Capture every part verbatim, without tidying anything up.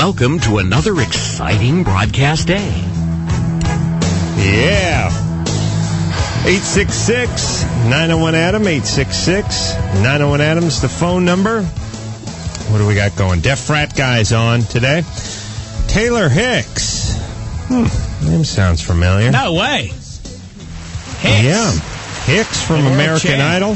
Welcome to another exciting broadcast day. Yeah. eight six six, nine oh one, Adam. eight six six, nine oh one, Adam's the phone number. What do we got going? Deaf Frat Guy's on today. Taylor Hicks. Hmm, name sounds familiar. No way. Hicks. Yeah. Hicks from American Idol.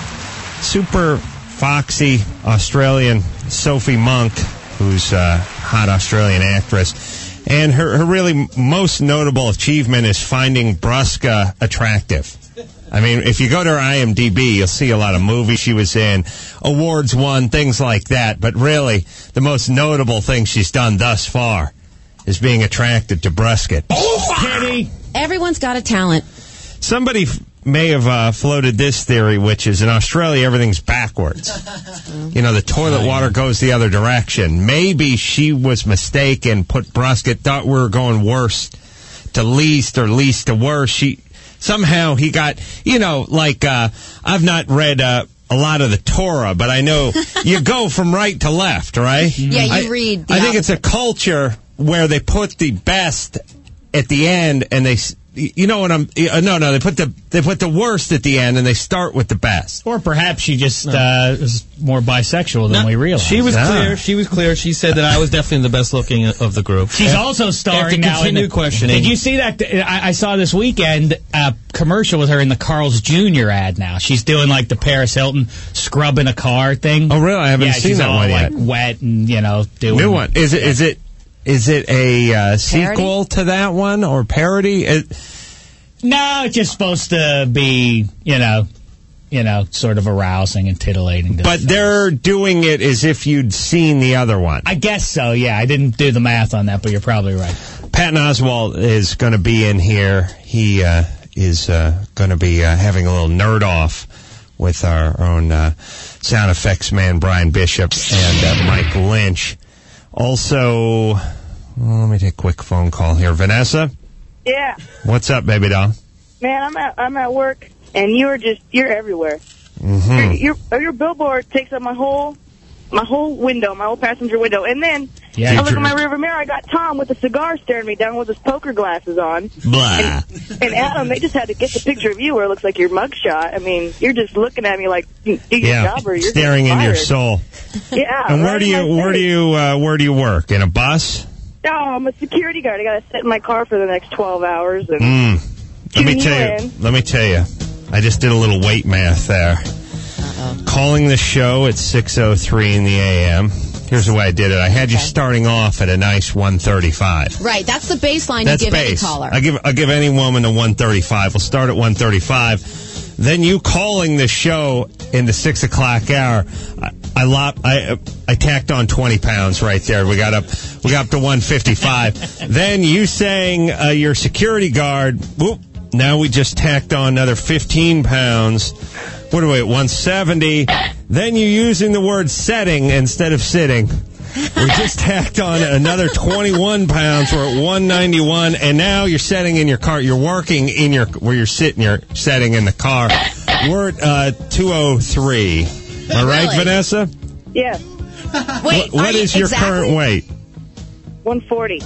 Super foxy Australian Sophie Monk, who's a hot Australian actress. And her, her really most notable achievement is finding Brusca attractive. I mean, if you go to her I M D B, you'll see a lot of movies she was in, awards won, things like that. But really, the most notable thing she's done thus far is being attracted to Brusca. Oh, Kitty! Everyone's got a talent. Somebody f- may have uh, floated this theory, which is in Australia, everything's backwards. You know, the toilet water goes the other direction. Maybe she was mistaken, put Brusca, thought we were going worst to least or least to worst. She somehow he got, you know, like, uh, I've not read uh, a lot of the Torah, but I know you go from right to left, right? Yeah, you I, read the I think opposite. it's a culture where they put the best at the end, and they, you know what I'm, uh, no, no, they put the they put the worst at the end, and they start with the best. Or perhaps she just uh, is more bisexual than No, we realized. She was Ah. clear. She was clear. She said that I was definitely the best looking of the group. She's And also starring after now in continued the, questioning. Did you see that? I, I saw this weekend a commercial with her in the Carl's Junior ad now. She's doing like the Paris Hilton scrubbing a car thing. Oh, really? I haven't yeah, seen she's that all one like yet. wet and, you know, doing... New one. Is it? Is it? Is it a uh, sequel to that one or parody? It, No, it's just supposed to be, you know, you know, sort of arousing and titillating. To but the they're doing it as if you'd seen the other one. I guess so, yeah. I didn't do the math on that, but you're probably right. Patton Oswalt is going to be in here. He uh, is uh, going to be uh, having a little nerd off with our own uh, sound effects man, Brian Bishop, and uh, Mike Lynch. Also, well, let me take a quick phone call here. Vanessa? Yeah. What's up, baby doll? Man, I'm at I'm at work, and you're just you're everywhere. Mm-hmm. Your, your your billboard takes up my whole my whole window, my whole passenger window, and then Yeah, I look you're- at my rearview mirror. I got Tom with a cigar staring me down with his poker glasses on. Blah. And, and Adam, they just had to get the picture of you where it looks like your mugshot. I mean, you're just looking at me like, do your Yeah, job or you're staring getting in your fired. soul. Yeah. And where right do in you my where do face. you uh, where do you work? In a bus? Oh, I'm a security guard. I got to sit in my car for the next twelve hours. And Mm. Let me tune tell you you. in. Let me tell you. I just did a little weight math there. Calling the show at six oh three in the a m. Here's the way I did it. I had you Okay. starting off at a nice one thirty-five. Right, that's the baseline That's you give base. any caller. I give I give any woman a one thirty-five. We'll start at one thirty-five. Then you calling the show in the six o'clock hour. I I, lop, I I tacked on twenty pounds right there. We got up we got up to one fifty-five. Then you saying uh, your security guard. Whoop, now we just tacked on another fifteen pounds. What are we at, one seventy? Then you using the word setting instead of sitting. We just tacked on another twenty-one pounds. We're at one ninety-one, and now you're setting in your car. You're working in your where you're sitting. You're setting in the car. We're at uh, two oh three. Am I right, Really? Vanessa? Yeah, Wait, What are you- is your exactly? current weight? one forty.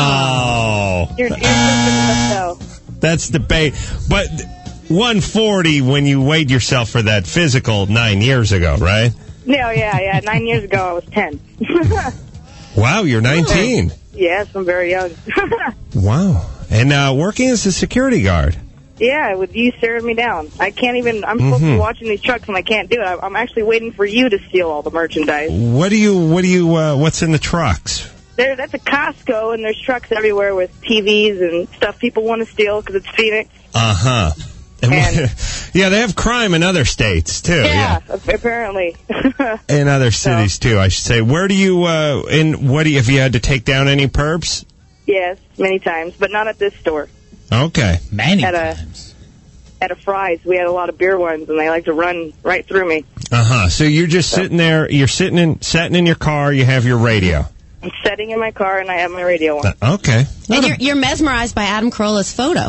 Oh, You're, you're so. that's debate. But one forty when you weighed yourself for that physical nine years ago, right? No, yeah, yeah. Nine years ago, I was ten. Wow, you're nineteen. Yes, I'm very young. Wow. And uh, working as a security guard. Yeah, with you staring me down. I can't even, I'm supposed to Mhm. be watching these trucks and I can't do it. I- I'm actually waiting for you to steal all the merchandise. What do you, what do you, uh, what's in the trucks? There, that's a Costco and there's trucks everywhere with T Vs and stuff people want to steal because it's Phoenix. Uh-huh. And And- yeah, they have crime in other states, too. Yeah, apparently. In other cities, too, I should say. Where do you, uh, in, what do you, have you had to take down any perps? Yes, many times, but not at this store. Okay. Many At a- times. At a Fry's, we had a lot of beer ones and they like to run right through me. Uh-huh. So you're just sitting there, you're sitting in, sitting in your car, you have your radio. I'm sitting in my car and I have my radio on. Uh, okay. And you're, you're mesmerized by Adam Carolla's photo.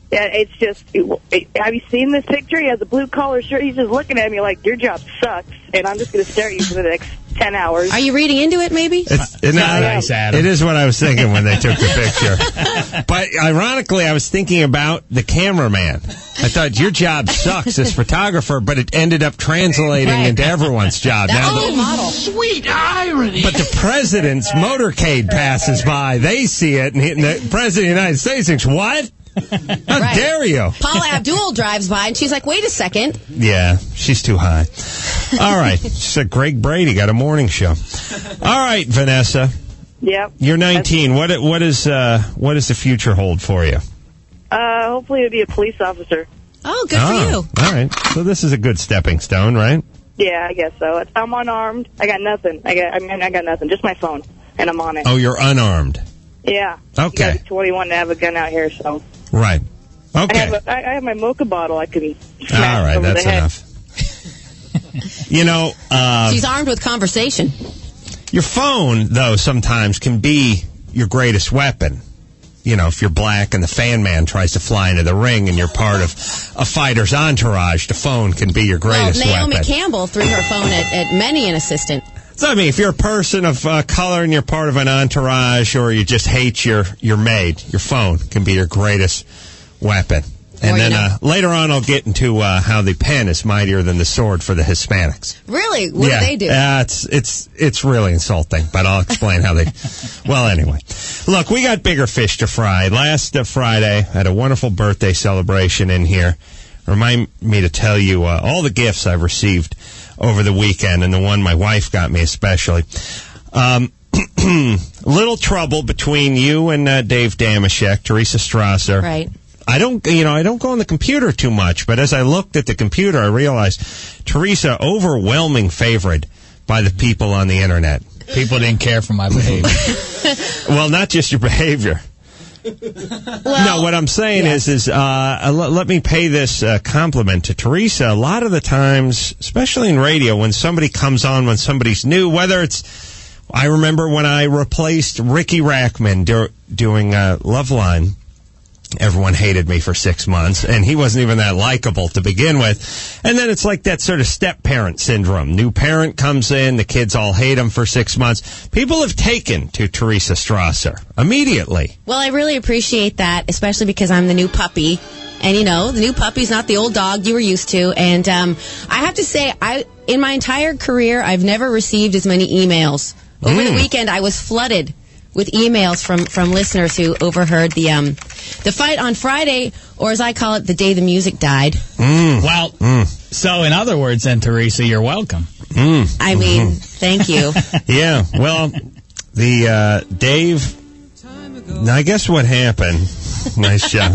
Yeah, it's just, it, have you seen this picture? He has a blue collar shirt. He's just looking at me like, your job sucks, and I'm just going to stare at you for the next ten hours. Are you reading into it, maybe? It's, It's no, not nice, Adam. It is what I was thinking when they took the picture. But ironically, I was thinking about the cameraman. I thought your job sucks as photographer, but it ended up translating Right. into everyone's job. That's Now, the model. Sweet irony. but the president's motorcade passes by. They see it, and, he, and the president of the United States thinks, what? How Right. dare you? Paula Abdul drives by, and she's like, wait a second. Yeah, she's too high. All right. She said Greg Brady got a morning show. All right, Vanessa. Yep. You're nineteen. What what is uh, what does the future hold for you? Uh, hopefully it'll be a police officer. Oh, good oh, for you. All right. So this is a good stepping stone, right? Yeah, I guess so. I'm unarmed. I got nothing. I got, I mean, I got nothing. Just my phone, and I'm on it. Oh, you're unarmed. Yeah. Okay. You gotta be twenty-one to have a gun out here, so. Right. I Okay. have, a, I I have my mocha bottle I can smash All right. over That's the head. enough. You know, uh, She's armed with conversation. your phone, though, sometimes can be your greatest weapon. You know, if you're black and the fan man tries to fly into the ring and you're part of a fighter's entourage, the phone can be your Well, greatest Naomi weapon. Campbell threw her phone at, at many an assistant. So, I mean, if you're a person of uh, color and you're part of an entourage or you just hate your, your maid, your phone can be your greatest weapon. And Or, you then know. uh, later on, I'll get into uh, how the pen is mightier than the sword for the Hispanics. Really? What yeah, do they do? Uh, it's it's it's really insulting, but I'll explain how they. Well, anyway, look, we got bigger fish to fry. Last uh, Friday, I had a wonderful birthday celebration in here. Remind me to tell you uh, all the gifts I've received over the weekend, and the one my wife got me especially. Um, little trouble between you and uh, Dave Damashek, Teresa Strasser. Right. I don't, you know, I don't go on the computer too much, but as I looked at the computer, I realized Teresa, overwhelming favorite by the people on the internet. People didn't care for my behavior. Well, not just your behavior. Well, No, what I'm saying yes. is, is uh, l- let me pay this uh, compliment to Teresa. A lot of the times, especially in radio, when somebody comes on, when somebody's new, whether it's, I remember when I replaced Ricky Rackman do- doing uh, Loveline. Everyone hated me for six months, and he wasn't even that likable to begin with. And then it's like that sort of step-parent syndrome. New parent comes in, the kids all hate him for six months. People have taken to Teresa Strasser immediately. Well, I really appreciate that, especially because I'm the new puppy. And, you know, the new puppy's not the old dog you were used to. And um, I have to say, I in my entire career, I've never received as many emails. Over the weekend, I was flooded with emails from, from listeners who overheard the um, the fight on Friday, or as I call it, the day the music died. Well, so in other words, then, Teresa, you're welcome. I mean, thank you. Yeah, well, the uh, Dave, now I guess what happened, nice job.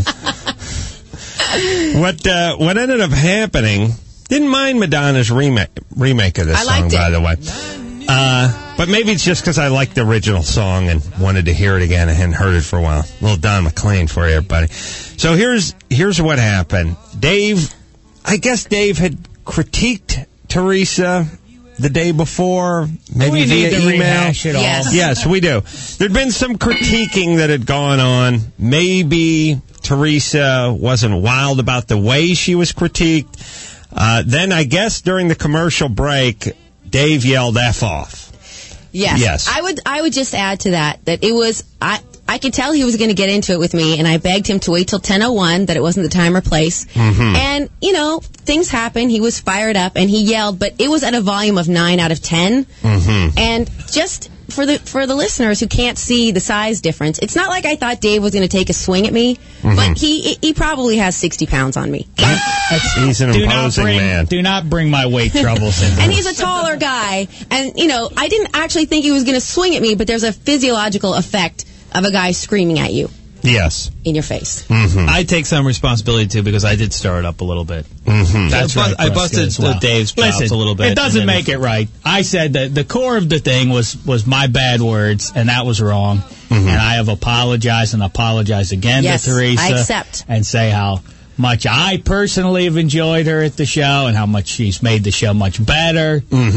What uh, what ended up happening, didn't mind Madonna's remake, remake of this I song, liked it. by the way. Uh, but maybe it's just because I liked the original song and wanted to hear it again. I hadn't heard it for a while. A little Don McLean for you, everybody. So here's here's what happened. Dave, I guess Dave had critiqued Teresa the day before, maybe we via need to email. rehash it all. Yes. Yes, we do. There'd been some critiquing that had gone on. Maybe Teresa wasn't wild about the way she was critiqued. Uh, then I guess during the commercial break, Dave yelled F off. Yes. Yes. I would I would just add to that that it was I I could tell he was going to get into it with me, and I begged him to wait till ten oh one, that it wasn't the time or place. Mm-hmm. And, you know, things happen. He was fired up and he yelled, but it was at a volume of nine out of ten. Mm-hmm. And just for the for the listeners who can't see the size difference, it's not like I thought Dave was going to take a swing at me, Mm-hmm. but he he probably has sixty pounds on me. He's an Do not imposing bring, man. do not bring my weight troubles into And this. he's a taller guy. And, you know, I didn't actually think he was going to swing at me, but there's a physiological effect of a guy screaming at you Yes. in your face. I take some responsibility too because I did stir it up a little bit. Mm-hmm. That's I right. bust- I Preston, busted as well. uh, Dave's chops Listen, a little bit, It doesn't and then- make it right. I said that the core of the thing was was my bad words, and that was wrong. Mm-hmm. And I have apologized and apologized again Yes, to Teresa. I accept. And say how much I personally have enjoyed her at the show and how much she's made the show much better. Mm-hmm.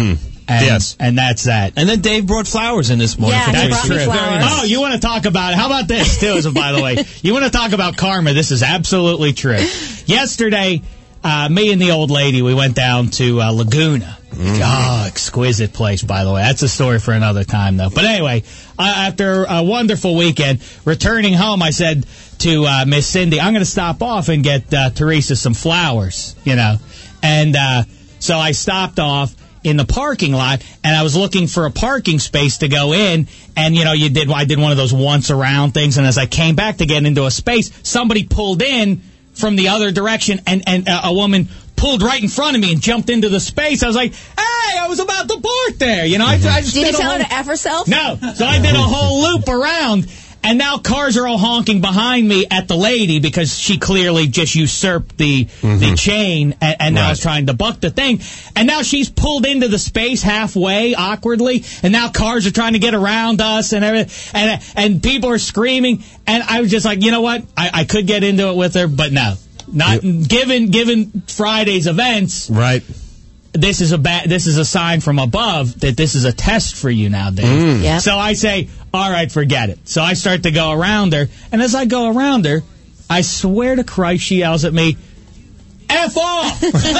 And, Yes. And that's that. And then Dave brought flowers in this morning. Yeah, for he Tracy. brought me True. flowers. Oh, you want to talk about it? How about this, too, as a, by the way? You want to talk about karma? This is absolutely true. Yesterday, uh, me and the old lady, we went down to uh, Laguna. Mm. Oh, exquisite place, by the way. That's a story for another time, though. But anyway, uh, after a wonderful weekend, returning home, I said to uh, Miss Cindy, I'm going to stop off and get uh, Teresa some flowers, you know. And uh, so I stopped off in the parking lot, and I was looking for a parking space to go in, and, you know, you did. I did one of those once around things, and as I came back to get into a space, somebody pulled in from the other direction, and, and uh, a woman pulled right in front of me and jumped into the space. I was like, hey, I was about to park there. You know, I, I just Did did you a tell whole, her to F herself? No. So I did a whole loop around. And now cars are all honking behind me at the lady because she clearly just usurped the mm-hmm. the chain and, and now right. is trying to buck the thing. And now she's pulled into the space halfway awkwardly, and now cars are trying to get around us and everything, and and people are screaming. And I was just like, you know what? I, I could get into it with her, but no, not yep. given given Friday's events. Right. This is a ba- This is a sign from above that this is a test for you now, Dave. Mm. Yep. So I say, all right, forget it. So I start to go around her, and as I go around her, I swear to Christ, she yells at me, F off! Did you, did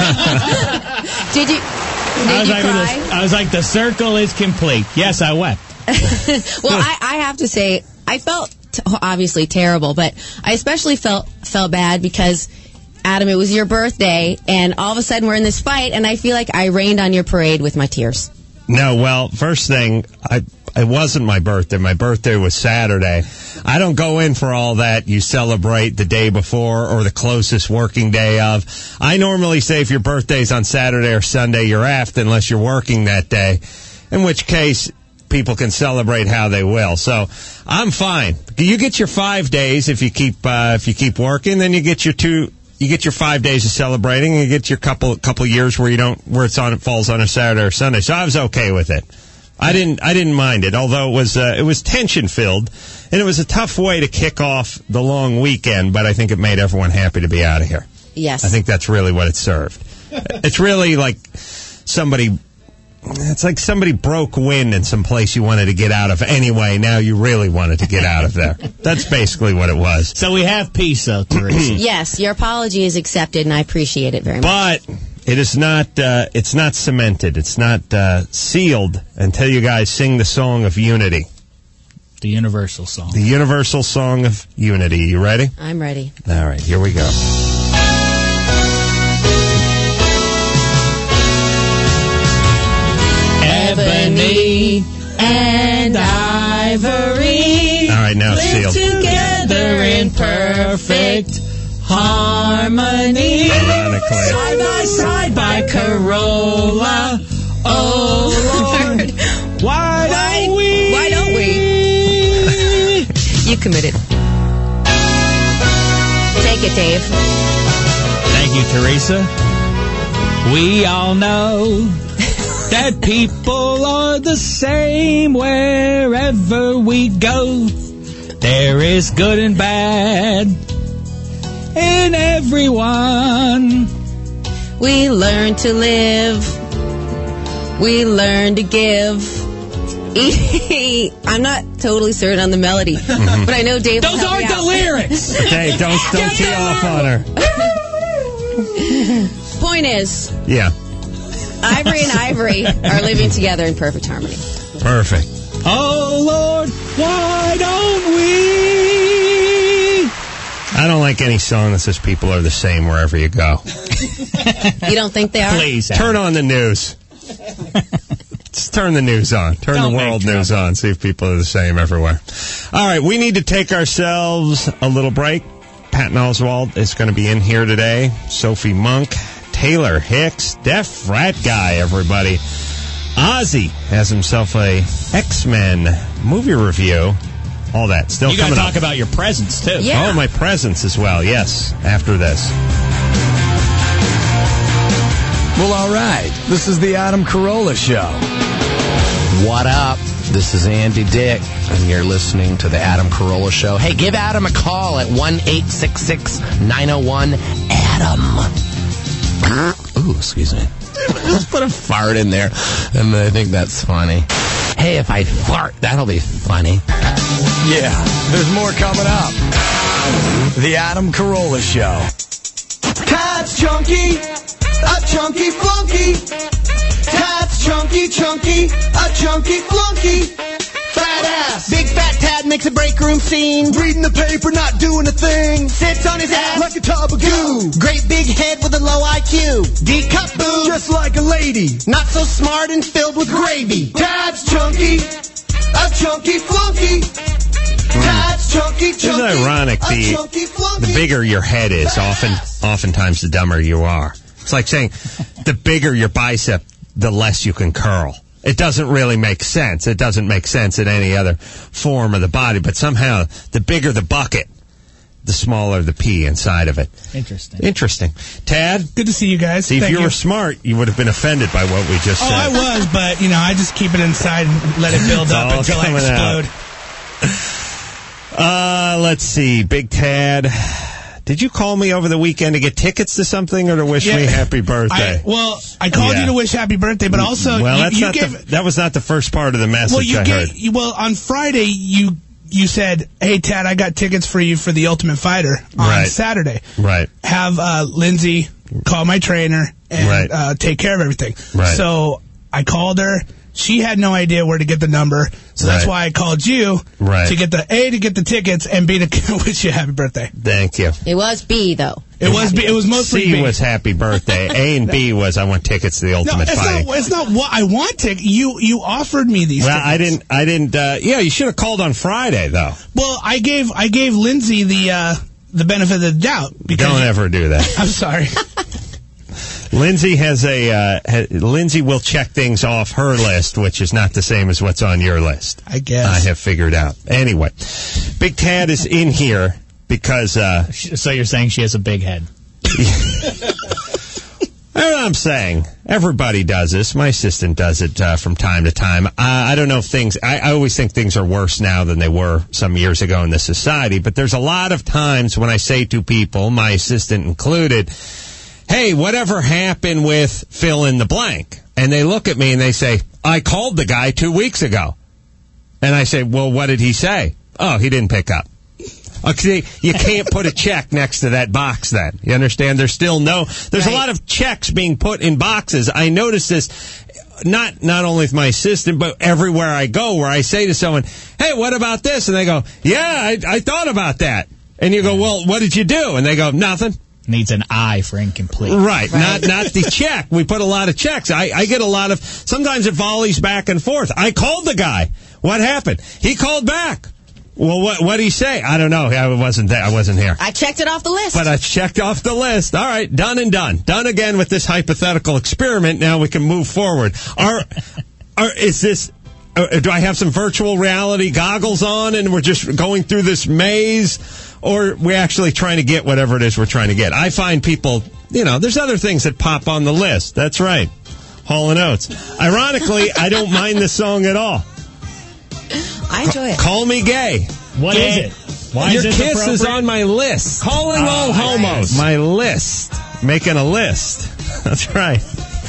I was you like, cry? the, I was like, the circle is complete. Yes, I wept. Well, I, I have to say, I felt t- obviously terrible, but I especially felt felt bad because, Adam, it was your birthday, and all of a sudden we're in this fight, and I feel like I rained on your parade with my tears. No, well, first thing, I it wasn't my birthday. My birthday was Saturday. I don't go in for all that. You celebrate the day before or the closest working day of. I normally say if your birthday's on Saturday or Sunday, you're aft unless you're working that day, in which case people can celebrate how they will. So I'm fine. You get your five days if you keep uh, if you keep working, then you get your two. You get your five days of celebrating, and you get your couple couple years where you don't where it's on it falls on a Saturday or Sunday. So I was okay with it. I didn't I didn't mind it, although it was uh, it was tension filled, and it was a tough way to kick off the long weekend. But I think it made everyone happy to be out of here. Yes, I think that's really what it served. It's really like somebody. It's like somebody broke wind in some place you wanted to get out of anyway. Now you really wanted to get out of there. That's basically what it was. So we have peace, though, Teresa. Yes, your apology is accepted, and I appreciate it very much. But it is not. Uh, it's not cemented. It's not uh, sealed until you guys sing the song of unity. The universal song. The universal song of unity. You ready? I'm ready. All right. Here we go. Ebony and ivory. All right, now it's live sealed. Together in perfect harmony. Ironically. Side by side by Corolla. Oh, Lord. Why don't we? Why don't we? You committed. Take it, Dave. Thank you, Teresa. We all know that people are the same wherever we go. There is good and bad in everyone. We learn to live. We learn to give. I'm not totally certain on the melody, mm-hmm. but I know Dave will Those help me aren't the out. lyrics. Okay, don't don't tee off on her. Point is, Yeah. Ivory and Ivory are living together in perfect harmony. Perfect. Oh, Lord, why don't we? I don't like any song that says people are the same wherever you go. You don't think they are? Please, Turn on the news. Just turn the news on. Turn Don't the make world trouble. news on. See if people are the same everywhere. All right, we need to take ourselves a little break. Patton Oswalt is going to be in here today. Sophie Monk, Taylor Hicks, Deaf Frat Guy, everybody. Ozzy has himself a X-Men movie review. All that still You got to coming talk up. about your presents, too. Yeah. Oh, my presents as well. Yes, after this. Well, all right. This is the Adam Carolla Show. What up? This is Andy Dick, and you're listening to the Adam Carolla Show. Hey, give Adam a call at one eight six six nine oh one Adam. Ooh, excuse me. Just put a fart in there, and I think that's funny. Hey, if I fart, that'll be funny. Yeah, there's more coming up. The Adam Carolla Show. Cat's chunky, a chunky flunky. Cat's chunky, chunky, a chunky flunky. Fat ass. Big fat Tad makes a break room scene. Reading the paper, not doing a thing. Sits on his ass like a tub of goo. Great big head with a low I Q. D-cup boo. Just like a lady. Not so smart and filled with gravy. Tad's chunky, a chunky flunky. Tad's chunky, chunky. It's ironic. The, the bigger your head is, often, oftentimes the dumber you are. It's like saying the bigger your bicep, the less you can curl. It doesn't really make sense. It doesn't make sense in any other form of the body, but somehow the bigger the bucket, the smaller the pee inside of it. Interesting. Interesting. Tad? Good to see you guys. See, if Thank you you were smart, you would have been offended by what we just oh, said. I was, but, you know, I just keep it inside and let it build It's up all until I coming explode. out. Uh, let's see. Big Tad. Did you call me over the weekend to get tickets to something or to wish Yeah. me happy birthday? I, well, I called Yeah. you to wish happy birthday, but also well, you, that's you not gave... the, that was not the first part of the message well, you I gave, heard. you, well, on Friday, you you said, hey, Tad, I got tickets for you for the Ultimate Fighter on Right. Saturday. Right. Have uh, Lindsay call my trainer and Right. uh, take care of everything. Right. So I called her. She had no idea where to get the number, so that's Right. why I called you Right. to get the A, to get the tickets, and B, to wish you a happy birthday. Thank you. It was B, though. It was B, it was mostly C B. was happy birthday. A and B was I want tickets to the No, Ultimate it's Fighting. not. It's not what I want. To you, you offered me these. Well, tickets. I didn't. I didn't. Uh, yeah, you should have called on Friday, though. Well, I gave I gave Lindsay the uh, the benefit of the doubt. Because Don't ever do that. I'm sorry. Lindsay has a. Uh, ha, Lindsay will check things off her list, which is not the same as what's on your list. I guess. I have figured out. Anyway, Big Tad is in here because. Uh, So you're saying she has a big head? I don't know what I'm saying. Everybody does this. My assistant does it uh, from time to time. Uh, I don't know if things... I, I always think things are worse now than they were some years ago in this society, but there's a lot of times when I say to people, my assistant included, hey, whatever happened with fill in the blank? And they look at me and they say, I called the guy two weeks ago. And I say, well, what did he say? Oh, he didn't pick up. Okay, you can't put a check next to that box then. You understand? There's still no... There's Right. a lot of checks being put in boxes. I notice this not not only with my assistant, but everywhere I go where I say to someone, hey, what about this? And they go, yeah, I, I thought about that. And you go, well, what did you do? And they go, nothing. Needs an I for incomplete. Right, not not the check. We put a lot of checks. I, I get a lot of... Sometimes it volleys back and forth. I called the guy. What happened? He called back. Well, what what did he say? I don't know. I wasn't there. I wasn't here. I checked it off the list. But I checked off the list. All right, done and done. Done again with this hypothetical experiment. Now we can move forward. Are, are is this... Uh, do I have some virtual reality goggles on and we're just going through this maze? Or we're actually trying to get whatever it is we're trying to get? I find people, you know, there's other things that pop on the list. That's right. Hall and Oates. Ironically, I don't mind this song at all. I enjoy it. Call me gay. What Gay. is it? Why Your is it kiss is appropriate? on my list. Calling Oh, all right. homos. My list. Making a list. That's right.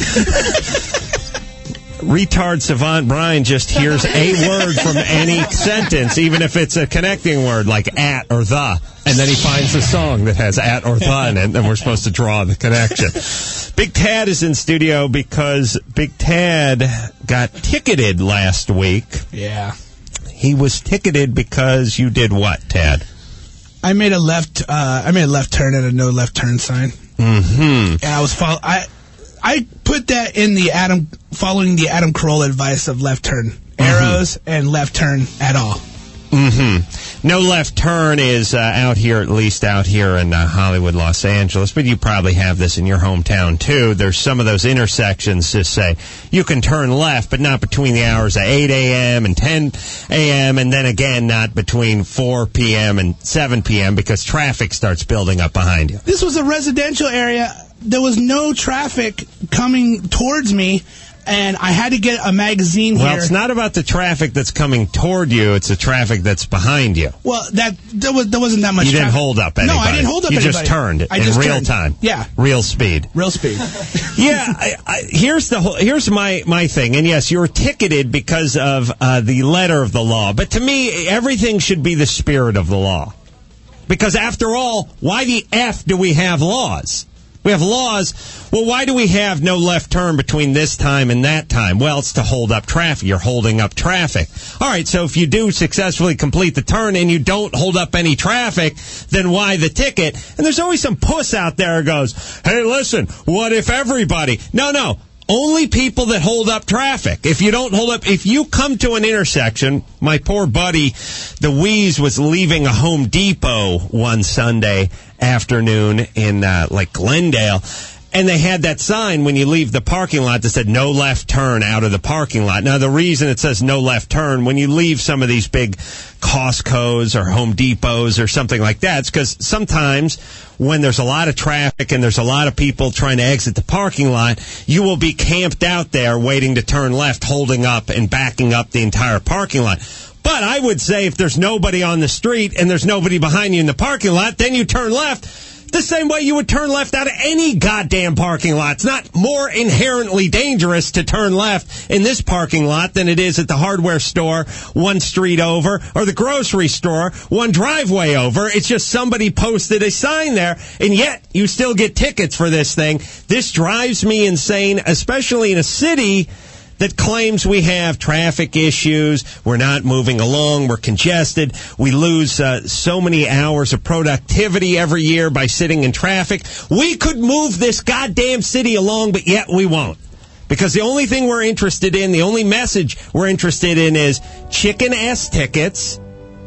Retard savant Brian just hears a word from any sentence, even if it's a connecting word like at or the, and then he finds a song that has at or the in it, and we're supposed to draw the connection. Big Tad is in studio because Big Tad got ticketed last week. Yeah. He was ticketed because you did what, Tad? I made a left. Uh, I made a left turn at a no left turn sign. Mm-hmm. And I was follow. I I put that in the Adam following the Adam Carolla advice of left turn arrows mm-hmm. and left turn at all. Mm-hmm. No left turn is uh, out here, at least out here in uh, Hollywood, Los Angeles, but you probably have this in your hometown too. There's some of those intersections that say you can turn left, but not between the hours of eight a.m. and ten a.m., and then again not between four p.m. and seven p.m. because traffic starts building up behind you. This was a residential area. There was no traffic coming towards me. and I had to get a magazine Well, here. it's not about the traffic that's coming toward you. It's the traffic that's behind you. Well, that there, was, there wasn't that much You didn't traffic. hold up anybody. No, I didn't hold up you anybody. You just turned I in just real turned. time. Yeah. Real speed. Real speed. Yeah, I, I, here's the whole, here's my, my thing. And yes, you were ticketed because of uh, the letter of the law. But to me, everything should be the spirit of the law. Because after all, why the F do we have laws? We have laws. Well, why do we have no left turn between this time and that time? Well, it's to hold up traffic. You're holding up traffic. All right, so if you do successfully complete the turn and you don't hold up any traffic, then why the ticket? And there's always some puss out there who goes, hey, listen, what if everybody? No, no. Only people that hold up traffic. If you don't hold up, if you come to an intersection, my poor buddy, the Wheeze, was leaving a Home Depot one Sunday afternoon in, uh, like, Glendale, and they had that sign when you leave the parking lot that said no left turn out of the parking lot. Now, the reason it says no left turn, when you leave some of these big Costco's or Home Depots or something like that, it's because sometimes when there's a lot of traffic and there's a lot of people trying to exit the parking lot, you will be camped out there waiting to turn left, holding up and backing up the entire parking lot. But I would say if there's nobody on the street and there's nobody behind you in the parking lot, then you turn left the same way you would turn left out of any goddamn parking lot. It's not more inherently dangerous to turn left in this parking lot than it is at the hardware store one street over or the grocery store one driveway over. It's just somebody posted a sign there, and yet you still get tickets for this thing. This drives me insane, especially in a city that claims we have traffic issues, we're not moving along, we're congested, we lose uh, so many hours of productivity every year by sitting in traffic. We could move this goddamn city along, but yet we won't. Because the only thing we're interested in, the only message we're interested in is chicken ass tickets.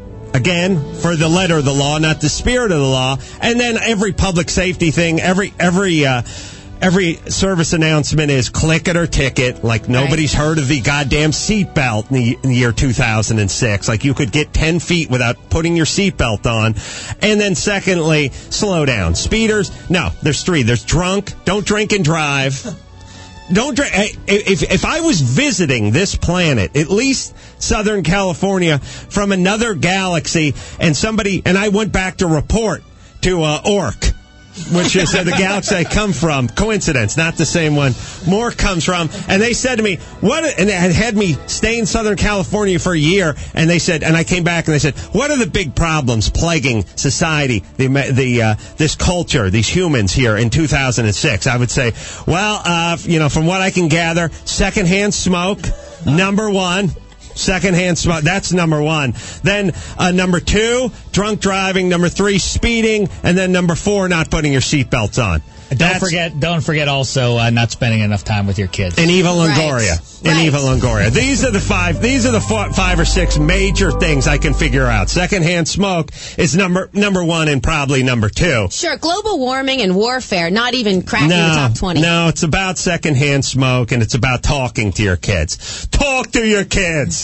Again, for the letter of the law, not the spirit of the law. And then every public safety thing, every, every, uh, Every service announcement is click it or ticket, like nobody's right. heard of the goddamn seatbelt in the, in the year two thousand six. Like you could get ten feet without putting your seatbelt on. And then secondly, slow down. Speeders, no, there's three. There's drunk, don't drink and drive. Don't drink. If, if I was visiting this planet, at least Southern California, from another galaxy, and somebody, and I went back to report to uh, Orc, which is uh, the galaxy I come from. Coincidence, not the same one. More comes from. And they said to me, what, and they had had me stay in Southern California for a year, and they said, and I came back and they said, what are the big problems plaguing society, the, the, uh, this culture, these humans here in two thousand six? I would say, well, uh, you know, from what I can gather, secondhand smoke, number one. Secondhand smoke, that's number one. Then uh, number two, drunk driving. Number three, speeding. And then number four, not putting your seatbelts on. Don't that's, forget Don't forget also uh, not spending enough time with your kids. In Eva Longoria. Right. In right. Eva Longoria. These are the five These are the four, five or six major things I can figure out. Secondhand smoke is number number one and probably number two. Sure, global warming and warfare, not even cracking no, the top twenty. No, it's about secondhand smoke, and it's about talking to your kids. Talk to your kids.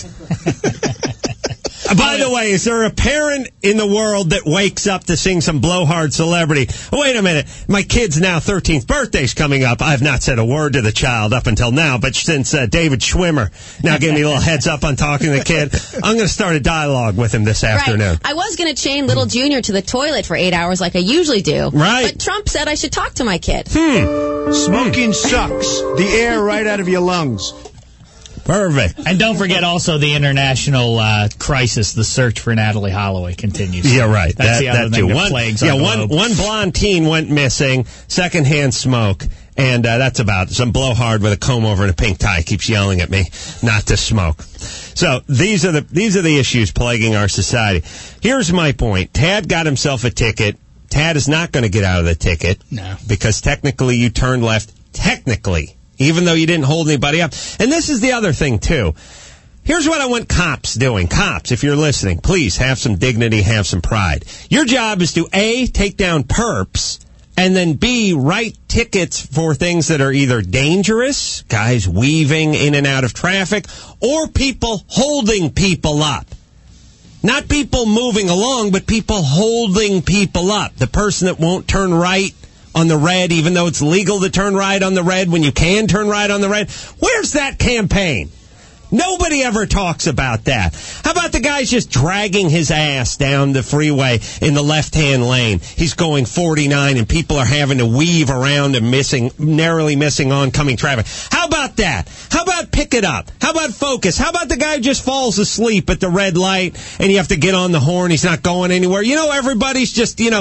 By the way, is there a parent in the world that wakes up to sing some blowhard celebrity? Oh, wait a minute. My kid's now thirteenth birthday's coming up. I've not said a word to the child up until now, but since uh, David Schwimmer now gave me a little heads up on talking to the kid, I'm going to start a dialogue with him this afternoon. Right. I was going to chain little Junior to the toilet for eight hours like I usually do. Right. But Trump said I should talk to my kid. Hmm. Smoking sucks the air right out of your lungs. Perfect. And don't forget also the international uh, crisis, the search for Natalie Holloway continues. Yeah, right. That's that, the other that thing too. that one, plagues yeah, our one, globe. one blonde teen went missing, secondhand smoke, and uh, that's about it. Some blowhard with a comb over and a pink tie keeps yelling at me not to smoke. So these are the these are the issues plaguing our society. Here's my point. Tad got himself a ticket. Tad is not going to get out of the ticket. No. Because technically you turned left. Technically. Even though you didn't hold anybody up. And this is the other thing, too. Here's what I want cops doing. Cops, if you're listening, please have some dignity, have some pride. Your job is to, A, take down perps, and then, B, write tickets for things that are either dangerous, guys weaving in and out of traffic, or people holding people up. Not people moving along, but people holding people up. The person that won't turn right on the red, even though it's legal to turn right on the red when you can turn right on the red. Where's that campaign? Nobody ever talks about that. How about the guy's just dragging his ass down the freeway in the left-hand lane? He's going forty-nine, and people are having to weave around and missing, narrowly missing oncoming traffic. How about that? How about pick it up? How about focus? How about the guy who just falls asleep at the red light, and you have to get on the horn? He's not going anywhere. You know, everybody's just, you know,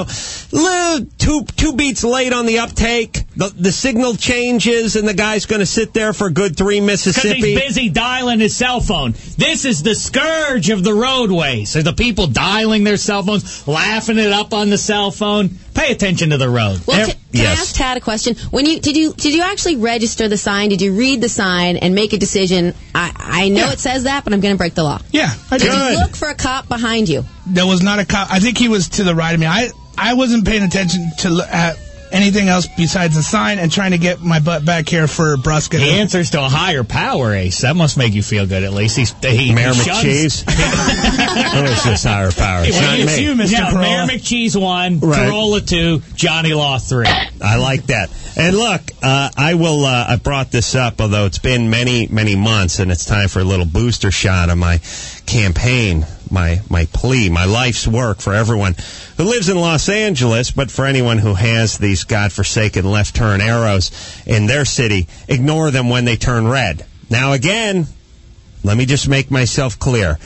two two beats late on the uptake. The, the signal changes, and the guy's going to sit there for a good three Mississippi. Because he's busy dialing his cell phone. This is the scourge of the roadways. Are the people dialing their cell phones, laughing it up on the cell phone? Pay attention to the road. Well, Every, can, can yes. I ask Tad a question? When you did you did you actually register the sign? Did you read the sign and make a decision? I, I know Yeah. it says that, but I'm going to break the law. Yeah, I Did did. you look for a cop behind you? There was not a cop. I think he was to the right of me. I I wasn't paying attention to l- at anything else besides the sign and trying to get my butt back here for Brusca. He answers to a higher power, Ace. That must make you feel good, at least. He's, he, Mayor he shuns- McCheese? Who is this higher power? It's Well, not it's me. you, Mister Yeah, Mayor Corolla. McCheese one, Right. Corolla two, Johnny Law three. I like that. And look, uh, I will. Uh, I brought this up, although it's been many, many months, and it's time for a little booster shot of my campaign, my my plea, my life's work for everyone who lives in Los Angeles, but for anyone who has these godforsaken left turn arrows in their city, ignore them when they turn red. Now, again, let me just make myself clear.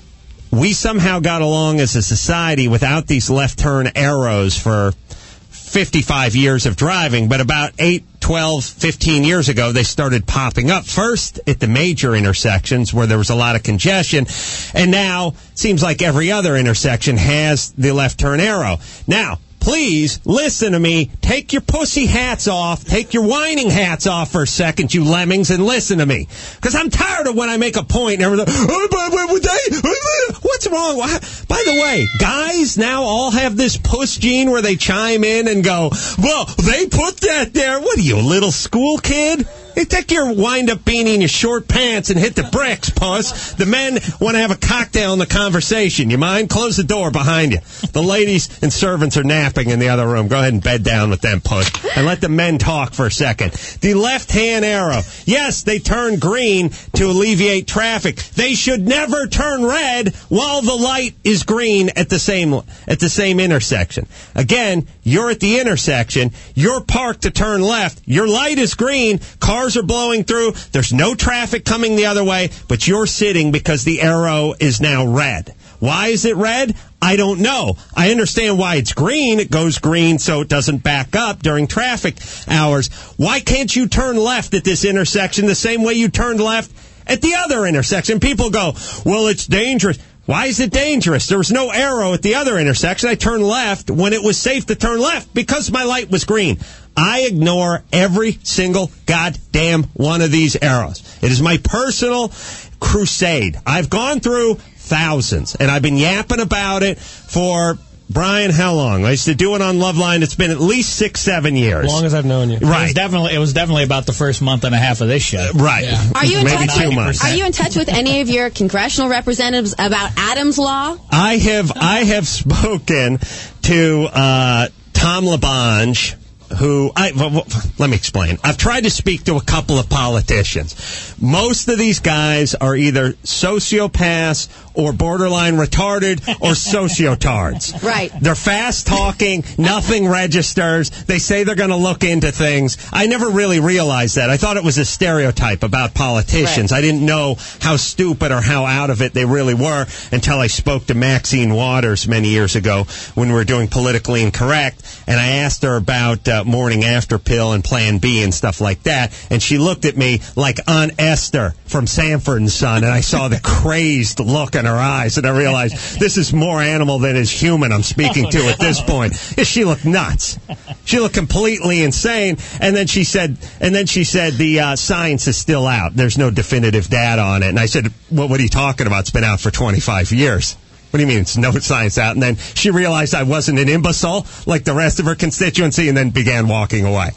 We somehow got along as a society without these left turn arrows for fifty-five years of driving, but about eight, twelve, fifteen years ago, they started popping up. First at the major intersections where there was a lot of congestion, and now it seems like every other intersection has the left turn arrow. Now, please listen to me. Take your pussy hats off. Take your whining hats off for a second, you lemmings, and listen to me. Because I'm tired of when I make a point and everything, oh, but, but, but they, what's wrong? By the way, guys now all have this puss gene where they chime in and go, well, they put that there. What are you, a little school kid? Hey, take your wind-up beanie and your short pants and hit the bricks, puss. The men want to have a cocktail in the conversation. You mind? Close the door behind you. The ladies and servants are napping in the other room. Go ahead and bed down with them, puss. And let the men talk for a second. The left-hand arrow. Yes, they turn green to alleviate traffic. They should never turn red while the light is green at the same at the same intersection. Again, you're at the intersection. You're parked to turn left. Your light is green. Cars are blowing through. There's no traffic coming the other way, but you're sitting because the arrow is now red. Why is it red? I don't know. I understand why it's green. It goes green so it doesn't back up during traffic hours. Why can't you turn left at this intersection the same way you turned left at the other intersection? People go, well, it's dangerous. Why is it dangerous? There was no arrow at the other intersection. I turned left when it was safe to turn left because my light was green. I ignore every single goddamn one of these arrows. It is my personal crusade. I've gone through thousands, and I've been yapping about it for, Brian, how long? I used to do it on Loveline. It's been at least six, seven years. As long as I've known you. It was Right. definitely it was definitely about the first month and a half of this show. Right. Are you in Maybe touch two with, months. Are you in touch with any of your congressional representatives about Adam's Law? I have I have spoken to uh, Tom LaBonge, who I w- w- let me explain. I've tried to speak to a couple of politicians. Most of these guys are either sociopaths or borderline retarded or sociotards. Right. They're fast talking, nothing registers. They say they're going to look into things. I never really realized that. I thought it was a stereotype about politicians. Right. I didn't know how stupid or how out of it they really were until I spoke to Maxine Waters many years ago when we were doing Politically Incorrect, and I asked her about uh, Morning After Pill and Plan B and stuff like that, and she looked at me like Aunt Esther from Sanford and Son, and I saw the crazed look in her eyes, and I realized this is more animal than is human I'm speaking to at this point. She looked nuts. She looked completely insane, and then she said, and then she said the uh, science is still out. There's no definitive data on it, and I said, well, what are you talking about? It's been out for twenty-five years. What do you mean it's no science out? And then she realized I wasn't an imbecile like the rest of her constituency and then began walking away.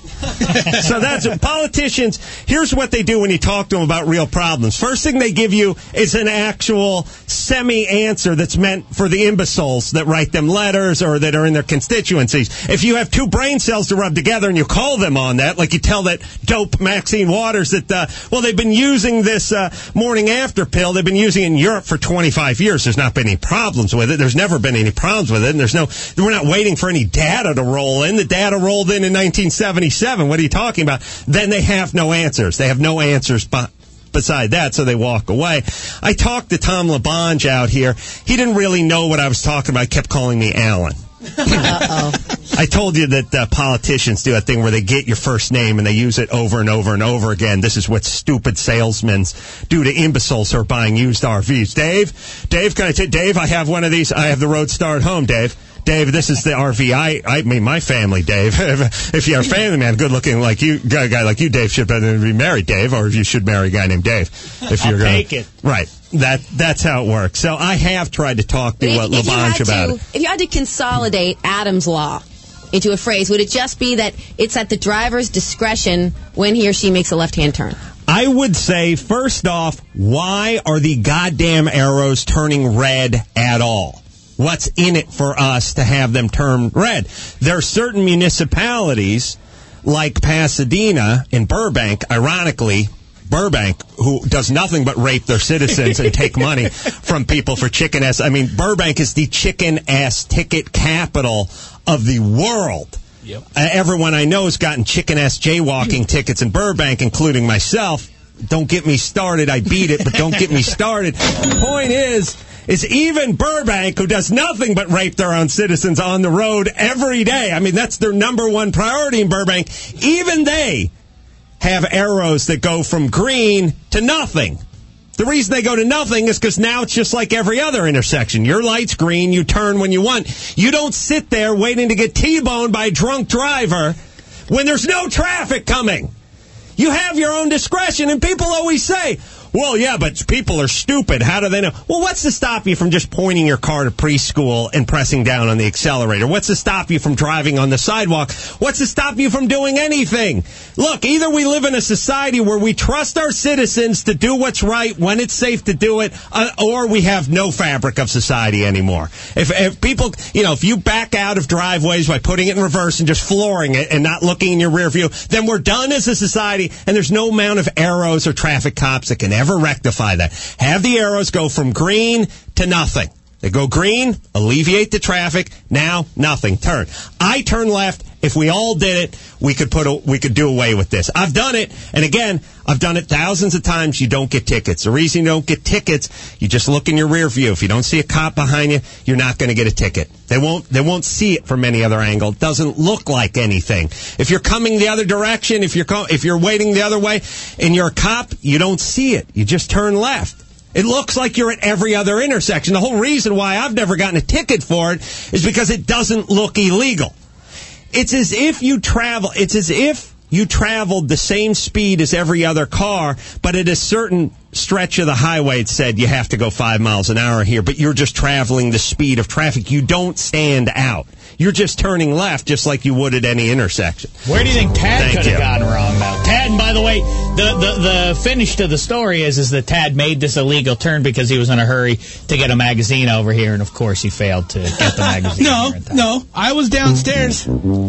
So that's it. Politicians, here's what they do when you talk to them about real problems. First thing they give you is an actual semi-answer that's meant for the imbeciles that write them letters or that are in their constituencies. If you have two brain cells to rub together and you call them on that, like you tell that dope Maxine Waters that, uh, well, they've been using this uh, morning after pill. They've been using it in Europe for twenty-five years. There's not been any problems with it. There's never been any problems with it. And there's no, we're not waiting for any data to roll in. The data rolled in in nineteen seventy-seven. What are you talking about? Then they have no answers. They have no answers but beside that, so they walk away. I talked to Tom LaBonge out here. He didn't really know what I was talking about. He kept calling me Alan. Uh-oh. I told you that uh, politicians do a thing where they get your first name and they use it over and over and over again. This is what stupid salesmen do to imbeciles who are buying used R Vs. Dave, Dave, can I take Dave? I have one of these. I have the Roadstar at home, Dave. Dave, this is the R V. I, I mean, my family, Dave. If you're a family man, good looking like you, a guy like you, Dave, should be married, Dave, or if you should marry a guy named Dave. If you're I'll gonna, take it. Right. That that's how it works. So I have tried to talk to uh, LaBonge about to, it. If you had to consolidate Adam's law into a phrase, would it just be that it's at the driver's discretion when he or she makes a left-hand turn? I would say, first off, why are the goddamn arrows turning red at all? What's in it for us to have them turn red? There are certain municipalities, like Pasadena in Burbank, ironically, Burbank, who does nothing but rape their citizens and take money from people for chicken ass. I mean, Burbank is the chicken ass ticket capital of the world. Yep. Uh, everyone I know has gotten chicken ass jaywalking tickets in Burbank, including myself. Don't get me started. I beat it, but don't get me started. The point is, is even Burbank, who does nothing but rape their own citizens on the road every day. I mean, that's their number one priority in Burbank. Even they have arrows that go from green to nothing. The reason they go to nothing is because now it's just like every other intersection. Your light's green, you turn when you want. You don't sit there waiting to get T-boned by a drunk driver when there's no traffic coming. You have your own discretion, and people always say, well, yeah, but people are stupid. How do they know? Well, what's to stop you from just pointing your car to preschool and pressing down on the accelerator? What's to stop you from driving on the sidewalk? What's to stop you from doing anything? Look, either we live in a society where we trust our citizens to do what's right when it's safe to do it, uh, or we have no fabric of society anymore. If, if people, you know, if you back out of driveways by putting it in reverse and just flooring it and not looking in your rear view, then we're done as a society, and there's no amount of arrows or traffic cops that can ever rectify that. Have the arrows go from green to nothing. They go green, alleviate the traffic. Now, nothing. Turn. I turn left. If we all did it, we could put a, we could do away with this. I've done it, and again, I've done it thousands of times. You don't get tickets. The reason you don't get tickets, you just look in your rear view. If you don't see a cop behind you, you're not going to get a ticket. They won't. They won't see it from any other angle. It doesn't look like anything. If you're coming the other direction, if you're co- if you're waiting the other way, and you're a cop, you don't see it. You just turn left. It looks like you're at every other intersection. The whole reason why I've never gotten a ticket for it is because it doesn't look illegal. It's as if you travel, it's as if you traveled the same speed as every other car, but at a certain stretch of the highway it said you have to go five miles an hour here, but you're just traveling the speed of traffic. You don't stand out. You're just turning left just like you would at any intersection. Where do you think Tad Thank could you. have gotten wrong, though? Tad, by the way, the, the, the finish to the story is, is that Tad made this illegal turn because he was in a hurry to get a magazine over here, and of course he failed to get the magazine. No, no. I was downstairs.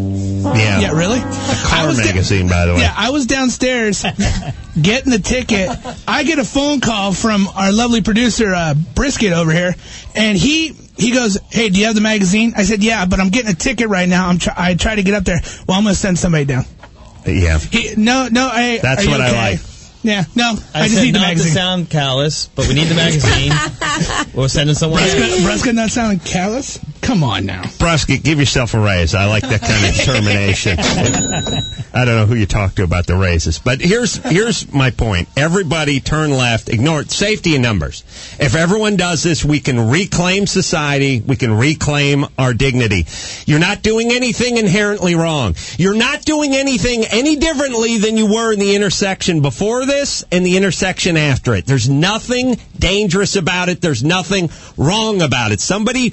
Yeah. Yeah, really? A car I was magazine, da- by the way. Yeah, I was downstairs getting the ticket. I get a phone call from our lovely producer, uh, Brisket, over here, and he... He goes, hey, do you have the magazine? I said, yeah, but I'm getting a ticket right now. I'm try- I try to get up there. Well, I'm going to send somebody down. Yeah. He, no, no, I. That's are you what okay? I like. Yeah, no, I, I, just said need the not magazine. to sound callous, but we need the magazine. We're sending someone. Bresca, Bresca not sounding callous? Come on now. Brusky, give yourself a raise. I like that kind of determination. I don't know who you talk to about the raises. But here's here's my point. Everybody turn left. Ignore it. Safety in numbers. If everyone does this, we can reclaim society. We can reclaim our dignity. You're not doing anything inherently wrong. You're not doing anything any differently than you were in the intersection before this and the intersection after it. There's nothing dangerous about it. There's nothing wrong about it. Somebody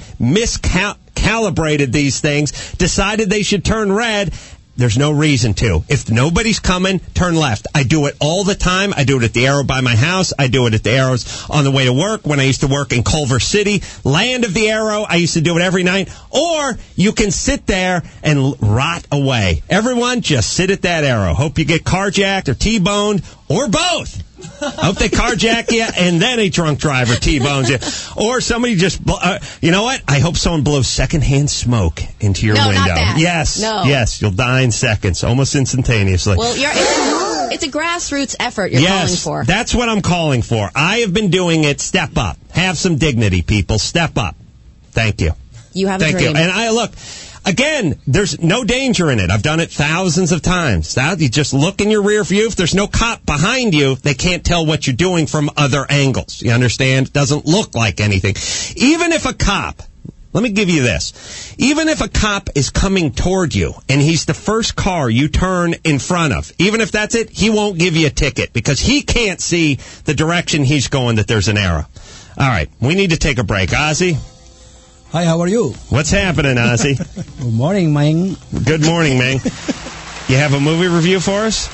miscalibrated these things, decided they should turn red. There's no reason to. If nobody's coming, turn left. I do it all the time. I do it at the Arrow by my house. I do it at the Arrows on the way to work when I used to work in Culver City, land of the Arrow. I used to do it every night. Or you can sit there and rot away. Everyone, just sit at that Arrow. Hope you get carjacked or T-boned or both. Hope they carjack you and then a drunk driver T-bones you. Or somebody just, uh, you know what? I hope someone blows secondhand smoke into your no, window. Not that. Yes. No. Yes. You'll die in seconds, almost instantaneously. Well, you're, it's, a, it's a grassroots effort you're yes, calling for. That's what I'm calling for. I have been doing it. Step up. Have some dignity, people. Step up. Thank you. You have Thank a dream. you. And I look. Again, there's no danger in it. I've done it thousands of times. Now, you just look in your rear view. If there's no cop behind you, they can't tell what you're doing from other angles. You understand? It doesn't look like anything. Even if a cop, let me give you this. Even if a cop is coming toward you and he's the first car you turn in front of, even if that's it, he won't give you a ticket because he can't see the direction he's going that there's an arrow. All right, we need to take a break. Ozzy? Hi, how are you? What's happening, Ozzy? Good morning, man. Good morning, man. You have a movie review for us?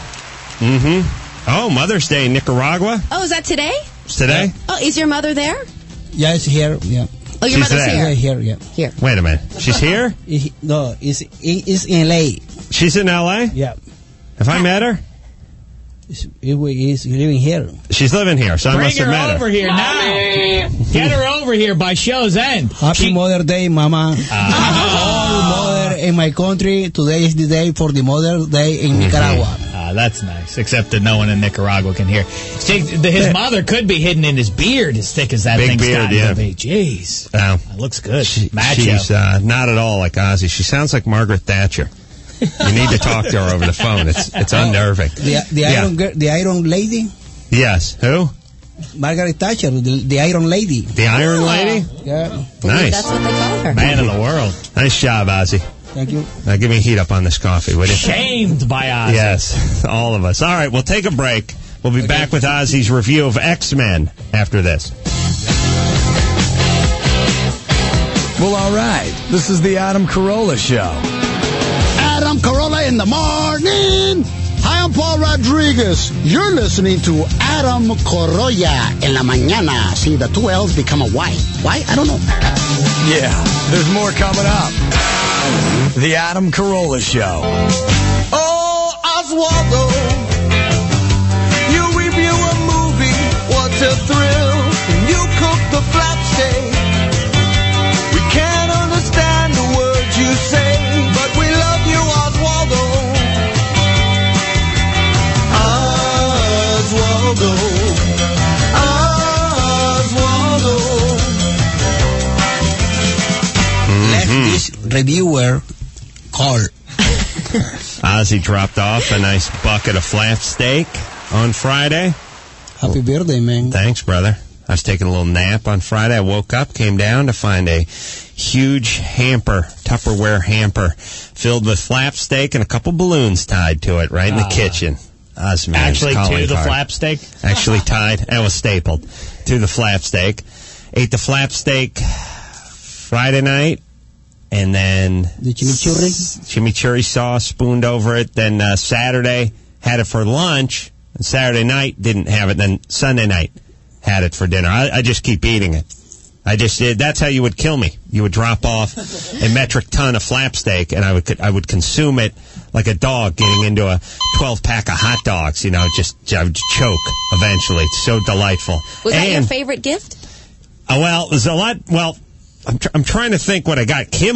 Mm-hmm. Oh, Mother's Day in Nicaragua? Oh, is that today? It's today? Oh, is your mother there? Yeah, it's here, yeah. Oh, your She's mother's there. here? Yeah, here, yeah. Here. Wait a minute. She's here? It- no, it's, it's in L A. She's in L A? Yeah. Have I met her? It's, it's living here. She's living here, so I Bring must have her met over her. here now. Get her over here by show's end. Happy She- Mother's Day, Mama. All mother in my country. Today is the day for the Mother's Day in Nicaragua. Ah, that's nice. Except that no one in Nicaragua can hear. See, the- His mother could be hidden in his beard, as thick as that Big thing's beard, gotten yeah. to be. Jeez, Oh. that looks good. She- Macho. she's uh, not at all like Ozzy. She sounds like Margaret Thatcher. You need to talk to her over the phone. It's it's unnerving. The, the, Yeah. Iron, girl- the Iron Lady? Yes. Who? Margaret Thatcher, the, the Iron Lady. The Iron Oh. Lady? Yeah. Nice. That's what they call her. Man of the world. Nice job, Ozzy. Thank you. Now give me a heat up on this coffee, would you? Shamed by Ozzy. Yes, all of us. All right, we'll take a break. We'll be back with Ozzy's review of X-Men after this. Well, all right. This is the Adam Carolla Show. Adam Carolla in the morning. Hi, I'm Paul Rodriguez. You're listening to Adam Carolla en la mañana. See, the two L's become a Y. Why? I don't know. Yeah, there's more coming up. The Adam Carolla Show. Oh, Oswaldo, you review a movie, what a thrill. And you cook the flap steak. We can't understand the words you say, but we love you, Oswaldo. Oswaldo. Oswaldo. Leftist reviewer call. Ozzy dropped off a nice bucket of flap steak on Friday. Happy birthday, man. Thanks, brother. I was taking a little nap on Friday. I woke up, came down to find a huge hamper, Tupperware hamper, filled with flap steak and a couple balloons tied to it right in the Ah. kitchen. Osman's Actually, calling to the card. flap steak. Actually tied and was stapled to the flap steak. Ate the flap steak Friday night, and then The chimichurri? s- chimichurri sauce spooned over it. Then uh, Saturday had it for lunch. And Saturday night didn't have it. Then Sunday night had it for dinner. I, I just keep eating it. I just did. That's how you would kill me. You would drop off a metric ton of flap steak, and I would I would consume it like a dog getting into a twelve pack of hot dogs. You know, just I would choke eventually. It's so delightful. Was that and, your favorite gift? uh, well, there's a lot. Well, I'm tr- I'm trying to think what I got. Kimmel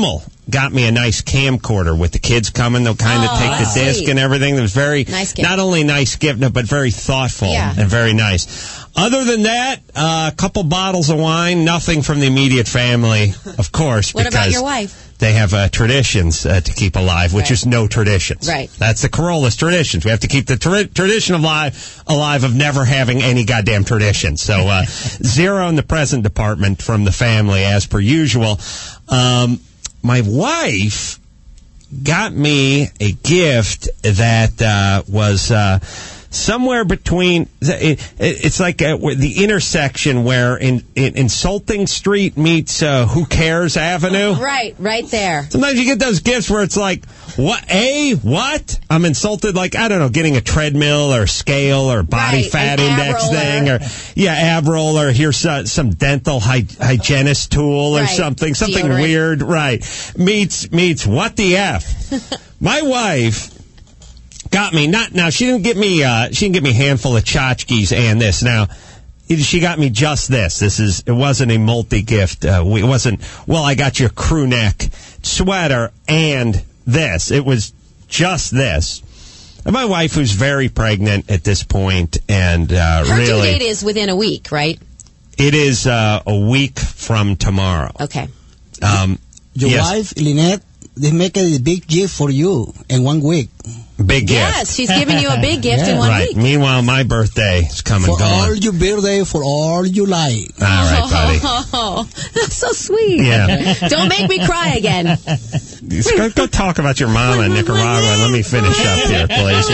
got me a nice camcorder with the kids coming. They'll kind of Oh, take the that's disc sweet. and everything. It was very, Nice gift. not only nice gift, but very thoughtful Yeah. and very nice. Other than that, uh, a couple bottles of wine, nothing from the immediate family, of course. What about because your wife? They have uh, traditions uh, to keep alive, which Right. is no traditions. Right. That's the Corolla's traditions. We have to keep the tra- tradition alive, alive of never having any goddamn tradition. So uh, zero in the present department from the family, as per usual. Um, my wife got me a gift that uh, was uh, somewhere between. It, it's like uh the intersection where in, in Insulting Street meets uh, Who Cares Avenue. Right, right there. Sometimes you get those gifts where it's like, what? A what? I'm insulted. Like, I don't know, getting a treadmill or scale or body Right, fat an ab index roller. thing, or yeah, ab roller. Here's uh, some dental hy- hygienist tool or Right. something, something Deodorant. weird. Right? Meets meets what the f? My wife got me not now. She didn't get me. Uh, she didn't get me a handful of tchotchkes and this now. it- She got me just this. This is. It wasn't a multi gift. Uh, we- it wasn't. Well, I got you a crew neck sweater and this. It was just this. And my wife, who's very pregnant at this point, and uh, Her due really, date is within a week, right? it is uh, a week from tomorrow. Okay. Um, Your yes, wife, Lynette, they make a big gift for you in one week. big gift. Yes, she's giving you a big gift in Yeah. one Right. week. Meanwhile, my birthday is coming For all gone. your birthday, for all you like. All right, buddy. Oh, that's so sweet. Yeah. Don't make me cry again. Just go, go talk about your mama in Nicaragua and let me finish up here, please.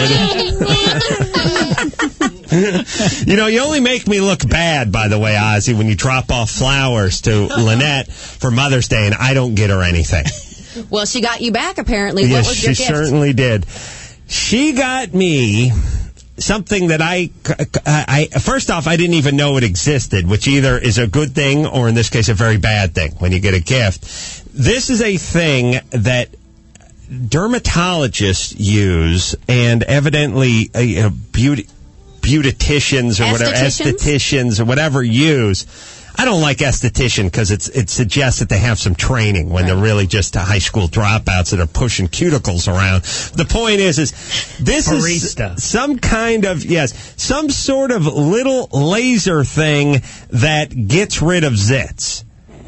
Would you? You know, you only make me look bad, by the way, Ozzy, when you drop off flowers to Lynette for Mother's Day and I don't get her anything. Well, she got you back, apparently. Yes, what was she your gift? certainly did. She got me something that I, I, I, first off, I didn't even know it existed, which either is a good thing or, in this case, a very bad thing when you get a gift. This is a thing that dermatologists use and evidently uh, you know, beauty, beauticians or whatever, Estheticians? estheticians or whatever use. I don't like esthetician because it's it suggests that they have some training when they're really just high school dropouts that are pushing cuticles around. The point is, is this Barista. is some kind of, yes, some sort of little laser thing that gets rid of zits.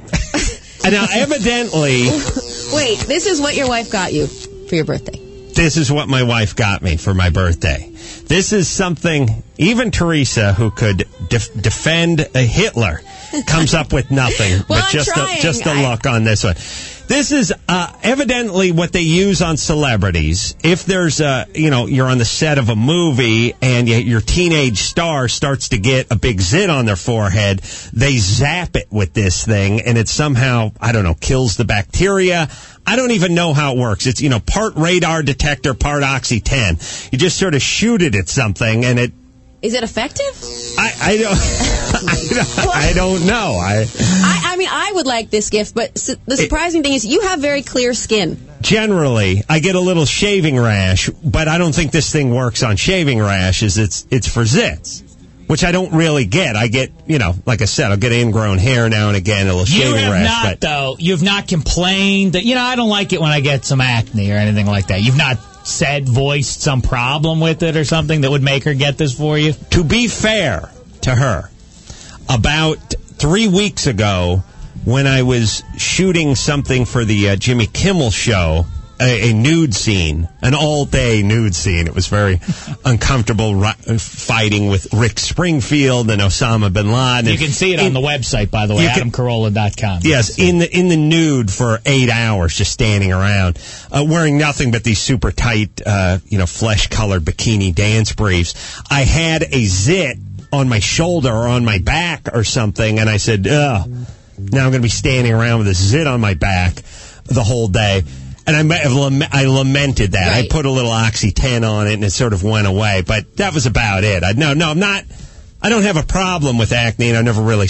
And now, evidently, Wait, this is what your wife got you for your birthday. this is what my wife got me for my birthday. This is something, even Teresa, who could def- defend a Hitler, comes up with nothing Well, but I'm just trying. a, just a I- look on this one. This is uh, evidently what they use on celebrities. If there's a, you know, you're on the set of a movie and you, your teenage star starts to get a big zit on their forehead, they zap it with this thing and it somehow, I don't know, kills the bacteria. I don't even know how it works. It's, you know, part radar detector, part Oxy ten. You just sort of shoot it at something and it, Is it effective? I, I don't, I don't, I don't know. I, I, I mean, I would like this gift, but su- the surprising thing is you have very clear skin. Generally, I get a little shaving rash, but I don't think this thing works on shaving rashes. It's it's for zits, which I don't really get. I get, you know, like I said, I'll get ingrown hair now and again, a little You shaving have rash. not, but though. You've not complained that, you know, I don't like it when I get some acne or anything like that. You've not said, voiced some problem with it or something that would make her get this for you? to be fair to her, about three weeks ago, when I was shooting something for the uh, Jimmy Kimmel show, a, a nude scene, an all-day nude scene. It was very uncomfortable ri- fighting with Rick Springfield and Osama bin Laden. You can see it on the website, by the way, You can- adam carolla dot com. Yes, in the in the nude for eight hours, just standing around, uh, wearing nothing but these super tight, uh, you know, flesh-colored bikini dance briefs. I had a zit on my shoulder or on my back or something, and I said, ugh, now I'm going to be standing around with a zit on my back the whole day. And I, may have lament- I lamented that. Right. I put a little Oxy ten on it, and it sort of went away. But that was about it. I, no, no, I'm not. I don't have a problem with acne, and I've never really s-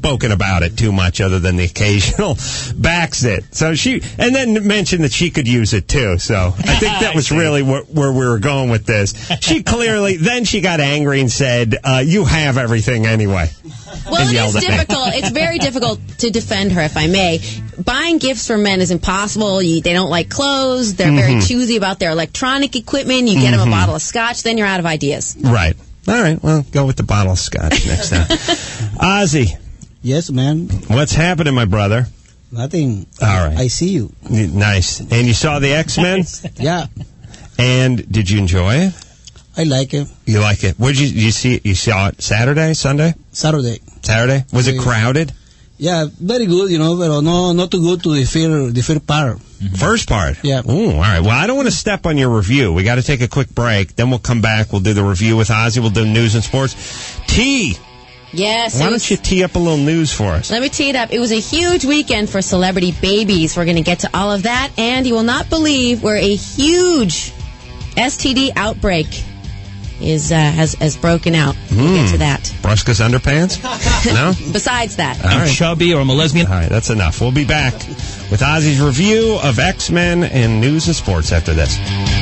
spoken about it too much other than the occasional back sit. So she, and then mentioned that she could use it too. So I think that was really wh- where we were going with this. She clearly, then she got angry and said, uh, you have everything anyway. Well, it is difficult. It's very difficult to defend her, if I may. Buying gifts for men is impossible. You, they don't like clothes. They're very Mhm. choosy about their electronic equipment. You get them Mhm. a bottle of scotch, then you're out of ideas. Right. All right. Well, go with the bottle of scotch next time. Ozzy. Yes, man. What's happening, my brother? Nothing. All right. I see you. Nice. And you saw the X-Men? Yeah. And did you enjoy it? I like it. You like it? Where'd you, you see it? You saw it Saturday, Sunday? Saturday. Saturday? Was it Yeah. crowded? Yeah, very good, you know, but no, not too good to the first, the first part. First part? Yeah. Ooh, all right. Well, I don't want to step on your review. We got to take a quick break. Then we'll come back. We'll do the review with Ozzy. We'll do news and sports. T, Yes. why it don't was- you tee up a little news for us? Let me tee it up. It was a huge weekend for celebrity babies. We're going to get to all of that, and you will not believe where a huge S T D outbreak is uh, has has broken out. We'll get to that. Bruska's underpants? No? Besides that, All right. Chubby or I'm a lesbian. All right, that's enough. We'll be back with Ozzy's review of X-Men and news and sports after this.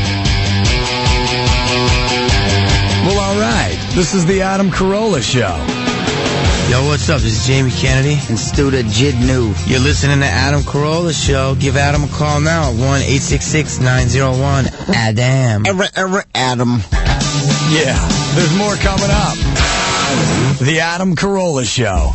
Well, all right. This is the Adam Carolla Show. Yo, what's up? This is Jamie Kennedy and Stu the Jid New. You're listening to Adam Carolla Show. Give Adam a call now at one eight six six nine zero one Adam. Ever, ever, Adam. Yeah, there's more coming up. The Adam Carolla Show.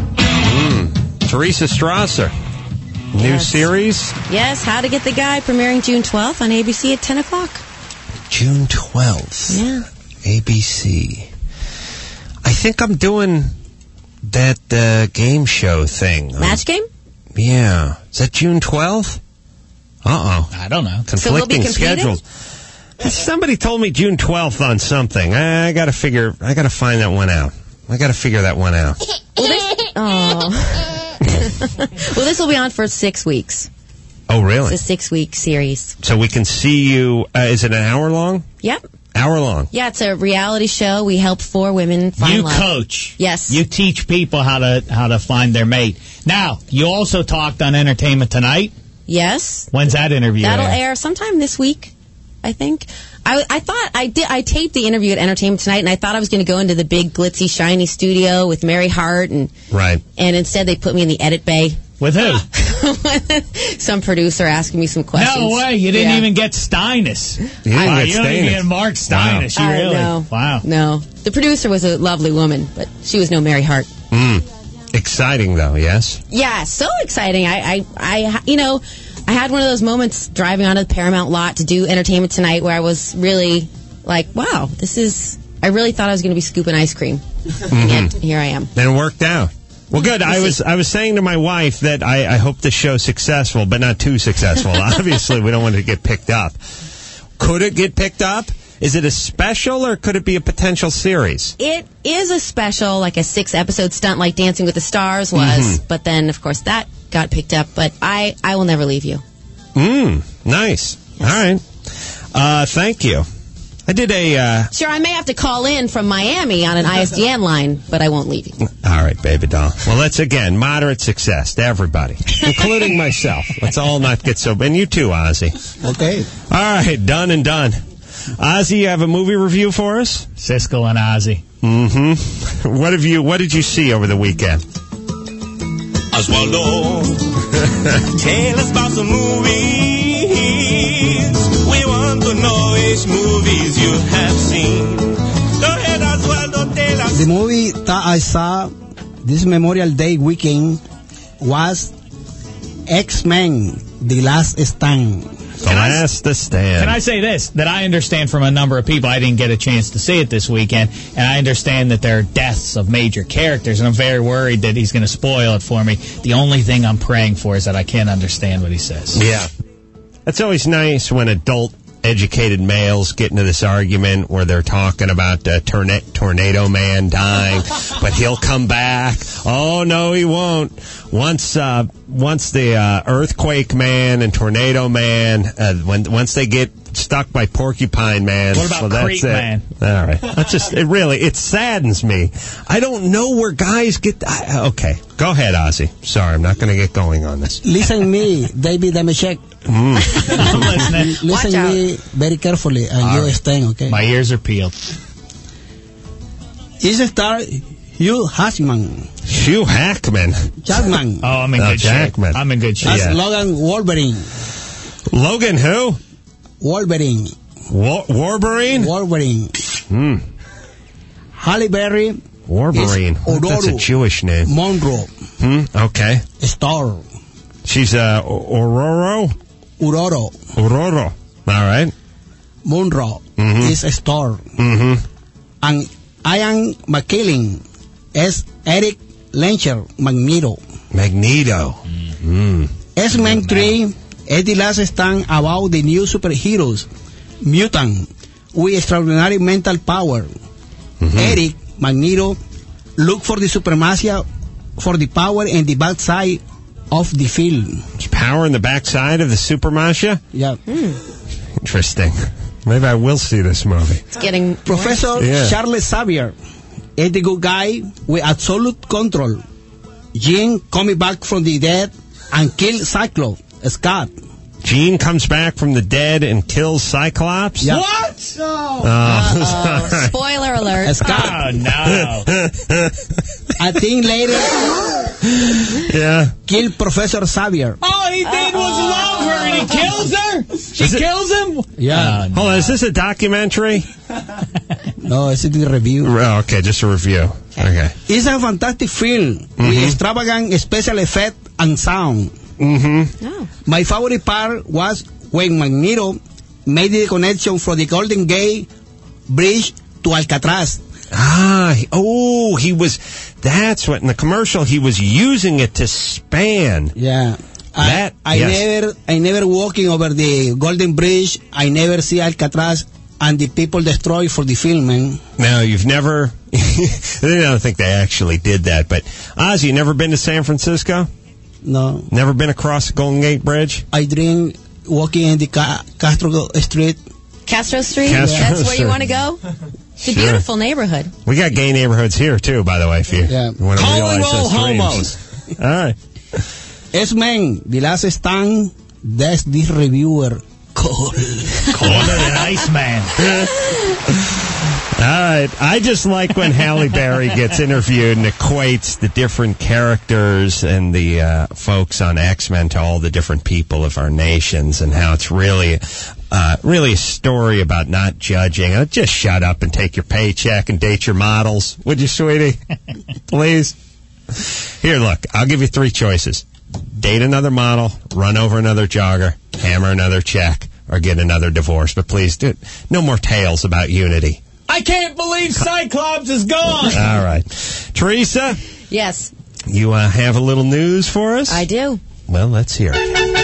Mm. Teresa Strasser. New Yes. series? yes, How to Get the Guy, premiering June twelfth on A B C at ten o'clock. June twelfth. Yeah. A B C. I think I'm doing that uh, game show thing. Match game? Yeah. Is that June twelfth? Uh-oh. I don't know. So we'll be Conflicting competing? schedules. Somebody told me June twelfth on something. I, I got to figure, I got to find that one out. I got to figure that one out. Well, this, oh. well, this will be on for six weeks. Oh, really? It's a six-week series. So we can see you, uh, is it an hour long? Yep. Hour long. Yeah, it's a reality show. We help four women find You love. coach. Yes. You teach people how to how to find their mate. Now, you also talked on Entertainment Tonight. Yes. When's that interview? That'll air? air sometime this week, I think. I, I thought I did. I taped the interview at Entertainment Tonight, and I thought I was going to go into the big glitzy, shiny studio with Mary Hart, and Right. and instead they put me in the edit bay. With who? Some producer asking me some questions. No way. You didn't Yeah. even get Steinus. You didn't Wow, get you don't even Steinus. get Mark Steinus. Uh, You really? no. Wow. No, the producer was a lovely woman, but she was no Mary Hart. Mm. Exciting, though, yes? Yeah, so exciting. I, I, I, you know, I had one of those moments driving onto the Paramount lot to do Entertainment Tonight where I was really like, wow, this is, I really thought I was going to be scooping ice cream. Mhm. And here I am. And it worked out. Well, good. I was I was saying to my wife that I, I hope the show's successful, but not too successful. Obviously, we don't want it to get picked up. Could it get picked up? Is it a special, or could it be a potential series? It is a special, like a six-episode stunt like Dancing with the Stars was, Mhm. but then, of course, that got picked up. But I, I will never leave you. Mm, nice. All right. Uh, thank you. I did a... Uh, Sure, I may have to call in from Miami on an I S D N line, but I won't leave you. all right, baby doll. Well, that's, again, moderate success to everybody, including myself. Let's all not get so... And you too, Ozzy. Okay. All right, done and done. Ozzy, you have a movie review for us? Siskel and Ozzy. Mm-hmm. What have you? What did you see over the weekend? Oswaldo, tell us about some movies. We want to know which movies you have seen. Go ahead, Oswaldo, tell us. The movie that I saw this Memorial Day weekend was X-Men: The Last Stand. The Last Stand. Can I say this? That I understand from a number of people. I didn't get a chance to see it this weekend, and I understand that there are deaths of major characters, and I'm very worried that he's going to spoil it for me. The only thing I'm praying for is that I can't understand what he says. Yeah. It's always nice when adult, educated males get into this argument where they're talking about uh, torna- Tornado Man dying, but he'll come back. Oh, no, he won't. Once uh, once the uh, Earthquake Man and Tornado Man, uh, when once they get stuck by Porcupine Man. What about well, that's Creep it. Man? All right. That's just, it really, it saddens me. I don't know where guys get, I, okay. Go ahead, Ozzy. Sorry, I'm not going to get going on this. Listen me, David Dameshek. Mm. I'm listening. Listen me very carefully, and All you right. stand, okay? My ears are peeled. Is a star Hugh Hackman. Hugh Hackman. Jackman. Oh, I'm in Oh, good Jackman. shape. I'm in good shape. That's Yeah. Logan Wolverine. Logan who? Wolverine. War- Warburine? Wolverine. Hmm. Halle Berry. Warburine. Is That's a Ororo. Jewish name. Monroe. Hmm? Okay. Star. She's uh, Ororo? Uroro. Ororo. All right. Monroe Mhm. is a star. Mm-hmm. And Ian McKellen is Eric Lencher Magneto. Magneto. Mm. X-Men three is the last stand about the new superheroes, mutant, with extraordinary mental power. Mhm. Eric Magneto look for the supremacy for the power and the bad side of the film. There's power in the backside of the Super Masha? Yeah. Interesting. Maybe I will see this movie. It's getting Professor Yeah. Charles Xavier is the good guy with absolute control. Jean coming back from the dead and kill Cyclops, Scott. Jean comes back from the dead and kills Cyclops? Yeah. What? Oh, Uh-oh. sorry. Spoiler alert. Scott. Oh, no. I think later Yeah. kill Professor Xavier. All he did was love her and he kills her? She Is it- kills him? Yeah. Oh, Hold on, is this a documentary? No, it's the review. Oh, okay, just a review. Okay. It's a fantastic film with extravagant special effect and sound. Mm-hmm. Oh. My favorite part was when Magneto made the connection from the Golden Gate Bridge to Alcatraz. Ah, he- oh, he was, that's what, in the commercial, he was using it to span. Yeah. That, I, I yes. never I never walking over the Golden Bridge. I never see Alcatraz and the people destroyed for the film, man. No, you've never, I don't think they actually did that, but Ozzy, you never been to San Francisco? No. Never been across the Golden Gate Bridge? I dream walking in the Ca- Castro Street. Castro Street? Castro That's where Street. you want to go? It's a Sure. beautiful neighborhood. We got gay neighborhoods here, too, by the way, if you Yeah. want to Calling realize all those homos. dreams. All right. X-Men, the last stand, that's this reviewer. Call. Colder than Iceman. All right. I just like when Halle Berry gets interviewed and equates the different characters and the uh, folks on X-Men to all the different people of our nations and how it's really, uh, really a story about not judging. Uh, just shut up and take your paycheck and date your models. Would you, sweetie? Please? Here, look. I'll give you three choices. Date another model, run over another jogger, hammer another check, or get another divorce. But please, do no more tales about unity. I can't believe Cyclops is gone. All right. Teresa, Yes, you uh, have a little news for us? I do. Well, let's hear it.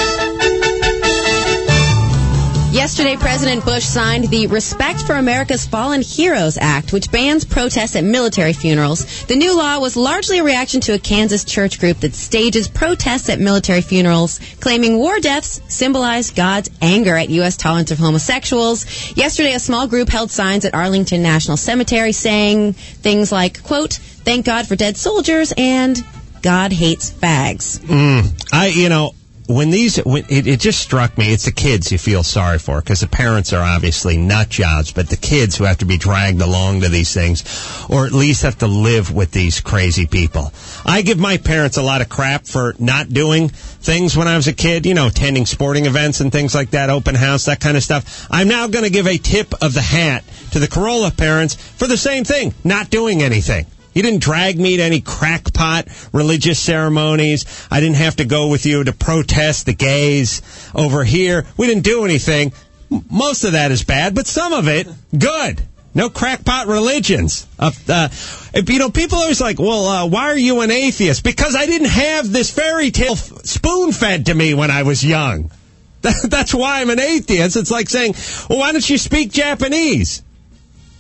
Yesterday, President Bush signed the Respect for America's Fallen Heroes Act, which bans protests at military funerals. The new law was largely a reaction to a Kansas church group that stages protests at military funerals, claiming war deaths symbolize God's anger at U S tolerance of homosexuals. Yesterday, a small group held signs at Arlington National Cemetery saying things like, quote, "Thank God for dead soldiers," and "God hates fags." Mm, I, you know, when these, when, it, it just struck me, it's the kids you feel sorry for, because the parents are obviously nut jobs, but the kids who have to be dragged along to these things, or at least have to live with these crazy people. I give my parents a lot of crap for not doing things when I was a kid, you know, attending sporting events and things like that, open house, that kind of stuff. I'm now going to give a tip of the hat to the Corolla parents for the same thing, not doing anything. You didn't drag me to any crackpot religious ceremonies. I didn't have to go with you to protest the gays over here. We didn't do anything. M- Most of that is bad, but some of it, good. No crackpot religions. Uh, uh, if, you know, people are always like, well, uh, why are you an atheist? Because I didn't have this fairy tale f- spoon-fed to me when I was young. That's why I'm an atheist. It's like saying, well, why don't you speak Japanese? Well,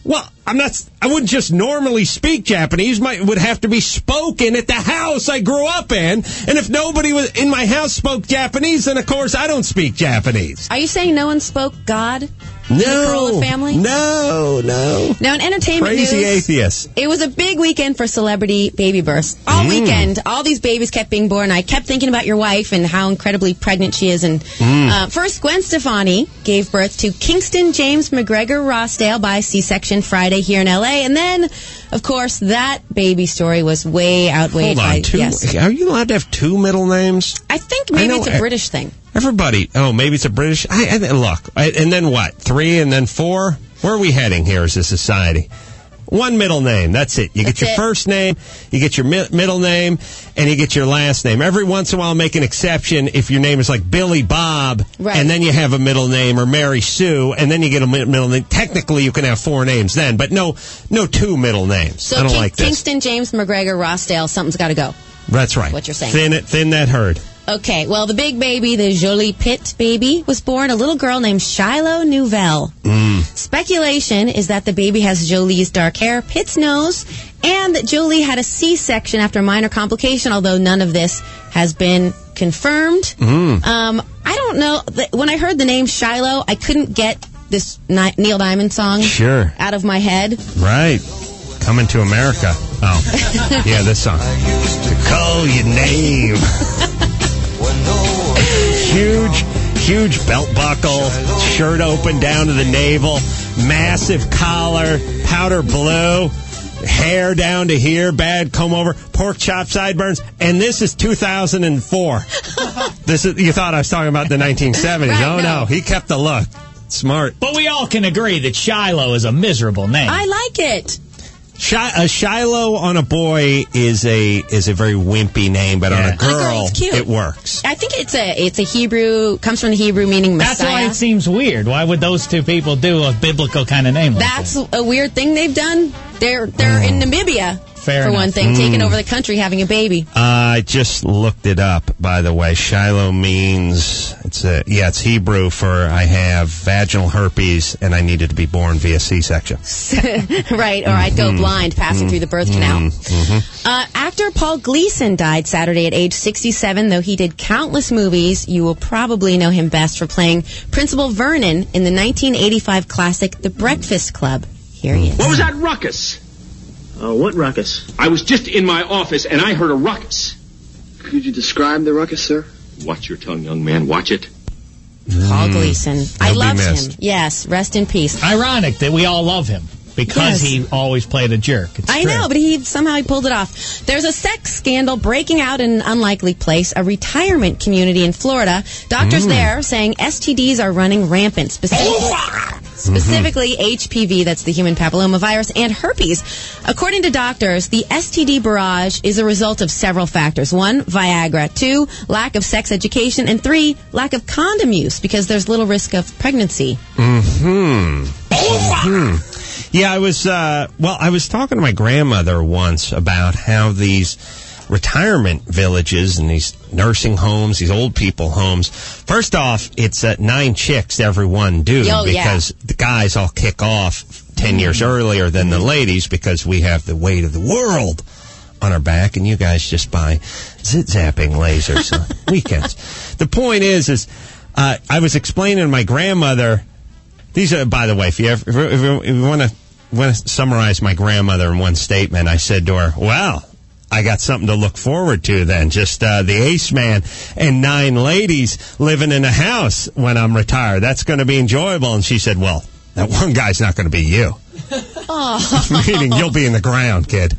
I'm not. I wouldn't just normally speak Japanese. My would have to be spoken at the house I grew up in. And if nobody was in my house spoke Japanese, then of course I don't speak Japanese. Are you saying no one spoke God? No, in the Carolla family? No, no. Now, in entertainment Crazy news, atheists. It was a big weekend for celebrity baby births. All Mm. weekend, all these babies kept being born. I kept thinking about your wife and how incredibly pregnant she is. And Mm. uh, first, Gwen Stefani gave birth to Kingston James McGregor Rossdale by C-section Friday here in L A. And then, of course, that baby story was way outweighed Hold on, by two, yes. are you allowed to have two middle names? I think maybe I know it's a e- British thing. Everybody, oh, maybe it's a British. I, I, look, I, and then what? Three and then four? Where are we heading here as a society? One middle name. That's it. You That's get your it. first name, you get your mi- middle name, and you get your last name. Every once in a while, make an exception if your name is like Billy Bob, Right. and then you have a middle name, or Mary Sue, and then you get a mi- middle name. Technically, you can have four names then, but no, no two middle names. So I don't King- like this. Kingston James McGregor Rossdale, something's got to go. That's right. What you're saying. Thin it, thin that herd. Okay, well, the big baby, the Jolie Pitt baby, was born a little girl named Shiloh Nouvelle. Mm. Speculation is that the baby has Jolie's dark hair, Pitt's nose, and that Jolie had a C-section after a minor complication, although none of this has been confirmed. Mm. Um, I don't know. Th- When I heard the name Shiloh, I couldn't get this Ni- Neil Diamond song Sure. out of my head. Right. Coming to America. Oh. Yeah, this song. To call your name. Huge, huge belt buckle, shirt open down to the navel, massive collar, powder blue, hair down to here, bad comb over, pork chop sideburns, and this is two thousand four. This is, you thought I was talking about the nineteen seventies. Right, oh, no. no, he kept the look. Smart. But we all can agree that Shiloh is a miserable name. I like it. Shi- a Shiloh on a boy is a is a very wimpy name, but on Yeah. a girl, On a girl, it's cute. it works. I think it's a it's a Hebrew, comes from the Hebrew meaning Messiah. That's why it seems weird. Why would those two people do a biblical kind of name like That's that? a weird thing they've done. They're they're in Namibia, Fair for enough. one thing, Mm. taking over the country, having a baby. I just looked it up, by the way. Shiloh means it's a yeah, it's Hebrew for I have vaginal herpes and I needed to be born via C-section. Right, or I'd go blind passing through the birth canal. Mm-hmm. Uh, actor Paul Gleason died Saturday at age sixty-seven. Though he did countless movies, you will probably know him best for playing Principal Vernon in the nineteen eighty-five classic The Breakfast Club. Here he is. What was that ruckus? Uh, what ruckus? I was just in my office and I heard a ruckus. Could you describe the ruckus, sir? Watch your tongue, young man. Watch it. Paul Gleason. I He'll be loved missed. him. Yes, rest in peace. Ironic that we all love him because Yes. he always played a jerk. It's I true. know, but he somehow he pulled it off. There's a sex scandal breaking out in an unlikely place, a retirement community in Florida. Doctors Mm. there saying S T Ds are running rampant, specifically, specifically H P V, that's the human papillomavirus, and herpes. According to doctors, the S T D barrage is a result of several factors. One, Viagra. Two, lack of sex education. And three, lack of condom use because there's little risk of pregnancy. Hmm. Hmm. Yeah, I was. Uh, well, I was talking to my grandmother once about how these retirement villages and these nursing homes, these old people homes. First off, it's uh, nine chicks to every one dude Oh, yeah. because the guys all kick off ten years earlier than the ladies because we have the weight of the world on our back, and you guys just buy zit-zapping lasers on weekends. The point is, is uh, I was explaining to my grandmother. These are, by the way, if you ever, if you, if you want to want to summarize my grandmother in one statement, I said to her, "Well, I got something to look forward to then. Just uh, the Ace Man and nine ladies living in a house when I'm retired. That's going to be enjoyable." And she said, "Well, that one guy's not going to be you." Oh. Meaning you'll be in the ground, kid.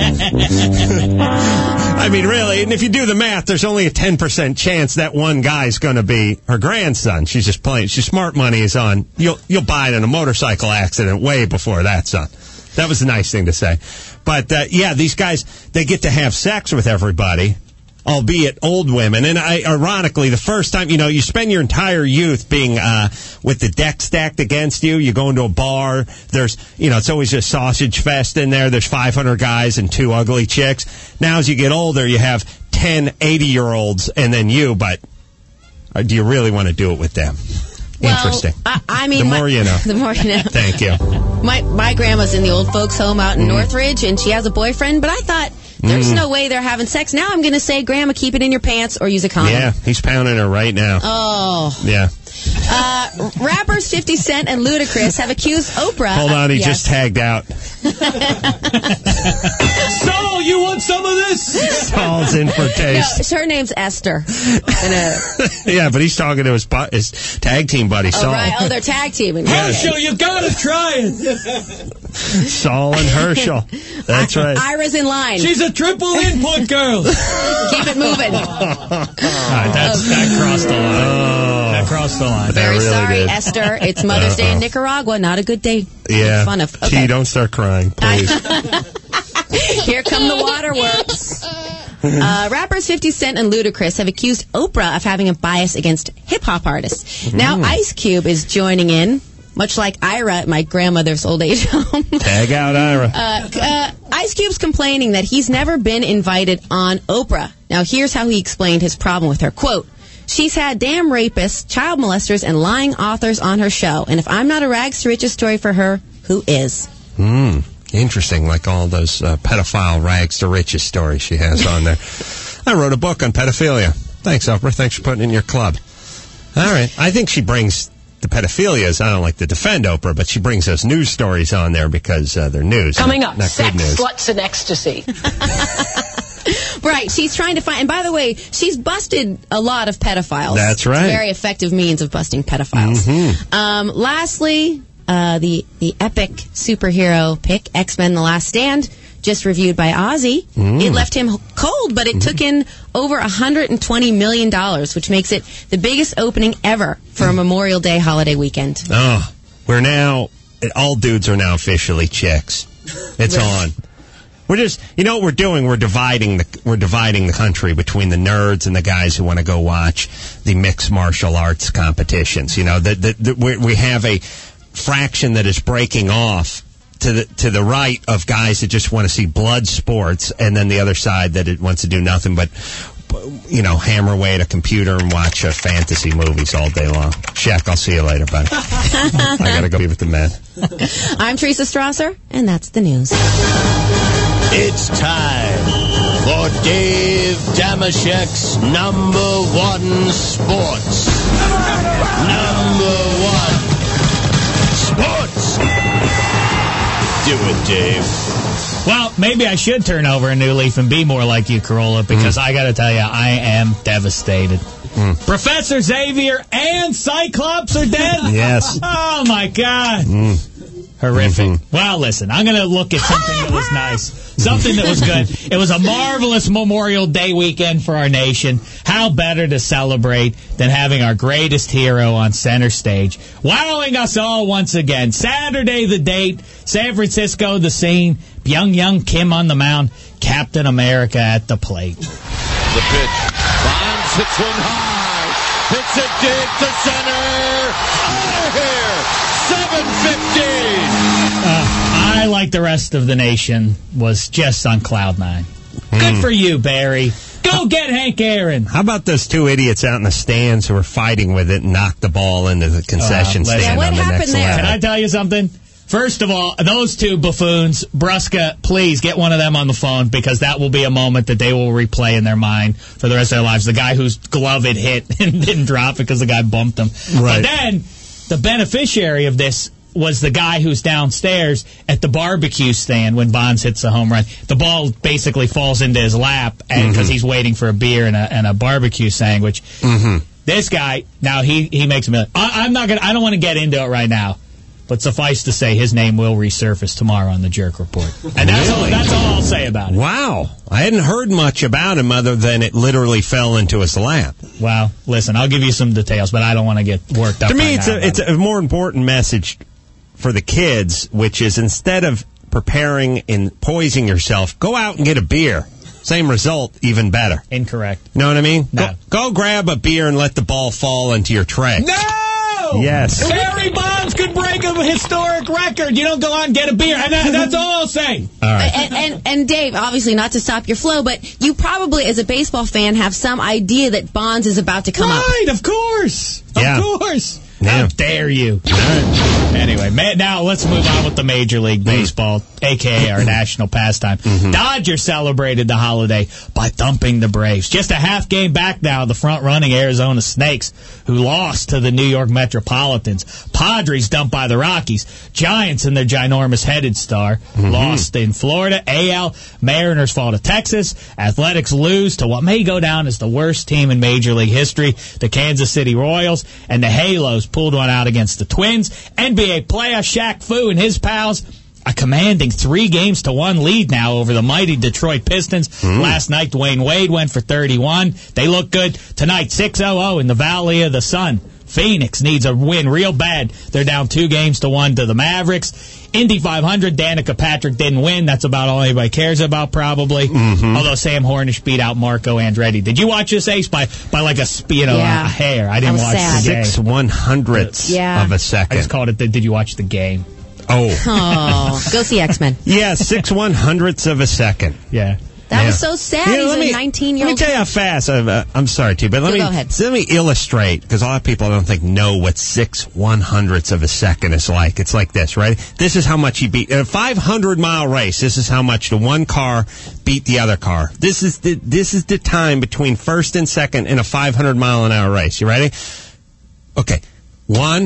I mean, really, and if you do the math, there's only a ten percent chance that one guy's going to be her grandson. She's just playing. She's smart money is on. You'll you'll buy it in a motorcycle accident way before that, son. That was a nice thing to say. But, uh, yeah, these guys, they get to have sex with everybody, albeit old women. And I, ironically, the first time, you know, you spend your entire youth being uh, with the deck stacked against you. You go into a bar. There's, you know, it's always a sausage fest in there. There's five hundred guys and two ugly chicks. Now, as you get older, you have ten eighty-year-olds and then you. But uh, do you really want to do it with them? Well, Interesting. I, I mean, The more what- you know. The more you know. Thank you. My my grandma's in the old folks' home out in Mm. Northridge, and she has a boyfriend. But I thought there's Mm. no way they're having sex. Now I'm going to say, Grandma, keep it in your pants or use a condom. Yeah, he's pounding her right now. Oh. Yeah. Uh, rappers fifty Cent and Ludacris have accused Oprah. Hold on, he Yes. just tagged out. So, you want some of this? Saul's in for a taste. No, her name's Esther. And, uh, Yeah, but he's talking to his bu- his tag team buddy, oh, Saul. right. Oh, they're tag teaming. Yes. Herschel, you gotta try it. Saul and Herschel. That's right. Ira's in line. She's a triple input girl. Keep it moving. All right, that's, that crossed the line. that crossed the line. Very really sorry, did. Esther. It's Mother's Day in Uh-oh. Nicaragua. Not a good day. to Yeah. make fun of. Gee, Okay. don't start crying, please. Here come the waterworks. Uh, rappers fifty Cent and Ludacris have accused Oprah of having a bias against hip-hop artists. Now Mm. Ice Cube is joining in, much like Ira at my grandmother's old age home. Tag out, Ira. Uh, uh, Ice Cube's complaining that he's never been invited on Oprah. Now, here's how he explained his problem with her. Quote, she's had damn rapists, child molesters, and lying authors on her show. And if I'm not a rags to riches story for her, who is? Hmm. Interesting, like all those uh, pedophile rags to riches stories she has on there. I wrote a book on pedophilia. Thanks, Oprah. Thanks for putting it in your club. All right. I think she brings the pedophilias. I don't like to defend Oprah, but she brings those news stories on there because uh, they're news. Coming not, up, not sex, good news. sluts, and ecstasy. Right, she's trying to find, and by the way, she's busted a lot of pedophiles. That's right. It's a very effective means of busting pedophiles. Mhm. Um, lastly, uh, the the epic superhero pick, X-Men: The Last Stand, just reviewed by Ozzy. Mm. It left him cold, but it took in over one hundred twenty million dollars, which makes it the biggest opening ever for a Memorial Day holiday weekend. Oh, we're now, all dudes are now officially chicks. It's on. We're just, you know what we're doing? We're dividing the we're dividing the country between the nerds and the guys who want to go watch the mixed martial arts competitions. You know, the, the, the, we, we have a fraction that is breaking off to the to the right of guys that just want to see blood sports, and then the other side that it wants to do nothing but, you know, hammer away at a computer and watch uh, fantasy movies all day long. Shaq, I'll see you later, buddy. I gotta go be with the men. I'm Teresa Strasser, and that's the news. It's time for Dave Damashek's number one sports. Number one sports. Do it, Dave. Well, maybe I should turn over a new leaf and be more like you, Corolla, because I got to tell you, I am devastated. Mm. Professor Xavier and Cyclops are dead? Yes. Oh, my God. Mm. Horrific. Mm-hmm. Well, listen, I'm going to look at something that was nice, something that was good. It was a marvelous Memorial Day weekend for our nation. How better to celebrate than having our greatest hero on center stage, wowing us all once again. Saturday the date, San Francisco the scene, Pyongyang Kim on the mound, Captain America at the plate. The pitch. Bonds hits one high. Hits it deep to center. Out of here. seven fifteen. Uh, I, like the rest of the nation, was just on cloud nine. Good Mm. for you, Barry. Go get Hank Aaron. How about those two idiots out in the stands who were fighting with it and knocked the ball into the concession Uh, stand yeah, what on the happened next there? level? Can I tell you something? First of all, those two buffoons, Brusca, please get one of them on the phone, because that will be a moment that they will replay in their mind for the rest of their lives. The guy whose glove it hit and didn't drop it because the guy bumped him. Right. But then the beneficiary of this was the guy who's downstairs at the barbecue stand when Bonds hits a home run. The ball basically falls into his lap because Mhm. he's waiting for a beer and a, and a barbecue sandwich. Mm-hmm. This guy, now he, he makes a million. I, I'm not gonna. I don't want to get into it right now, but suffice to say, his name will resurface tomorrow on the Jerk Report, and that's all. Really? That's all I'll say about it. Wow. I hadn't heard much about him other than it literally fell into his lap. Well, listen, I'll give you some details, but I don't want to get worked up. To me, right it's now a, it's a more important message for the kids, which is instead of preparing and poisoning yourself, go out and get a beer. Same result, even better. Incorrect. Know what I mean? No. Go, go grab a beer and let the ball fall into your tray. No! Yes. Barry Bonds could break a historic record. You don't go out and get a beer, and that, that's all I'll say. All right. And, and, and Dave, obviously not to stop your flow, but you probably, as a baseball fan, have some idea that Bonds is about to come up. Right, of course. Yeah. Of course. How dare you? Anyway, man, now let's move on with the Major League Baseball, a k a our national pastime. Mm-hmm. Dodgers celebrated the holiday by thumping the Braves. Just a half game back now, the front-running Arizona Snakes, who lost to the New York Metropolitans. Padres dumped by the Rockies. Giants and their ginormous headed star Mm-hmm. lost in Florida. A L Mariners fall to Texas. Athletics lose to what may go down as the worst team in Major League history, the Kansas City Royals. And the Halos pulled one out against the Twins. N B A player Shaq Fu and his pals a commanding three games to one lead now over the mighty Detroit Pistons. Mm. Last night, Dwayne Wade went for thirty-one. They look good. Tonight, six oh oh in the Valley of the Sun. Phoenix needs a win real bad. They're down two games to one to the Mavericks. Indy five hundred, Danica Patrick didn't win. That's about all anybody cares about, probably. Mm-hmm. Although Sam Hornish beat out Marco Andretti. Did you watch this, Ace, by by like a you know yeah. a hair? I didn't watch sad. the game. Six one hundredths yeah. of a second. I just called it. The, did you watch the game? Oh, oh, go see X-Men. Yeah, six one hundredths of a second. Yeah. That yeah. was so sad. You know, He's me, a nineteen-year-old. Let me tell you how fast. I've, uh, I'm sorry, too, but let no, me go ahead. let me illustrate, because a lot of people I don't think know what six one hundredths of a second is like. It's like this, right? This is how much you beat in a five hundred mile race. This is how much the one car beat the other car. This is the this is the time between first and second in a five hundred mile an hour race. You ready? Okay, one,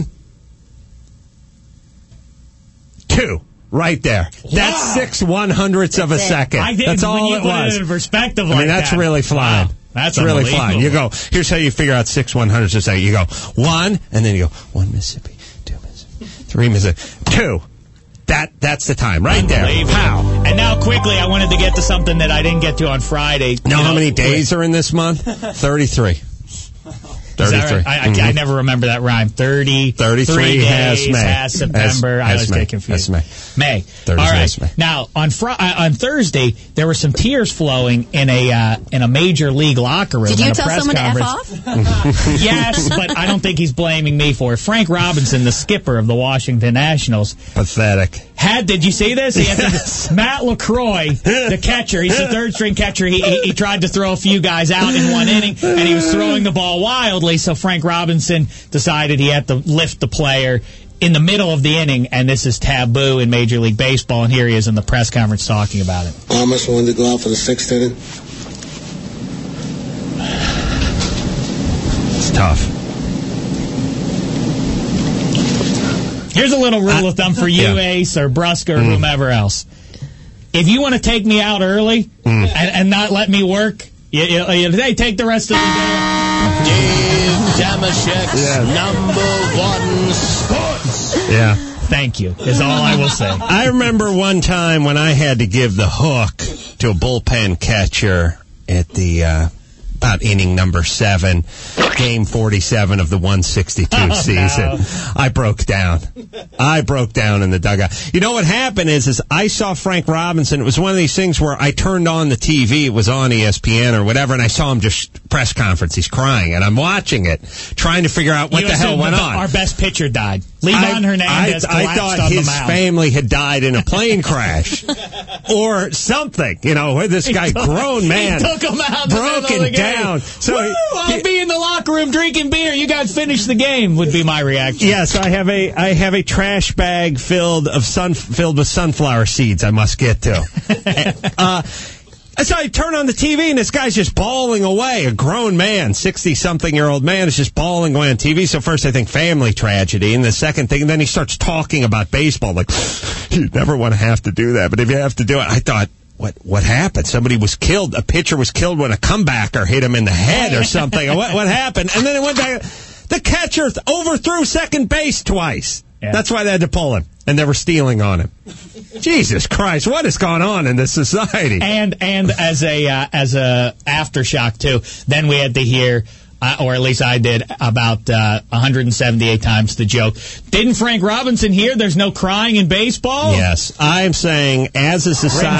two. Right there. Wow. That's six one hundredths of a second. I did, that's when all you it put was. It in perspective I like mean, that's that. really flying. Wow. That's really flying. You unbelievable. go, here's how you figure out six one hundredths of a second. You go, one, and then you go, one Mississippi, two Mississippi, three Mississippi, two. That, that's the time, right there. How? And now, quickly, I wanted to get to something that I didn't get to on Friday. Know You how many days are in this month? thirty-three. thirty-three. Right? I, I, mm-hmm. I never remember that rhyme. thirty, thirty-three days, has May. has September. Has, I always has May. get confused. Has May. May. thirty All right. has May. Now, on fr- uh, on Thursday, there were some tears flowing in a uh, in a major league locker room. Did you in a tell press someone conference. to F off? Yes, but I don't think he's blaming me for it. Frank Robinson, the skipper of the Washington Nationals. Pathetic. Had did you see this? He had Yes. to, Matt LaCroix, the catcher, he's the third string catcher. He, he he tried to throw a few guys out in one inning, and he was throwing the ball wildly. So Frank Robinson decided he had to lift the player in the middle of the inning, and this is taboo in Major League Baseball. And here he is in the press conference talking about it. How much wanted to go out for the sixth inning? It's tough. Here's a little rule of thumb for you, yeah. Ace, or Brusca, or Mm. whomever else. If you want to take me out early Mm. and, and not let me work, you, you, you, hey, take the rest of the day. Dave Damashek's Yes. number one sports. Yeah. Thank you, is all I will say. I remember one time when I had to give the hook to a bullpen catcher at the uh, about inning number seven, game forty-seven of the one sixty-two Oh, season. no. I broke down. I broke down in the dugout. You know what happened is, is I saw Frank Robinson. It was one of these things where I turned on the T V. It was on E S P N or whatever, and I saw him just press conference. He's crying, and I'm watching it, trying to figure out what You the hell assume went the- on. Our best pitcher died. Levon I, Hernandez I, I collapsed thought on the his mound. family had died in a plane crash or something. You know, where this guy, He took- grown man, he took him out in the middle of the broken game. down. So Woo, I'll be in the locker room drinking beer. You guys finish the game. Would be my reaction. yes, I have a I have a trash bag filled of sun filled with sunflower seeds. I must get to. uh, So I turn on the T V, and this guy's just bawling away. A grown man, sixty-something-year-old man, is just bawling away on T V. So first I think family tragedy, and the second thing, and then he starts talking about baseball. Like, you never want to have to do that, but if you have to do it, I thought, what what happened? Somebody was killed. A pitcher was killed when a comebacker hit him in the head or something. what, what happened? And then it went back. The catcher overthrew second base twice. Yeah. That's why they had to pull him, and they were stealing on him. Jesus Christ, what has gone on in this society? And and as a uh, as a aftershock too, then we had to hear, uh, or at least I did, about uh, one hundred seventy-eight times the joke. Didn't Frank Robinson hear there's no crying in baseball? Yes, I'm saying as a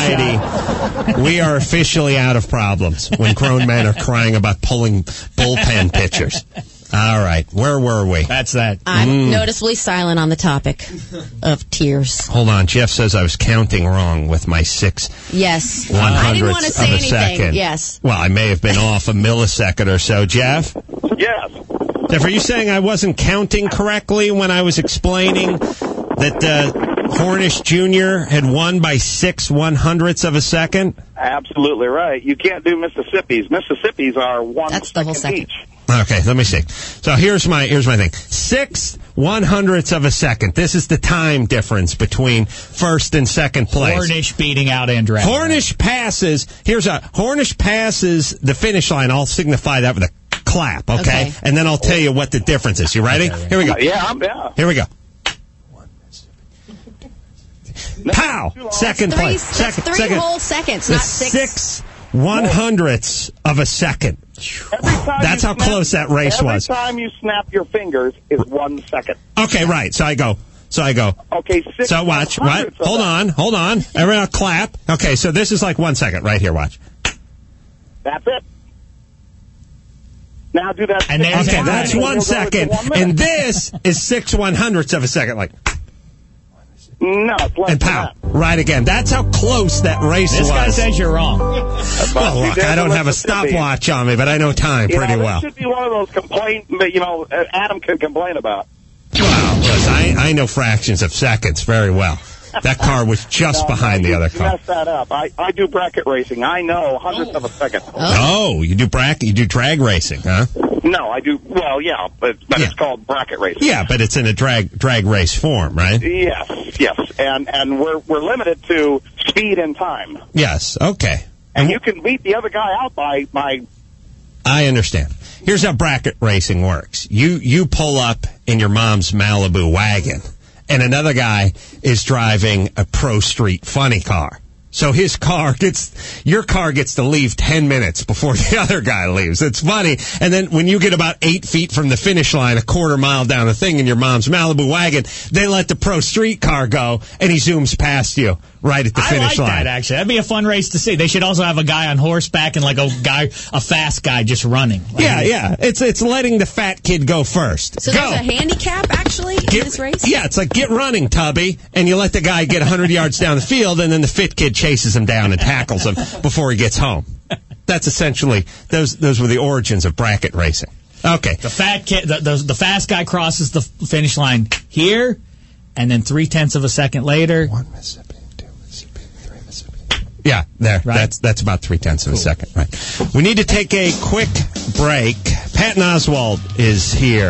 society, we are officially out of problems when grown men are crying about pulling bullpen pitchers. All right, where were we? That's that. I'm Mm. noticeably silent on the topic of tears. Hold on, Jeff says I was counting wrong with my six Yes. one I didn't want hundredths to of say a anything. second. Yes. Well, I may have been off a millisecond or so. Jeff? Yes. Jeff, are you saying I wasn't counting correctly when I was explaining that uh, Hornish Junior had won by six one-hundredths of a second? Absolutely right. You can't do Mississippi's. Mississippi's are one That's the whole second. each. Okay, let me see. So here's my here's my thing. Six one hundredths of a second. This is the time difference between first and second place. Hornish beating out Andretti. Hornish passes. Here's a Hornish passes the finish line. I'll signify that with a clap, okay? Okay. And then I'll tell you what the difference is. You ready? Okay, Here we go. Uh, yeah, I'm down. Here we go. Pow! Second Three, place. that's Second, three second. whole seconds, The not six. six one hundredths of a second. Every time That's you how snap- close that race every was. Every time you snap your fingers is one second. Okay, right. So I go. So I go. Okay, six So watch. What? one-hundredths of Hold that. on. Hold on. Everyone clap. Okay, so this is like one second right here. Watch. That's it. Now do that. And six there's Okay, times, that's and one you'll go to second. one minute. And this is six one hundredths of a second. Like, No, it's less and than pow. that. Right again. That's how close that race This was. guy says you're wrong. Well, look, I don't have a stopwatch on me, but I know time You pretty know, well. This should be one of those complaint, but, you know, uh, Adam can complain about. Wow, Liz, I, I know fractions of seconds very well. That car was just No, behind no, the you other car. messed that up. I, I do bracket racing. I know hundredths of a second. Oh, you do bracket, you do drag racing, huh? No, I do. Well, yeah, but but Yeah. it's called bracket racing. Yeah, but it's in a drag drag race form, right? Yes, yes, and and we're we're limited to speed and time, Yes. Okay. and you can beat the other guy out by by. I understand. Here's how bracket racing works. You you pull up in your mom's Malibu wagon, and another guy is driving a Pro Street funny car. So his car gets, your car gets to leave ten minutes before the other guy leaves. It's funny. And then when you get about eight feet from the finish line, a quarter mile down the thing in your mom's Malibu wagon, they let the Pro Street car go, and he zooms past you right at the I finish like line. that, actually. That'd be a fun race to see. They should also have a guy on horseback and like a guy, a fast guy just running. Like, Yeah, yeah. It's it's letting the fat kid go first. So go. there's a handicap, actually, in this race? Yeah, it's like get running, Tubby, and you let the guy get one hundred yards down the field, and then the fit kid chases him down and tackles him before he gets home. That's essentially, those those were the origins of bracket racing. Okay. The fat kid, the, the, the fast guy crosses the finish line here, and then three tenths of a second later. One Mississippi, two Mississippi, three Mississippi. Yeah, there. Right. That's that's about three tenths of a second. Right. We need to take a quick break. Patton Oswalt is here.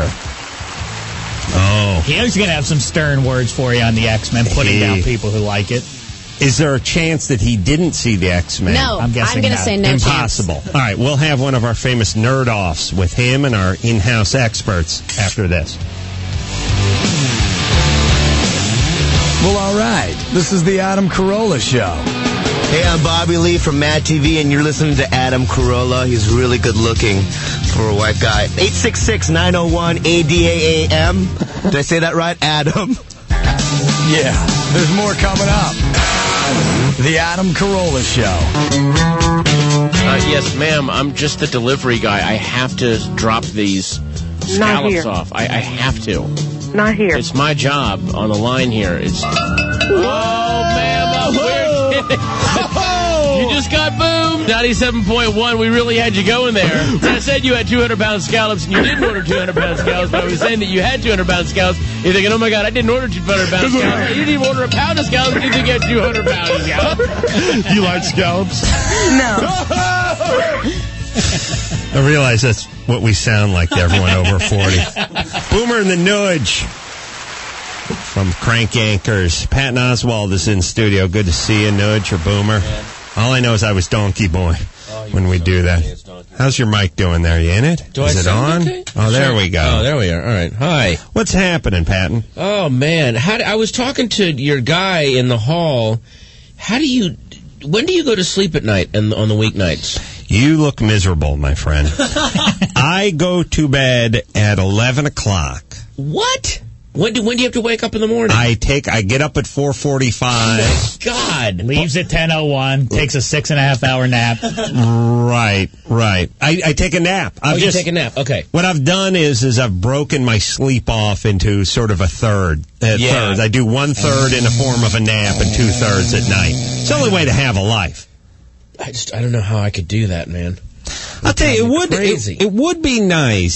Oh. He's going to have some stern words for you on the X-Men, putting He- down people who like it. Is there a chance that he didn't see the X-Men? No, I'm guessing I'm going to not. say no Impossible. chance. All right, we'll have one of our famous nerd-offs with him and our in-house experts after this. Well, all right. This is the Adam Carolla Show. Hey, I'm Bobby Lee from Mad T V, and you're listening to Adam Carolla. He's really good looking for a white guy. eight six six, nine oh one, A D A A M. Did I say that right? Adam. Yeah, there's more coming up. The Adam Carolla Show. Uh, yes, ma'am. I'm just the delivery guy. I have to drop these scallops here. off. I, I have to. Not here. It's my job on the line here. It's. Oh, ma'am, uh, we're kidding. You just got boomed. ninety-seven point one, we really had you going there. I said you had two hundred pound scallops, and you didn't order two hundred pound scallops, but I was saying that you had two hundred pound scallops. You're thinking, oh my God, I didn't order two hundred pound scallops. You didn't even order a pound of scallops, you think you had two hundred pound of scallops. You like scallops? No. I realize that's what we sound like to everyone over forty. Boomer and the Nudge from Crank Anchors. Patton Oswalt is in studio. Good to see you, Nudge or Boomer. All I know is I was Donkey Boy when we do that. How's your mic doing there? You in it? Do is I it sound on? okay? Oh, there Sure. we go. Oh, there we are. All right. Hi. What's happening, Patton? Oh, man. How do, I was talking to your guy in the hall. How do you... When do you go to sleep at night and on the weeknights? You look miserable, my friend. I go to bed at eleven o'clock. What? When do, when do you have to wake up in the morning? I take. I get up at four forty-five. God. Leaves at ten oh one, takes a six and a half hour nap. Right, right. I, I take a nap. Oh, I've you just, take a nap. Okay. What I've done is, is I've broken my sleep off into sort of a third. Uh, Yeah. Thirds. I do one third in the form of a nap and two thirds at night. It's the only way to have a life. I just I don't know how I could do that, man. I'll tell you, it would crazy. it, it would be nice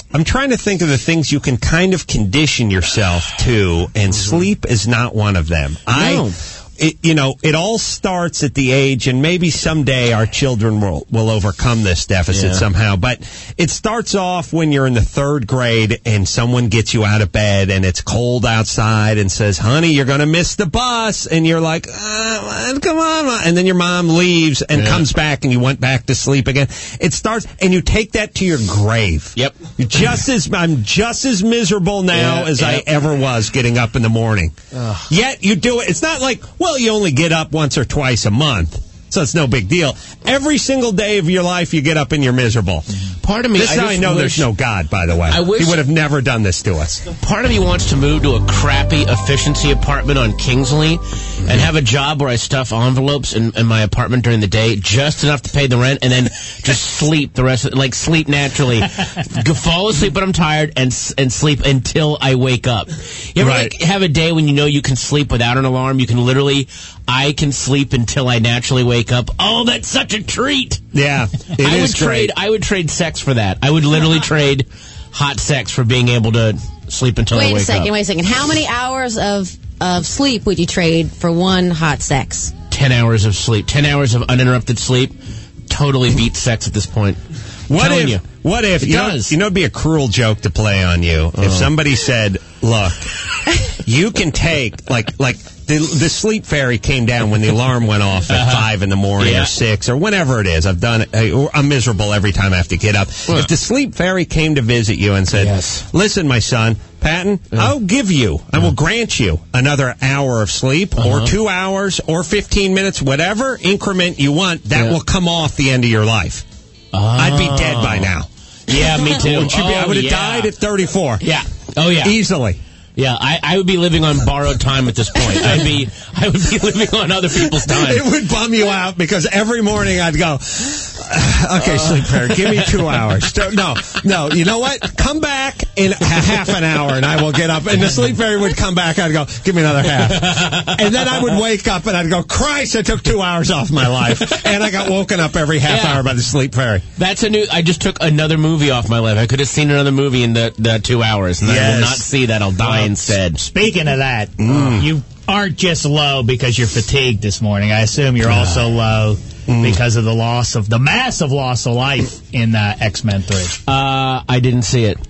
I'm trying to think of the things you can kind of condition yourself to, and sleep is not one of them. No. I, it, you know, it all starts at the age, and maybe someday our children will, will overcome this deficit Yeah. somehow, but it starts off when you're in the third grade and someone gets you out of bed and it's cold outside and says, honey, you're going to miss the bus. And you're like, uh, come on. Mom." And then your mom leaves and Yeah. comes back and you went back to sleep again. It starts, and you take that to your grave. Yep. Just as, I'm just as miserable now Yeah, as I yep. ever was getting up in the morning. Yet you do it. It's not like, well, you only get up once or twice a month, so it's no big deal. Every single day of your life, you get up and you're miserable. Part of me, This I is how I just know wish- there's no God, by the way. I wish- He would have never done this to us. Part of me wants to move to a crappy efficiency apartment on Kingsley and have a job where I stuff envelopes in, in my apartment during the day, just enough to pay the rent, and then just sleep the rest of like sleep naturally. Go- fall asleep when I'm tired and s- and sleep until I wake up. You ever Right. like, have a day when you know you can sleep without an alarm? You can literally, I can sleep until I naturally wake up. Oh, that's such a treat. Yeah, it I is would trade. great. I would trade sex for that. I would literally trade hot sex for being able to sleep until I Wait wake a second, up. wait a second. How many hours of, of sleep would you trade for one hot sex? Ten hours of sleep. Ten hours of uninterrupted sleep totally beats sex at this point. What Telling if, you. what if, It you know, does. you know, it'd be a cruel joke to play on you if somebody said, look, you can take, like, like, the, the sleep fairy came down when the alarm went off at five in the morning Yeah. or six or whenever it is. I've done it. I, I'm miserable every time I have to get up. If the sleep fairy came to visit you and said, Yes. listen, my son, Patton, I'll give you, I will grant you another hour of sleep or two hours or fifteen minutes, whatever increment you want, that Yeah. will come off the end of your life. I'd be dead by now. Yeah, me too. Would you be, I Oh, would have yeah. died at thirty-four. Yeah. Oh, yeah. Easily. Yeah, I, I would be living on borrowed time at this point. I'd be, I would be living on other people's time. It would bum you out because every morning I'd go, okay, sleep fairy, give me two hours. Don't- No, no, you know what? Come back in a half an hour and I will get up. And the sleep fairy would come back. I'd go, give me another half. And then I would wake up and I'd go, Christ, I took two hours off my life. And I got woken up every half Yeah. hour by the sleep fairy. That's a new. I just took another movie off my life. I could have seen another movie in the, the two hours, and I Yes. will not see that. I'll die instead. Speaking of that, you aren't just low because you're fatigued this morning. I assume you're also low because of the loss of the massive loss of life in uh, X-Men three. Uh, I didn't see it.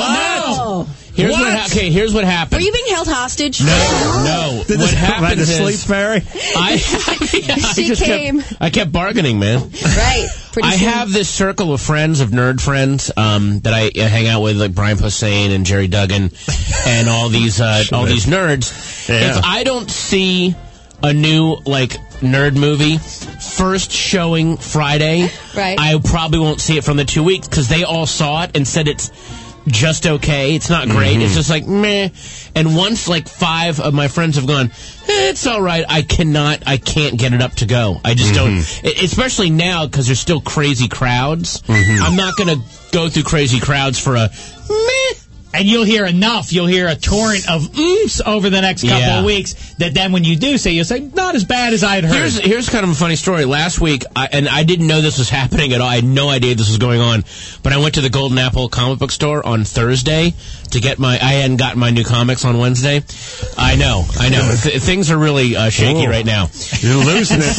Oh, Here's what? What? ha- okay, here's what were happened. you being held hostage? No, no. Did what this- by happens the is sleep fairy? I, I She just came. Kept, I kept bargaining, man. Right. Pretty I soon. have this circle of friends, of nerd friends, um, that I uh, hang out with, like Brian Posehn and Jerry Duggan, and all these uh, all these nerds. Yeah. If I don't see a new like nerd movie first showing Friday, Right. I probably won't see it from the two weeks because they all saw it and said it's just okay. It's not great. It's just like meh. And once like five of my friends have gone, eh, it's all right. I cannot. I can't get it up to go. I just don't. e- Especially now because there's still crazy crowds. I'm not going to go through crazy crowds for a meh. And you'll hear enough. You'll hear a torrent of oops over the next couple Yeah. of weeks that then when you do say, you'll say, not as bad as I'd heard. Here's here's kind of a funny story. Last week, I, and I didn't know this was happening at all. I had no idea this was going on. But I went to the Golden Apple comic book store on Thursday to get my. I hadn't gotten my new comics on Wednesday. I know, I know. Th- things are really uh, shaky Ooh. right now. You're losing it,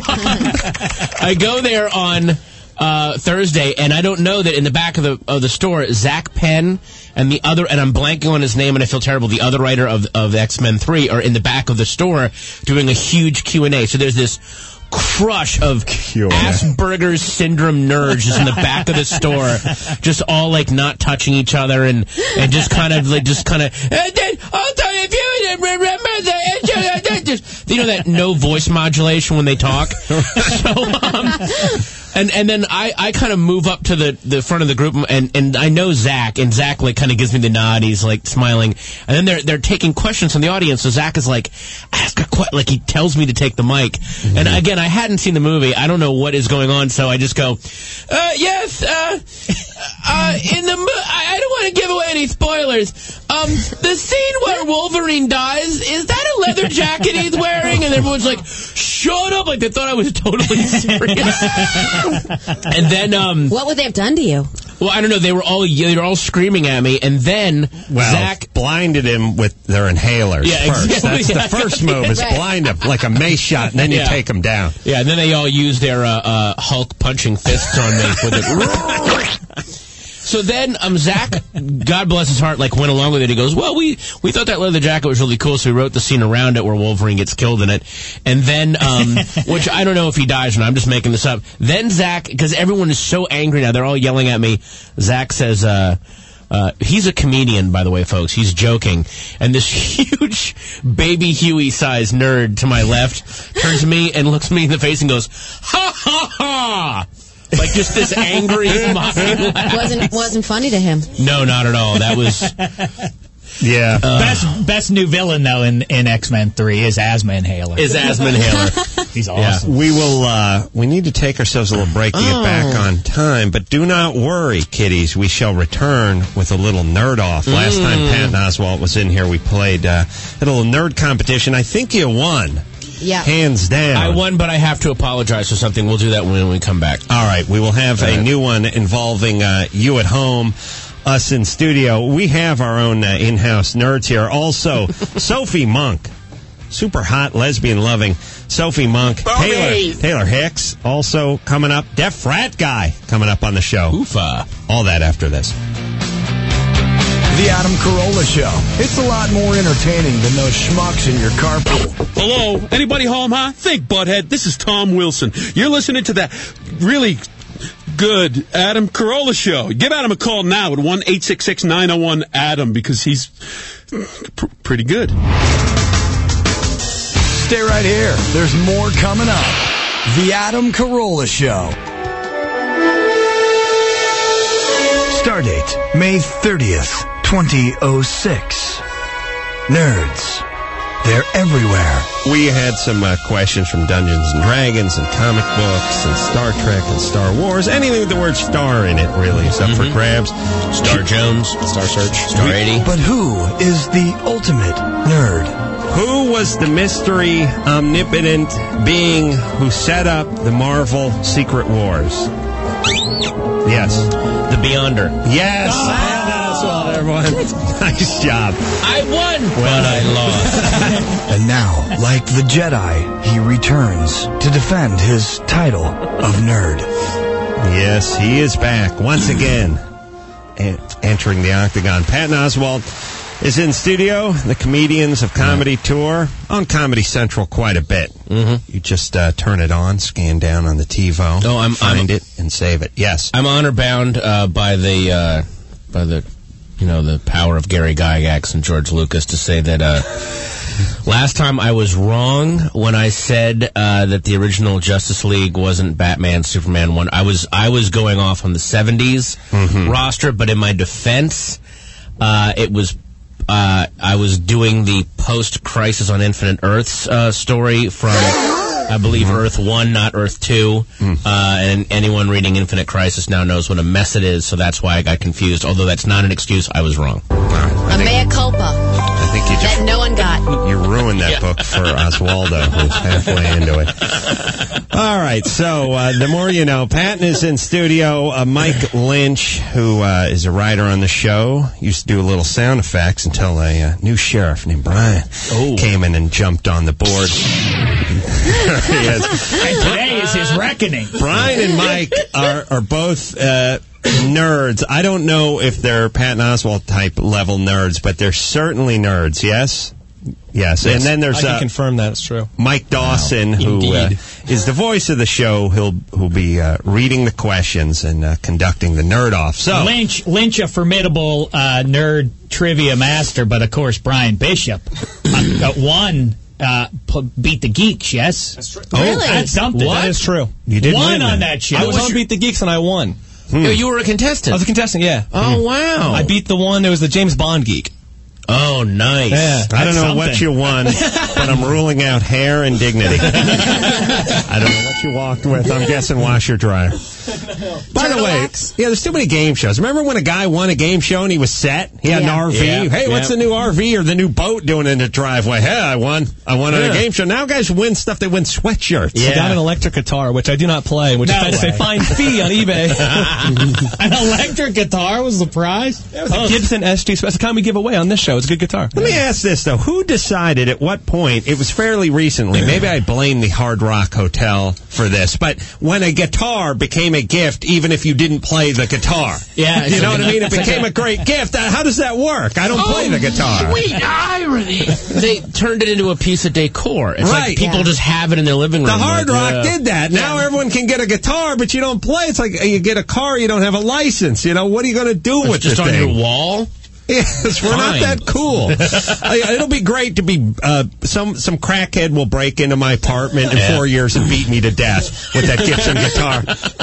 bro. I go there on uh, Thursday, and I don't know that in the back of the of the store, Zach Penn and the other, and I'm blanking on his name, and I feel terrible. The other writer of of X-Men three are in the back of the store doing a huge Q and A. So there's this crush of Asperger's syndrome nerds just in the back of the store, just all like not touching each other and and just kind of like just kind of. And then also, if you remember the, just, you know that no voice modulation when they talk. So um, and and then I, I kind of move up to the, the front of the group and, and I know Zach and Zach like kind of gives me the nod. He's like smiling and then they're they're taking questions from the audience. So Zach is like, ask a question. Like he tells me to take the mic. Mm-hmm. And again, I hadn't seen the movie. I don't know what is going on. So I just go, uh, yes. Uh, uh, in the mo- I, I don't want to give away any spoilers. Um, the scene where Wolverine dies, is that a leather jacket he's wearing? And everyone's like, shut up. Like, they thought I was totally serious. And then, um... What would they have done to you? Well, I don't know. They were all they were all screaming at me, and then well, Zach blinded him with their inhalers yeah, first. Exactly. That's the first move, is right. blind him like a mace shot, and then you yeah. take him down. Yeah, and then they all used their uh, uh, Hulk punching fists on me with it. So then, um, Zach, God bless his heart, like went along with it. He goes, "Well, we we thought that leather jacket was really cool, so we wrote the scene around it where Wolverine gets killed in it." And then, um, which I don't know if he dies or not. I'm just making this up. Then Zach, because everyone is so angry now, they're all yelling at me. Zach says, uh, uh, he's a comedian, by the way, folks. He's joking. And this huge baby Huey-sized nerd to my left turns to me and looks me in the face and goes, "Ha ha ha!" Like just this angry, mocking laugh. Wasn't wasn't funny to him. No, not at all. That was... Yeah. Uh, best best new villain, though, in, in X-Men three is Asthma Inhaler. Is Asthma Inhaler. He's awesome. Yeah. We will, uh, we need to take ourselves a little break to oh. get back on time, but do not worry, kiddies. We shall return with a little nerd off. Last mm. time Pat Oswalt was in here, we played uh, a little nerd competition. I think you won. Yeah. Hands down. I won, but I have to apologize for something. We'll do that when we come back. All right. We will have All a right. new one involving uh, you at home, us in studio. We have our own uh, in-house nerds here. Also, Sophie Monk. Super hot, lesbian-loving Sophie Monk. Taylor, Taylor Hicks also coming up. Deaf Frat Guy coming up on the show. Oofa. All that after this. The Adam Carolla Show. It's a lot more entertaining than those schmucks in your carpool. Hello? Anybody home, huh? Think, butthead. This is Tom Wilson. You're listening to that really good Adam Carolla Show. Give Adam a call now at one eight six six nine oh one Adam because he's pr- pretty good. Stay right here. There's more coming up. The Adam Carolla Show. Stardate, May thirtieth, twenty oh six. Nerds. They're everywhere. We had some uh, questions from Dungeons and Dragons and comic books and Star Trek and Star Wars. Anything with the word star in it, really, is up Mm-hmm. for grabs. Star Jones, Star Search, Star eighty. But who is the ultimate nerd? Who was the mystery, omnipotent being who set up the Marvel Secret Wars? Yes. The Beyonder. Yes. Oh, that's all, everyone. Nice job. I won, but I lost. And now, like the Jedi, he returns to defend his title of nerd. Yes, he is back once again, en- entering the Octagon. Patton Oswalt is in studio. The Comedians of Comedy Tour on Comedy Central quite a bit. Mm-hmm. You just uh, turn it on, scan down on the TiVo, Oh, I'm- find I'm- it, and save it. Yes. I'm honor bound uh, by the uh, by the you know the power of Gary Gygax and George Lucas to say that uh, last time I was wrong when I said uh, that the original Justice League wasn't Batman, Superman one. I was I was going off on the seventies Mm-hmm. roster, but in my defense, uh, it was. Uh, I was doing the post-Crisis on Infinite Earths uh, story from, I believe, Earth one, not Earth two. Uh, and anyone reading Infinite Crisis now knows what a mess it is, so that's why I got confused. Although that's not an excuse, I was wrong. A mea culpa I think you just that no one got. you ruined that book for Oswaldo, who's halfway into it. All right, so uh, the more you know. Patton is in studio. Uh, Mike Lynch, who uh, is a writer on the show, used to do a little sound effects until a uh, new sheriff named Brian Oh. came in and jumped on the board. Yes. And today is his reckoning. Brian and Mike are, are both uh, nerds. I don't know if they're Patton Oswalt type level nerds, but they're certainly nerds, yes? Yes. And then there's I can uh, confirm that. It's true. Mike Dawson, who uh, Indeed. is the voice of the show. He'll who'll be uh, reading the questions and uh, conducting the nerd off. So Lynch, Lynch, a formidable uh, nerd trivia master, but of course Brian Bishop uh, won. Uh, p- beat the Geeks, yes? That's true. Oh, Really? That's something. That is true. You did won win on then. that show. I was on Beat the Geeks and I won. Oh, you were a contestant. I was a contestant, yeah. Oh, wow. I beat the one that was the James Bond geek. Oh, nice. Yeah. I don't know That's what something. you won, but I'm ruling out hair and dignity. I don't know what you walked with. I'm guessing washer dryer. By the way, yeah, there's too many game shows. Remember when a guy won a game show and he was set? He had Yeah. an R V. Yeah. Hey, what's Yeah. the new R V or the new boat doing in the driveway? Hey, I won. I won on Yeah. a game show. Now guys win stuff. They win sweatshirts. I got an electric guitar, which I do not play, which No is had to say way. find fee on eBay. An electric guitar was the prize? It was a Gibson S G. That's the kind we give away on this show. It's a good guitar. Let me ask this, though. Who decided at what point, it was fairly recently, maybe I blame the Hard Rock Hotel for this, but when a guitar became a gift, even if you didn't play the guitar. Yeah, You it's know like what I a- mean? It it's like became a- a great gift. Uh, How does that work? I don't play the guitar. Sweet irony. They turned it into a piece of decor. It's Right. like people Yeah. just have it in their living room. The Hard Like, Rock yeah. did that. Now everyone can get a guitar, but you don't play. It's like uh, you get a car, you don't have a license. You know, what are you going to do It's with just the on thing? your wall. Yes, we're not Fine. that cool. I- It'll be great to be uh, some some crackhead will break into my apartment in Yeah. four years and beat me to death with that Gibson guitar.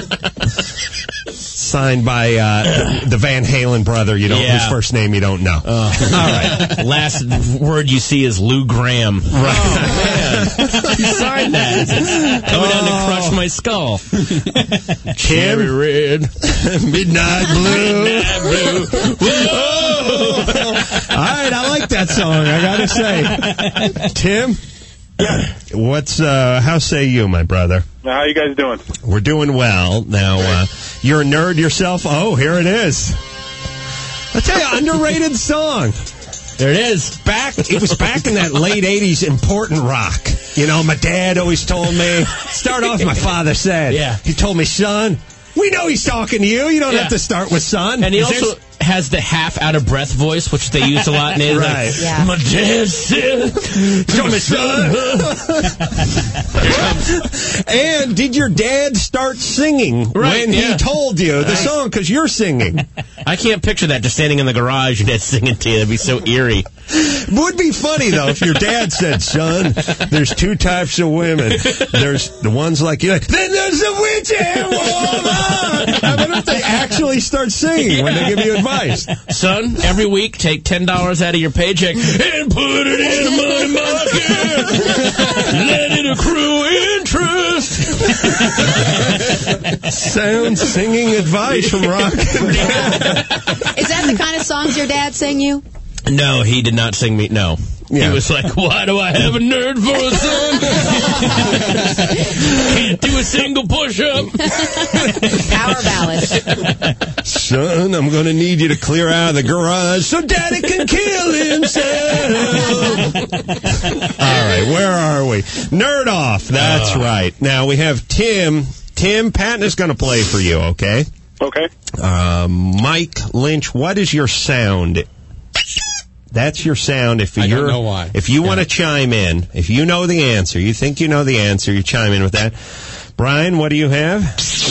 Signed by uh, the Van Halen brother, you don't Yeah. whose first name you don't know. All right. Last word you see is Lou Graham. Right. Oh, man. You signed that. Coming down to crush my skull. Cherry red. Midnight Blue. Midnight blue. Whoa. All right, I like that song, I gotta say. Tim? What's, uh, how say you, my brother? Now, how you guys doing? We're doing well. Now, uh, you're a nerd yourself? Oh, here it is. I'll tell you, underrated song. There it is. Back, it was back in that late eighties important rock. You know, my dad always told me, start off, my father said. Yeah. He told me, son, we know he's talking to you. You don't Yeah. have to start with son. And he Is also there- has the half out of breath voice, which they use a lot. And it's Right. Like, Yeah. my dad said, Told me, son. And did your dad start singing Right, when yeah. he told you the song? Because you're singing. I can't picture that just standing in the garage and dad singing to you. That'd be so eerie. Would be funny, though, if your dad said, son, there's two types of women. There's the ones like you. Then there's the witch and woman. I mean, if they actually start singing when they give you advice. Son, every week take ten dollars out of your paycheck and put it in a money market. Let it accrue interest. Sound singing advice from rock. Is that the kind of songs your dad sang you? No, he did not sing me. No. Yeah. He was like, why do I have a nerd for a son? Can't do a single push-up. Power ballad. Son, I'm going to need you to clear out of the garage so Daddy can kill himself. All right, where are we? Nerd off. That's Uh. right. Now we have Tim. Tim, Patton is going to play for you, okay? Okay. Uh, Mike Lynch, what is your sound? That's your sound. If I you're, don't know why. If you want to chime in, if you know the answer, you think you know the answer, you chime in with that. Brian, what do you have?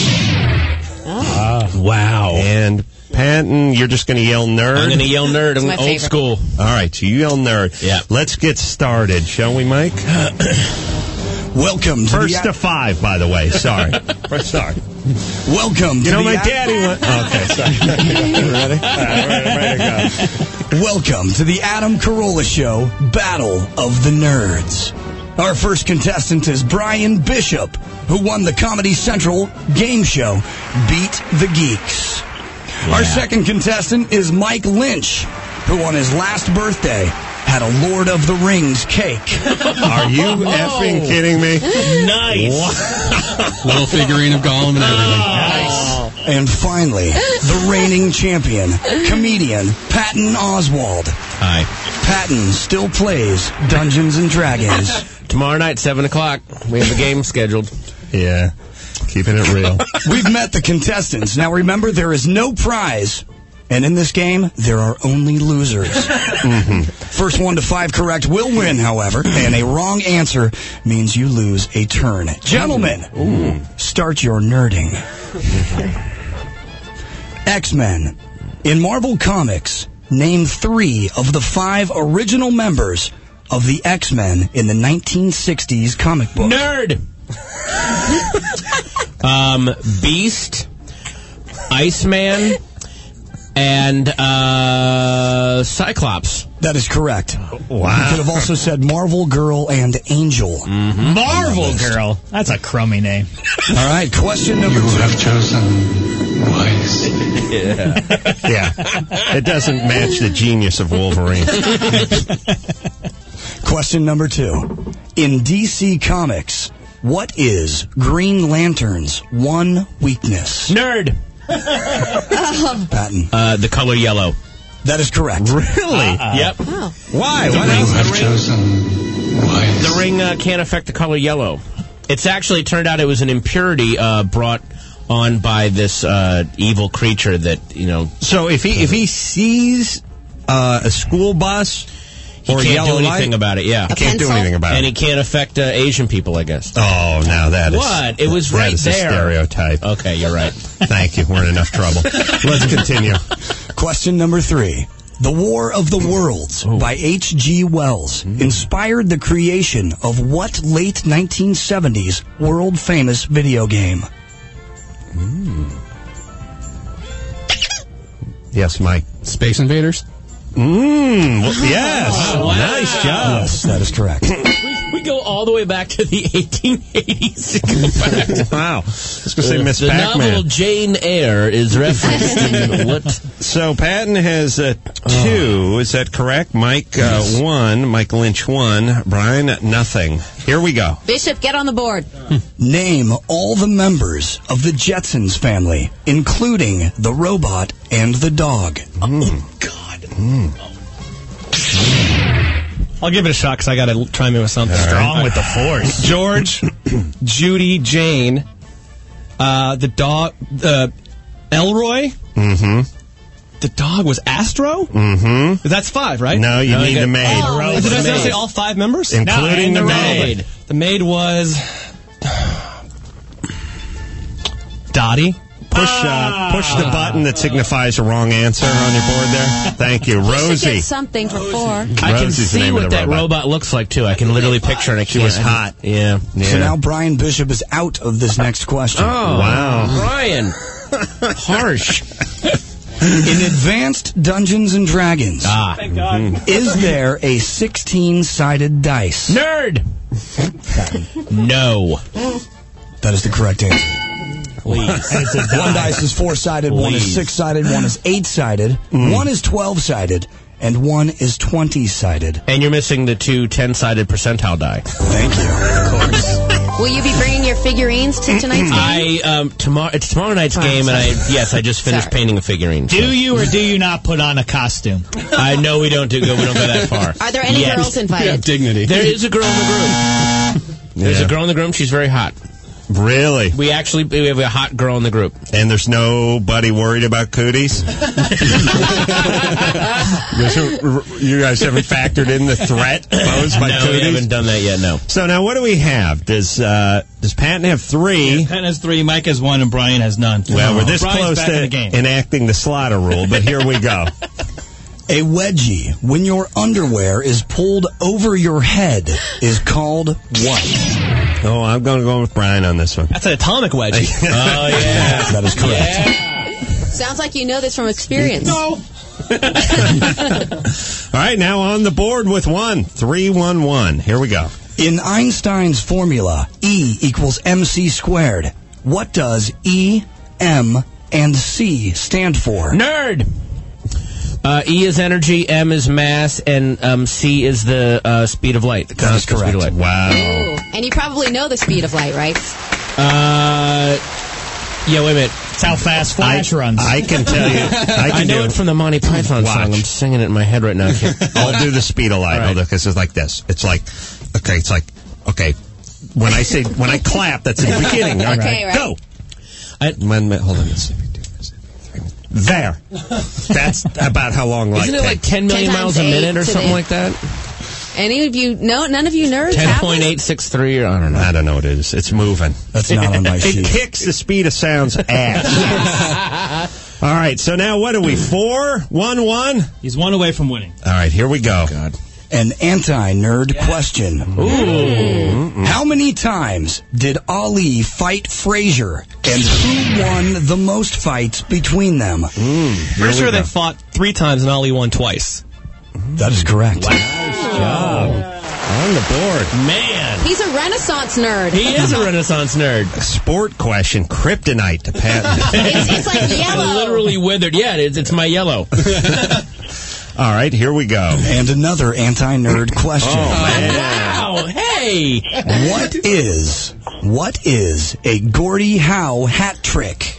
Oh. Wow. And Patton, you're just going to yell nerd? I'm going to yell nerd. I'm my old favorite. school. All right, so you yell nerd. Yeah. Let's get started, shall we, Mike? Welcome to First the to five, by the way. Sorry. First start. Welcome to You know, the my Ad- daddy went... Okay, sorry. Ready? All right, ready, ready to go. Welcome to the Adam Carolla Show, Battle of the Nerds. Our first contestant is Brian Bishop, who won the Comedy Central game show, Beat the Geeks. Our second contestant is Mike Lynch, who on his last birthday had a Lord of the Rings cake. Are you effing kidding me? Nice. Little figurine of Gollum and everything. Nice. And finally, the reigning champion, comedian Patton Oswald. Hi. Patton still plays Dungeons and Dragons. Tomorrow night, seven o'clock. We have a game scheduled. Yeah, keeping it real. We've met the contestants. Now remember, there is no prize. And in this game, there are only losers. Mm-hmm. First one to five correct will win, however, and a wrong answer means you lose a turn. Gentlemen, Ooh. Start your nerding. X-Men. In Marvel Comics, name three of the five original members of the X-Men in the nineteen sixties comic book. Nerd. um, Beast, Iceman, and uh, Cyclops. That is correct. Wow. You could have also said Marvel Girl and Angel. Mm-hmm. Marvel Girl. That's a crummy name. All right, question number two. You have chosen wise. Yeah. Yeah. It doesn't match the genius of Wolverine. Question number two. In D C Comics, what is Green Lantern's one weakness? Nerd. Patton. Uh, the color yellow. That is correct. Really? Uh-uh. Yep. Oh. Why? The What ring, else? the have ring, chosen wise. the ring uh, can't affect the color yellow. It's actually turned out it was an impurity uh, brought on by this uh, evil creature that, you know... So if he if he sees uh, a school bus He or can't yellow do anything light, about it, yeah. he can't do anything about And it. he can't affect uh, Asian people, I guess. Oh, now that is... What? It was that right is there. a stereotype. Okay, you're right. Thank you. We're in enough trouble. Let's continue. Question number three. The War of the Worlds by H G Wells inspired the creation of what late nineteen seventies world-famous video game? Mm. Yes, Mike. Space Invaders? Mmm. Well, yes. Wow. Nice job. Yes, that is correct. we, we go all the way back to the eighteen eighties. Wow. I was going to say Miss The Pac-Man. novel Jane Eyre is referenced in what? So Patton has uh, two. Is that correct? Mike uh, one. Mike Lynch one. Brian nothing. Here we go. Bishop, get on the board. Name all the members of the Jetsons family, including the robot and the dog. Mm. God. Mm. I'll give it a shot because I got to try me with something. All right. Strong with the force. George, Judy, Jane, uh, the dog, uh, Elroy. Mm-hmm. The dog was Astro? Mm-hmm. That's five, right? No, you No, need you the got- maid. Oh, Did I the say maid. all five members? Including No, the and the maid. maid. The maid was Dottie. Push, uh, push the button that signifies a wrong answer on your board there. Thank you. You should Rosie. get something for four. I can Rosie's the see name of what the that robot. robot. looks like, too. I can literally picture it. I She can't- was hot. Yeah. Yeah. So now Brian Bishop is out of this next question. Oh, Wow. Brian. Harsh. In Advanced Dungeons and Dragons, Ah. Thank God. is there a sixteen-sided dice? Nerd. No. That is the correct answer. Please. It's a One die. dice is four-sided, one is Please. six-sided, one is eight-sided, one is twelve-sided, and one is twenty-sided. And you're missing the two ten-sided percentile die. Thank you. Of course. Will you be bringing your figurines to tonight's game? I um tomorrow it's tomorrow night's Oh, game, and I sorry. yes I just finished Sorry. painting a figurine. Do you or do you not put on a costume? I know we don't do go we don't go that far. Are there any Yes. girls invited? Dignity. There is a girl in the group. There's Yeah. a girl in the group. She's very hot. Really? We actually we have a hot girl in the group. And there's nobody worried about cooties? You guys haven't factored in the threat posed by no, cooties? we haven't done that yet. No. So now what do we have? Does uh, does Patton have three? Penn has three, Mike has one, and Brian has none. Well, we're this Brian's close back in to the game. enacting the slaughter rule, but here we go. A wedgie, when your underwear is pulled over your head, is called what? Oh, I'm going to go with Brian on this one. That's an atomic wedgie. Oh yeah. That is correct. Yeah. Sounds like you know this from experience. No. All right, now on the board with one. Three, one, one. Here we go. In Einstein's formula, E equals mc squared. What does E, M, and C stand for? Nerd. Uh, e is energy, M is mass, and um, C is the uh, speed of light. The That is constant speed of correct. light. Wow. Ooh. And you probably know the speed of light, right? Uh, yeah, wait a minute. It's how fast Flash I, runs. I can tell you. I, I, can know do it from the Monty Python Watch. song. I'm singing it in my head right now. I can't- I'll do the speed of light. All right. Because it's like this. It's like, okay, it's like, okay. When I say, when I clap, that's the beginning. All Okay, right. Go. I- When, hold on. Let's see. There. That's about how long light Isn't it like takes. ten million ten miles a times minute eight or to something the- like that? Any of you, no, none of you nerds ten have point this? eight six three or I don't know. I don't know what it is. It's moving. That's not on my It sheet. kicks the speed of sound's ass. All right, so now what are we? Four? One, one? He's one away from winning. All right, here we go. God. An anti-nerd question. Ooh. How many times did Ali fight Frazier, and who won the most fights between them? Mm, Pretty sure they fought three times and Ali won twice. That is correct. Nice job. On the board. Man. He's a Renaissance nerd. He is a Renaissance nerd. Sport question. Kryptonite to Patton. it's, it's like yellow. Literally withered. Yeah, it's, it's my yellow. All right, here we go. And another anti-nerd question. Oh, wow. Hey. What is, what is a Gordie Howe hat trick?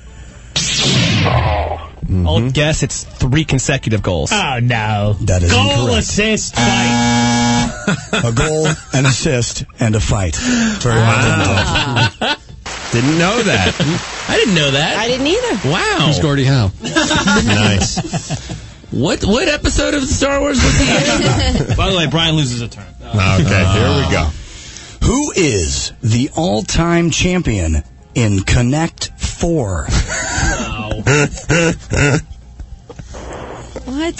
Mm-hmm. I'll guess it's three consecutive goals. Oh, no. That is Goal, incorrect. assist, fight. A goal, an assist, and a fight. Very wow. well. Didn't know that. I didn't know that. I didn't either. Wow. Who's Gordie Howe? Nice. What what episode of Star Wars was he in? By the way, Brian loses a turn. Okay, here we go. Who is the all-time champion in Connect Four? What?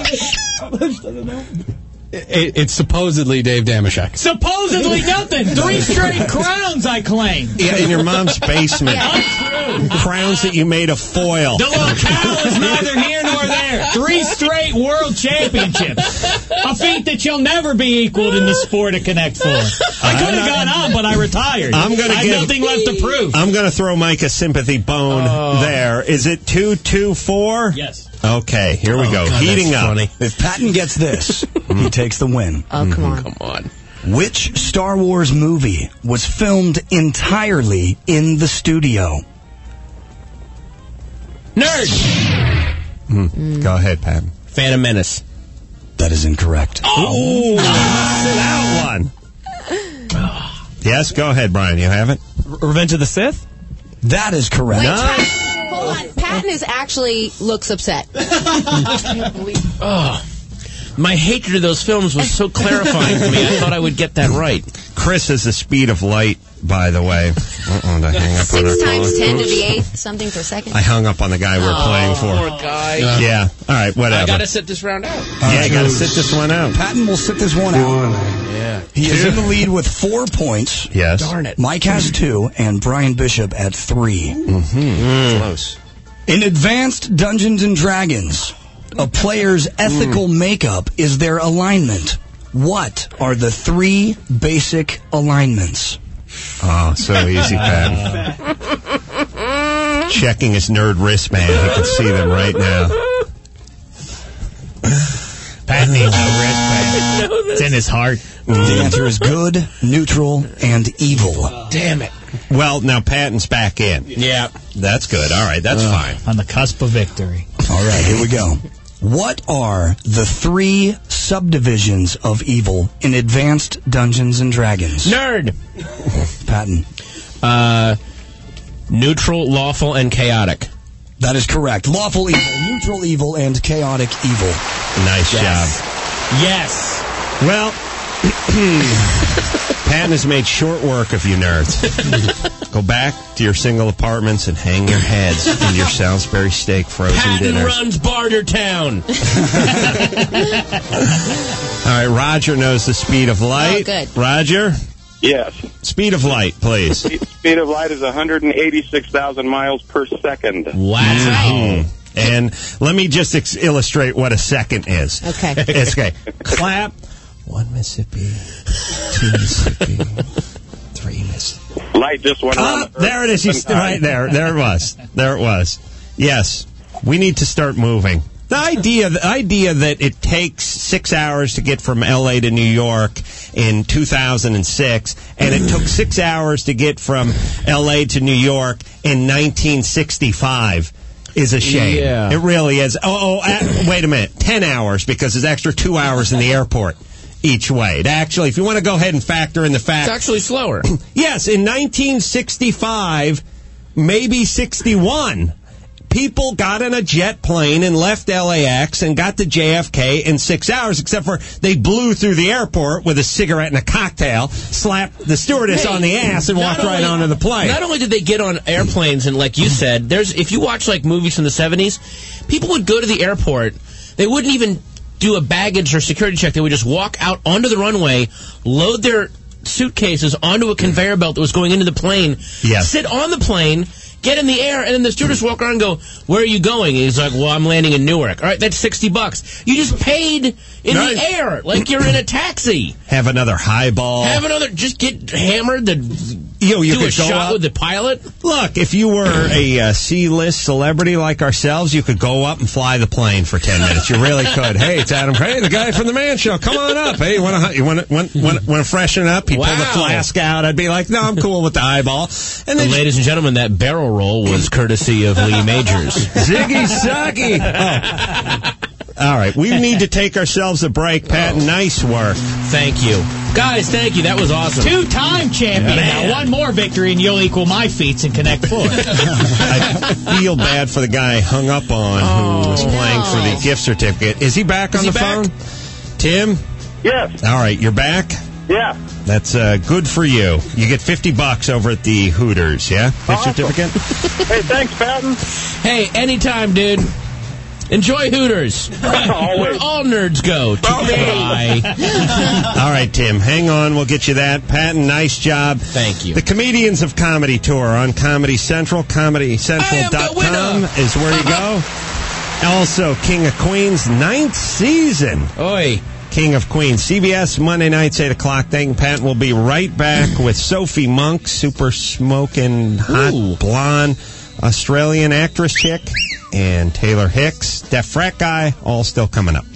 It, it's supposedly Dave Damashek. Supposedly nothing. Three straight crowns, I claim. Yeah, in your mom's basement. Untrue. Crowns that you made of foil. The locale is neither here nor there. Three straight world championships. A feat that shall never be equaled in the sport of Connect Four. I could have gone on, but I retired. I'm gonna I have give, nothing left to prove. I'm going to throw Mike a sympathy bone Oh. there. Is it two two four? Yes. Okay, here we Oh, go. God, Heating that's up. funny. If Patton gets this, he takes the win. Oh, come on. Come on. Which Star Wars movie was filmed entirely in the studio? Nerd. Mm. Go ahead, Pat. Phantom Menace. That is incorrect. Oh, sit out one. Yes, go ahead, Brian. You have it? Revenge of the Sith? That is correct. Wait, Nice. Pat- hold on. Patton is actually looks upset. Oh. My hatred of those films was so clarifying to me. I thought I would get that right. Chris is the speed of light, by the way. Uh-oh, did I hang up on our Six times caller? ten to Oops. the eighth, something per second. I hung up on the guy we were Oh. playing for. Poor guy. Yeah. All right, whatever. I gotta sit this round out. yeah, you got to sit this one out. Patton will sit this one out. Yeah. He is in the lead with four points. Yes. Darn it. Mike has two, and Brian Bishop at three. Mm-hmm. Close. In Advanced Dungeons and Dragons, a player's ethical makeup is their alignment. What are the three basic alignments? Oh, so easy, Pat. Checking his nerd wristband. He can see them right now. Pat needs no wristband. It's in his heart. The answer is good, neutral, and evil. Damn it. Well, now Patton's back in. Yeah. That's good. All right, that's fine. On the cusp of victory. All right, here we go. What are the three subdivisions of evil in Advanced Dungeons and Dragons? Nerd. Patton. Uh, neutral, lawful, and chaotic. That is correct. Lawful evil, neutral evil, and chaotic evil. Nice Yes. job. Yes. Well, Patton has made short work of you nerds. Go back to your single apartments and hang your heads in your Salisbury steak frozen Patton dinners. runs Bartertown. All right, Roger knows the speed of light. Oh, good. Roger, Yes. speed of light, please. Speed of light is one hundred eighty-six thousand miles per second. Wow. Mm. And let me just ex- illustrate what a second is. Okay. It's okay. Clap. One Mississippi, two Mississippi, three Mississippi. Light just went Ah, around. the Earth there it is. You seven st- right times. there. There it was. There it was. Yes, we need to start moving. The idea, the idea that it takes six hours to get from L A to New York in two thousand six, and it took six hours to get from L A to New York in nineteen sixty-five. Is a shame. Yeah. It really is. Oh, oh uh, wait a minute. Ten hours because there's extra two hours in the airport each way. It actually, if you want to go ahead and factor in the fact, It's actually slower. yes, in nineteen sixty-five, maybe sixty-one, people got in a jet plane and left L A X and got to J F K in six hours, except for they blew through the airport with a cigarette and a cocktail, slapped the stewardess Hey, on the ass, and not walked right only- onto the plane. Not only did they get on airplanes, and like you said, there's if you watch like movies from the seventies, people would go to the airport. They wouldn't even do a baggage or security check. They would just walk out onto the runway, load their suitcases onto a conveyor belt that was going into the plane, Yes. sit on the plane, get in the air, and then the stewardess walk around and go, where are you going? And he's like, well, I'm landing in Newark. All right, that's sixty bucks. You just paid in Right. the air like you're in a taxi. Have another highball. Have another, just get hammered, the, Yo, you do a could go shot up. with the pilot. Look, if you were a uh, C-list celebrity like ourselves, you could go up and fly the plane for ten minutes. You really could. Hey, it's Adam. Hey, the guy from the Man Show. Come on up. Hey, you want to you want to want to freshen up? He pull the Wow. flask out. I'd be like, no, I'm cool with the highball. And And then ladies and gentlemen, that barrel roll was courtesy of Lee Majors. Ziggy Sucky. Oh. All right, we need to take ourselves a break. Pat, nice work. Thank you. Guys, thank you. That was awesome. Two-time champion. Yeah. Now, one more victory and you'll equal my feats in Connect Four. I feel bad for the guy I hung up on who was playing no. for the gift certificate. Is he back Is on he the back? phone? Tim? Yes. All right, you're back? Yeah. That's uh, good for you. You get fifty bucks over at the Hooters, yeah? Gift Awesome. certificate? Hey, thanks, Patton. Hey, anytime, dude. Enjoy Hooters. Where all nerds go. Bye. All right, Tim, hang on. We'll get you that. Patton, nice job. Thank you. The Comedians of Comedy Tour on Comedy Central. comedy central dot com is where you go. Also, King of Queens, ninth season. Oi. King of Queens. C B S, Monday nights, eight o'clock. Thank you, Patton. We'll be right back with Sophie Monk, super smoking, hot, Ooh. blonde Australian actress chick, and Taylor Hicks, Deaf Frat Guy, all still coming up.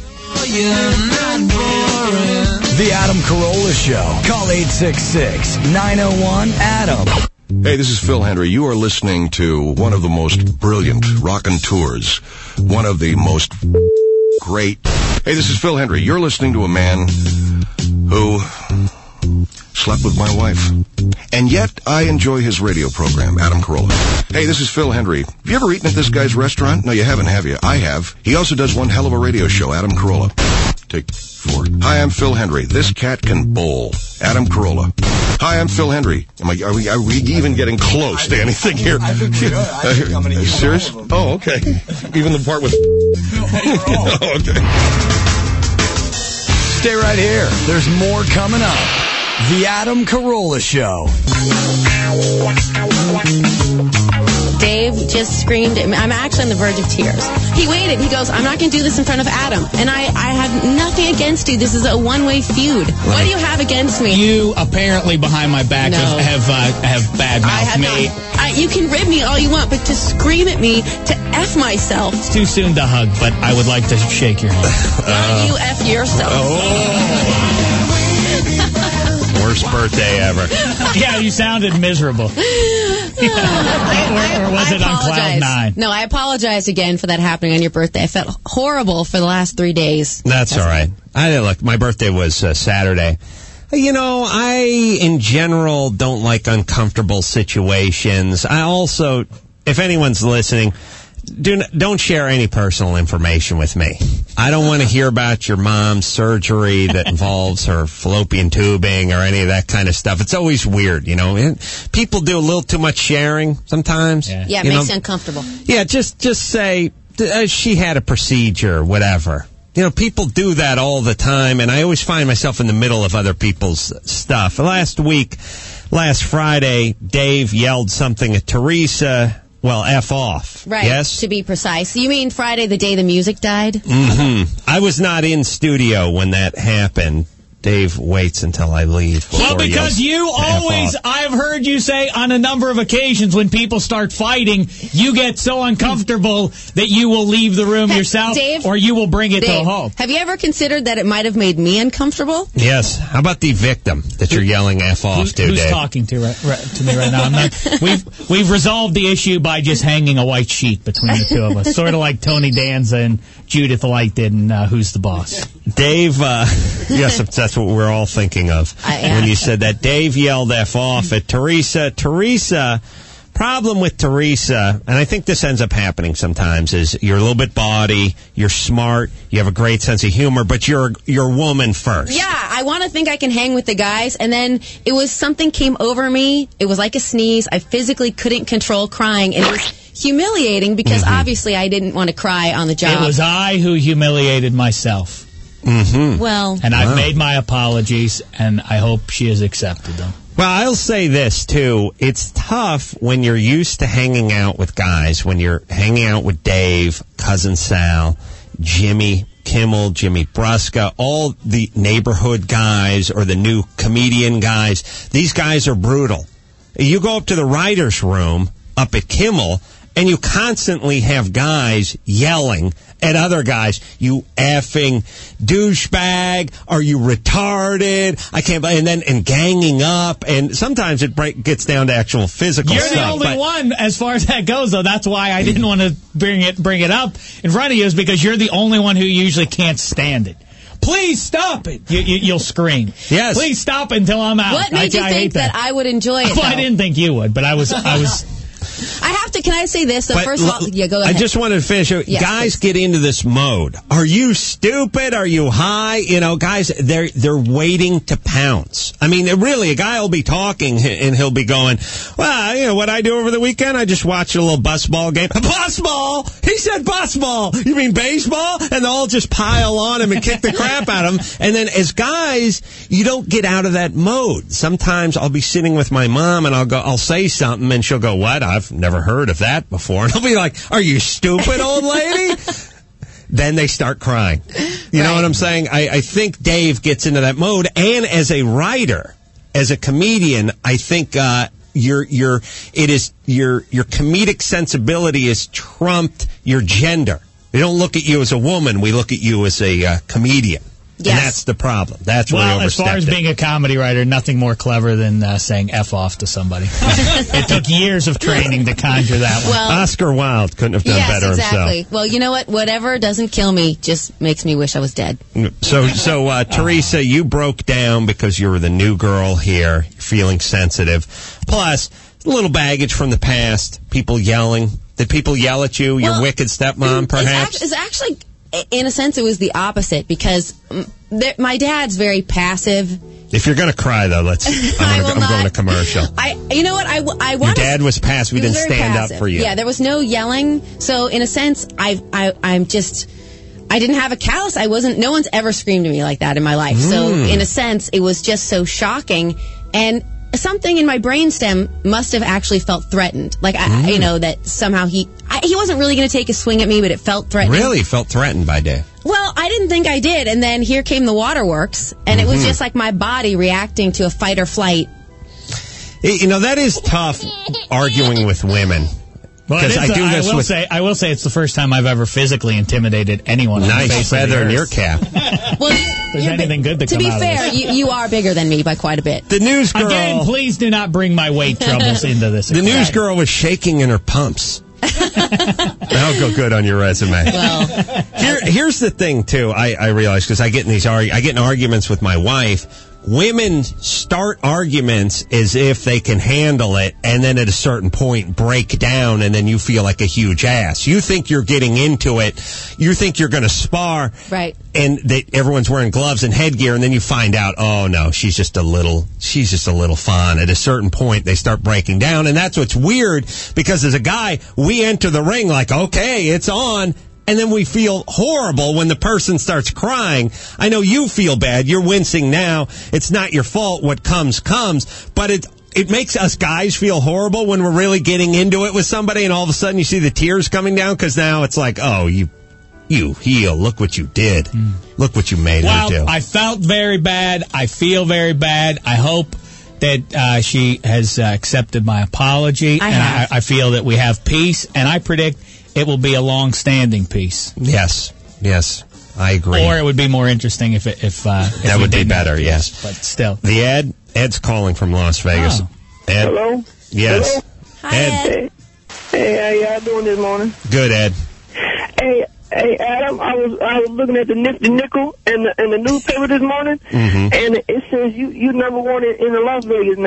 The Adam Carolla Show. Call eight six six, nine oh one, A D A M. Hey, this is Phil Hendry. You are listening to one of the most brilliant rockin' tours. One of the most great. Hey, this is Phil Hendry. You're listening to a man who slept with my wife. And yet, I enjoy his radio program, Adam Carolla. Hey, this is Phil Hendry. Have you ever eaten at this guy's restaurant? No, you haven't, have you? I have. He also does one hell of a radio show, Adam Carolla. Take four. Hi, I'm Phil Hendry. This cat can bowl. Adam Carolla. Hi, I'm Phil Hendry. Am I, are, we, are we even getting close to anything here? I think we are. I think I'm going to Are you use serious? all of them. Oh, okay. Even the part with... oh, okay. Stay right here. There's more coming up. The Adam Carolla Show. Dave just screamed at me. I'm actually on the verge of tears. He waited. He goes, I'm not going to do this in front of Adam. And I, I have nothing against you. This is a one-way feud. What do you have against me? You apparently behind my back No. have have, uh, have bad I mouthed have me. not. I, you can rib me all you want, but to scream at me, to F myself, It's too soon to hug, but I would like to shake your hand. not you F yourself. Worst birthday ever. Yeah, you sounded miserable. I, or, or was I it on cloud apologize. nine? No, I apologize again for that happening on your birthday. I felt horrible for the last three days. That's, all right. I didn't look. My birthday was uh, Saturday. You know, I in general don't like uncomfortable situations. I also, if anyone's listening, do n- don't share any personal information with me. I don't want to hear about your mom's surgery that involves her fallopian tubing or any of that kind of stuff. It's always weird, you know. And people do a little too much sharing sometimes. Yeah, it you makes know? you uncomfortable. Yeah, just just say uh, she had a procedure, whatever. You know, people do that all the time, and I always find myself in the middle of other people's stuff. Last week, last Friday, Dave yelled something at Teresa. Well, F off. Right, Yes? to be precise. You mean Friday, the day the music died? Mm-hmm. I was not in studio when that happened. Dave waits until I leave. Well, before he because yells you F always, off. I've heard you say on a number of occasions when people start fighting, you get so uncomfortable that you will leave the room Hey, yourself Dave, or you will bring it to a Dave, home. have you ever considered that it might have made me uncomfortable? Yes. How about the victim that you're yelling F off Who's, to, who's Dave? talking to, right, right, to me right now? I'm not, we've we've resolved the issue by just hanging a white sheet between the two of us, sort of like Tony Danza and Judith Light did in uh, Who's the Boss? Dave, uh, yes, that's what we're all thinking of I am. when you said that. Dave yelled F off at Teresa. Teresa, problem with Teresa, and I think this ends up happening sometimes, is you're a little bit bawdy, you're smart, you have a great sense of humor, but you're you're a woman first. Yeah, I want to think I can hang with the guys, and then it was something came over me. It was like a sneeze. I physically couldn't control crying, and it was humiliating because Mm-hmm. obviously I didn't want to cry on the job. It was I who humiliated myself. Mm-hmm. Well, And I've Wow. made my apologies, and I hope she has accepted them. Well, I'll say this, too. It's tough when you're used to hanging out with guys, when you're hanging out with Dave, Cousin Sal, Jimmy Kimmel, Jimmy Brusca, all the neighborhood guys or the new comedian guys. These guys are brutal. You go up to the writer's room up at Kimmel, and you constantly have guys yelling at other guys, you effing douchebag, are you retarded? I can't, and then, and ganging up, and sometimes it break, gets down to actual physical You're stuff. the only but, one as far as that goes, though. That's why I didn't want to bring it bring it up in front of you, is because you're the only one who usually can't stand it. Please stop it. You, you, you'll scream. Yes. Please stop it until I'm out. What made I, you I think hate that. that I would enjoy it? Well, I though? didn't think you would, but I was. I was. I have to. Can I say this? So But first of all, l- yeah, go ahead. I just wanted to finish. Yes, guys get into this mode. Are you stupid? Are you high? You know, guys, they're they're waiting to pounce. I mean, really, a guy will be talking and he'll be going, well, you know, what I do over the weekend? I just watch a little bus ball game. Bus ball? He said bus ball. You mean baseball? And they'll all just pile on him and kick the crap out of him. And then as guys, you don't get out of that mode. Sometimes I'll be sitting with my mom and I'll go, I'll say something and she'll go, what? I've never heard of that before. And I'll be like, are you stupid, old lady? Then they start crying. You know what I'm saying? I, I think Dave gets into that mode. And as a writer, as a comedian, I think uh, your your it is your your comedic sensibility is trumped your gender. We don't look at you as a woman. We look at you as a uh, comedian. Yes. And that's the problem. That's where Well, he as far overstepped as it. being a comedy writer, nothing more clever than uh, saying F off to somebody. It took years of training to conjure that one. Well- Oscar Wilde couldn't have done yes, better exactly. himself. Well, you know what? Whatever doesn't kill me just makes me wish I was dead. So, so uh, Teresa, you broke down because you were the new girl here, you're feeling sensitive. Plus, a little baggage from the past, people yelling. Did people yell at you, your Well, wicked stepmom, It's, perhaps? act- it's actually, in a sense, it was the opposite because mm, there, my dad's very passive. If you're going to cry, though, let's. I'm, gonna, I'm going to commercial. I, you know what? I, w- I Your want. dad was passive. He He was didn't very stand passive. up for you. Yeah, there was no yelling. So in a sense, I, I, I'm just. I didn't have a callus. I wasn't. No one's ever screamed at me like that in my life. So Mm. in a sense, it was just so shocking, and something in my brainstem must have actually felt threatened. Like I, Mm. you know, that somehow he, I, he wasn't really going to take a swing at me, but it felt threatening. Really felt threatened by Dave. Well, I didn't think I did, and then here came the waterworks, and it was Mhm. just like my body reacting to a fight or flight. You know, that is tough arguing with women. Well, it Because is, I do uh, this I will with say, I will say, it's the first time I've ever physically intimidated anyone. on the nice face of the feather in earth. your cap. Well, If there's anything good to to come be out fair, of this. you, you are bigger than me by quite a bit. The news girl. Again, please do not bring my weight troubles into this. The news equation. girl was shaking in her pumps. That'll go good on your resume. Well, Here, here's the thing, too. I, I realize because I get in these arg- I get in arguments with my wife. Women start arguments as if they can handle it, and then at a certain point break down, and then you feel like a huge ass. You think you're getting into it. You think you're going to spar, right? And that everyone's wearing gloves and headgear, and then you find out, oh no, she's just a little, she's just a little fun. At a certain point, they start breaking down, and that's what's weird, because as a guy, we enter the ring like, okay, it's on, and then we feel horrible when the person starts crying. I know you feel bad. You're wincing now. It's not your fault. What comes, comes, but it, it makes us guys feel horrible when we're really getting into it with somebody, and all of a sudden you see the tears coming down, because now it's like, oh, you, you heel, look what you did. Look what you made Well, her do. I felt very bad. I feel very bad. I hope that uh, she has uh, accepted my apology, I and have. I, I feel that we have peace, and I predict it will be a long-standing peace. Yes, yes, I agree. Or it would be more interesting if it, if, uh, if that we would be didn't have better, peace, yes. But still. The Ed, Ed's calling from Las Vegas. Oh. Ed? Hello? Yes. Hello? Ed. Hey, hey, how y'all doing this morning? Good, Ed. Hey, hey, Adam, I was I was looking at the Nifty Nickel and the, and the newspaper this morning, Mhm. and it says you you number one in, in the Las Vegas now.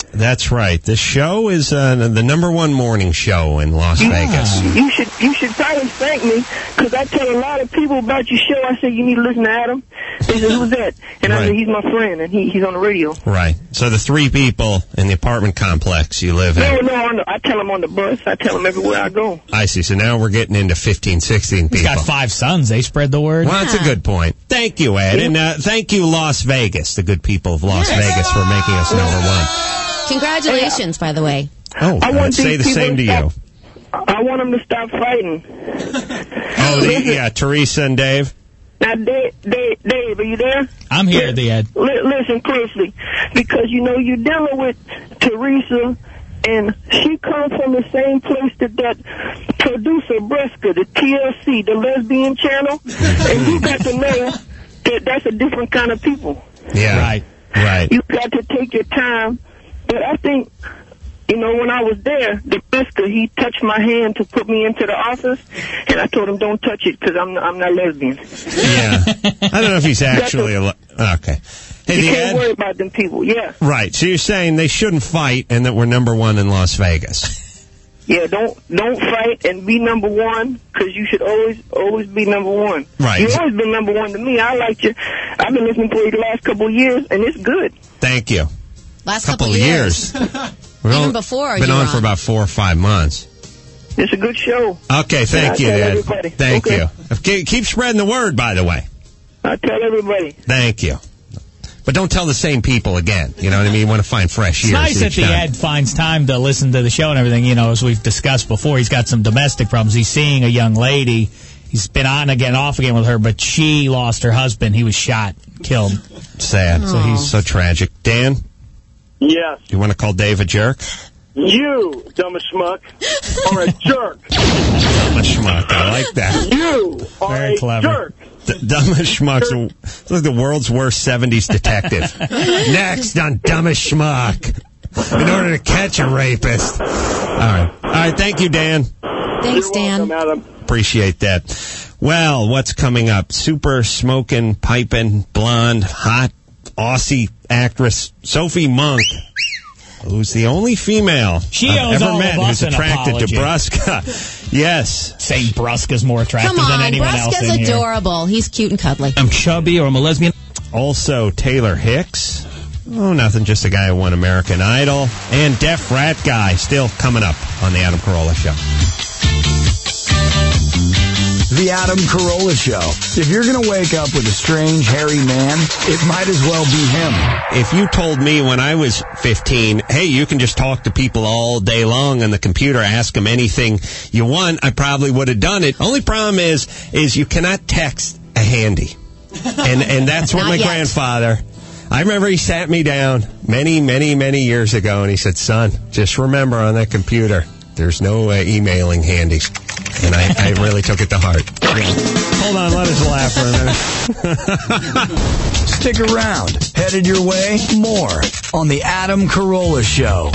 That's right. This show is uh, the number one morning show in Las You, Vegas. you should you should probably thank me because I tell a lot of people about your show. I say you need to listen to Adam. They say, who's that? And I Right. say he's my friend and he, he's on the radio. Right. So the three people in the apartment complex you live in. No, no, on the, I tell him on the bus. I tell him everywhere I go. I see. So now we're getting into fifteen, sixteen people. He's got five sons. They spread the word. Well, that's a good point. Thank you, Ed. And uh, thank you, Las Vegas, the good people of Las Yes. Vegas, for making us number one. Congratulations, by the way. Oh, I I'd want say these the people same to to you. stop- I want them to stop fighting. Oh, the, yeah, Teresa and Dave. Now, Dave, Dave, Dave, are you there? I'm here, the Ed. Li- listen closely, because you know you're dealing with Teresa, and she comes from the same place that that producer Breska, the T L C, the lesbian channel, and you got to know that that's a different kind of people. Yeah. Right. Right. You got to take your time, but I think. You know, when I was there, the Breska, he touched my hand to put me into the office, and I told him, don't touch it, because I'm, I'm not lesbian. Yeah. I don't know if he's actually a... le- Okay. Hey, You the can't Ed. worry about them people, yeah. Right. So you're saying they shouldn't fight and that we're number one in Las Vegas. Yeah, don't don't fight and be number one, because you should always always be number one. Right. You've always been number one to me. I liked you. I've been listening for you the last couple of years, and it's good. Thank you. Last couple, couple of years. years. We're Even only- before Been you on were for on. about four or five months. It's a good show. Okay, thank I you, tell Ed. everybody. Thank Okay. you. Okay, keep spreading the word, by the way. I tell everybody. Thank you. But don't tell the same people again. You know what I mean? You want to find fresh It's ears nice that each the time. Ed finds time to listen to the show and everything. You know, as we've discussed before, he's got some domestic problems. He's seeing a young lady. He's been on again, off again with her, but she lost her husband. He was shot, killed. Sad. So he's so tragic. Dan, Yes. you want to call Dave a jerk? You, dumb schmuck, are a jerk. Dumb schmuck. I like that. You are Very a clever. jerk. D- Dumb schmuck's a- it's like the world's worst seventies detective. Next on Dumb Schmuck. In order to catch a rapist. All right. All right. Thank you, Dan. Thanks, Dan. Appreciate that. Well, what's coming up? Super smoking, piping, blonde, hot Aussie actress Sophie Monk, who's the only female She I've owes ever all met of us who's an attracted apology. to Brusca. Yes. Saying Brusca's more attractive Come on, than anyone else Brusca's in here. adorable. He's cute and cuddly. I'm chubby or I'm a lesbian. Also, Taylor Hicks. Oh, nothing, just a guy who won American Idol. And Deaf Rat Guy, still coming up on the Adam Carolla Show. The Adam Carolla Show. If you're going to wake up with a strange, hairy man, it might as well be him. If you told me when I was fifteen, hey, you can just talk to people all day long on the computer, ask them anything you want, I probably would have done it. Only problem is, is you cannot text a handy. And, and that's what Not my yet. grandfather... I remember he sat me down many, many, many years ago, and he said, son, just remember on that computer, there's no uh, emailing handy. And I, I really took it to heart. Hold on, let us laugh for a minute. Stick around. Headed your way, more on the Adam Carolla Show.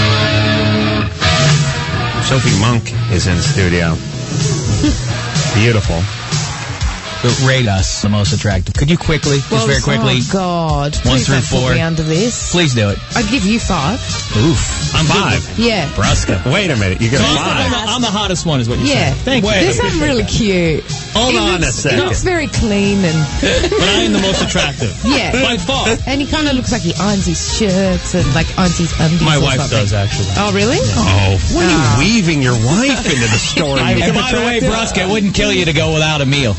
Sophie Monk is in the studio. Beautiful. Rate us the most attractive. Could you quickly, just Well, very quickly, Oh, God. one Please through don't put four? me under this. Please do it. I'd give you five. Oof. I'm five. Yeah. Brusca. Wait a minute, you got So a I'm, five. the, I'm the hottest one, is what you're Yeah. saying. Thank Wait, you. There's something really cute. Hold He on looks, a second. He looks very clean and... But I am the most attractive. Yeah. By far. And he kind of looks like he irons his shirts and like irons his undies My or wife something. does, actually. Oh, really? Oh, when are you Ah. weaving your wife into the story? I, and by the way, Attractive? Brusca, it wouldn't kill you to go without a meal.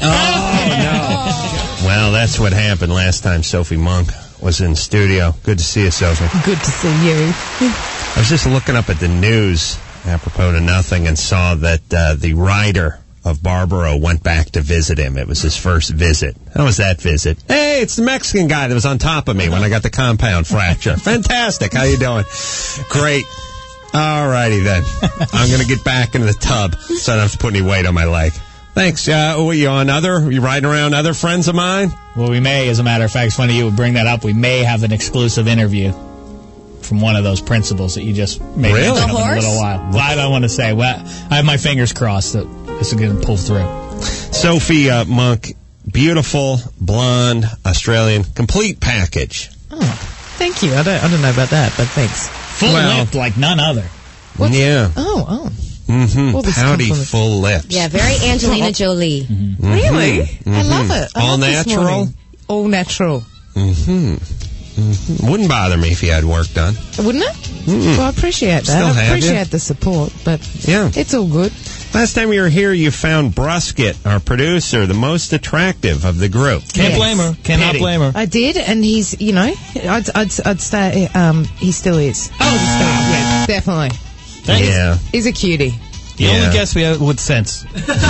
Well, that's what happened last time Sophie Monk was in studio. Good to see you, Sophie. Good to see you. I was just looking up at the news, apropos to nothing, and saw that uh, the writer of Barbaro went back to visit him. It was his first visit. How was that visit? Hey, it's the Mexican guy that was on top of me when I got the compound fracture. Fantastic. How you doing? Great. All righty then. I'm going to get back into the tub so I don't have to put any weight on my leg. Thanks. Uh, what, you on other? You riding around other friends of mine? Well, we may, as a matter of fact, it's funny you would bring that up. We may have an exclusive interview from one of those principals that you just made Really? mention The of in a horse? little while. Well, I don't want to say. Well, I have my fingers crossed that this is going to pull through. Sophie uh, Monk, beautiful, blonde, Australian, complete package. Oh, thank you. I don't, I don't know about that, but thanks. Full lipped like none other. What's- Yeah. Oh, oh. Mm-hmm. All this Pouty, compliment. full lips. Yeah, very Angelina Jolie. Mm-hmm. Really? I Mhm. love it. I All love this natural? morning. All natural. Mm-hmm. Mm-hmm. Wouldn't bother me if you had work done. Wouldn't it? Mm-mm. Well, I appreciate that. Still I have appreciate you. the support, but Yeah. it's all good. Last time you were here, you found Brusket, our producer, the most attractive of the group. Can't Yes. blame her. Cannot Pity. blame her. I did, and he's, you know, I'd, I'd, I'd say um, he still is. Oh, yeah, definitely. Thanks. Yeah. He's a cutie. The Yeah. only guest we have with sense.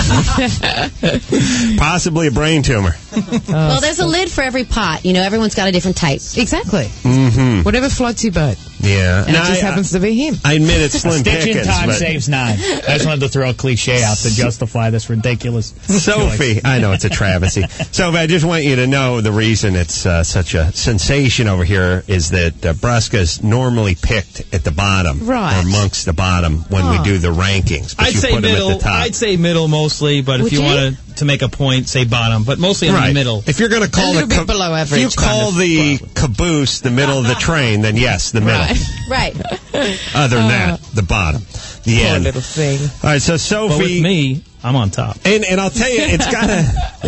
Possibly a brain tumor. Well, there's a lid for every pot. You know, everyone's got a different type. Exactly. Mm-hmm. Whatever floats your boat. Yeah. And Now, it just I- happens to be him. I admit it's Slim Stitch in Pickens, time but saves nine. I just wanted to throw a cliche out to justify this ridiculous Sophie, I know it's a travesty. Sophie, I just want you to know the reason it's uh, such a sensation over here is that uh, Brusca's normally picked at the bottom, Right. or amongst the bottom when we Oh. do the rankings. But I'd you say put him middle. at the top. I'd say middle mostly, but Would if you, you? wanted to make a point, say bottom. But mostly in right. the middle. If you're going to call little the bit below if you average, call kind of, the caboose the middle of the train, then yes, the middle. Right. Right. Other than that, the bottom, the Poor end. little thing. All right, so Sophie. But with me, I'm on top. And and I'll tell you, it's gotta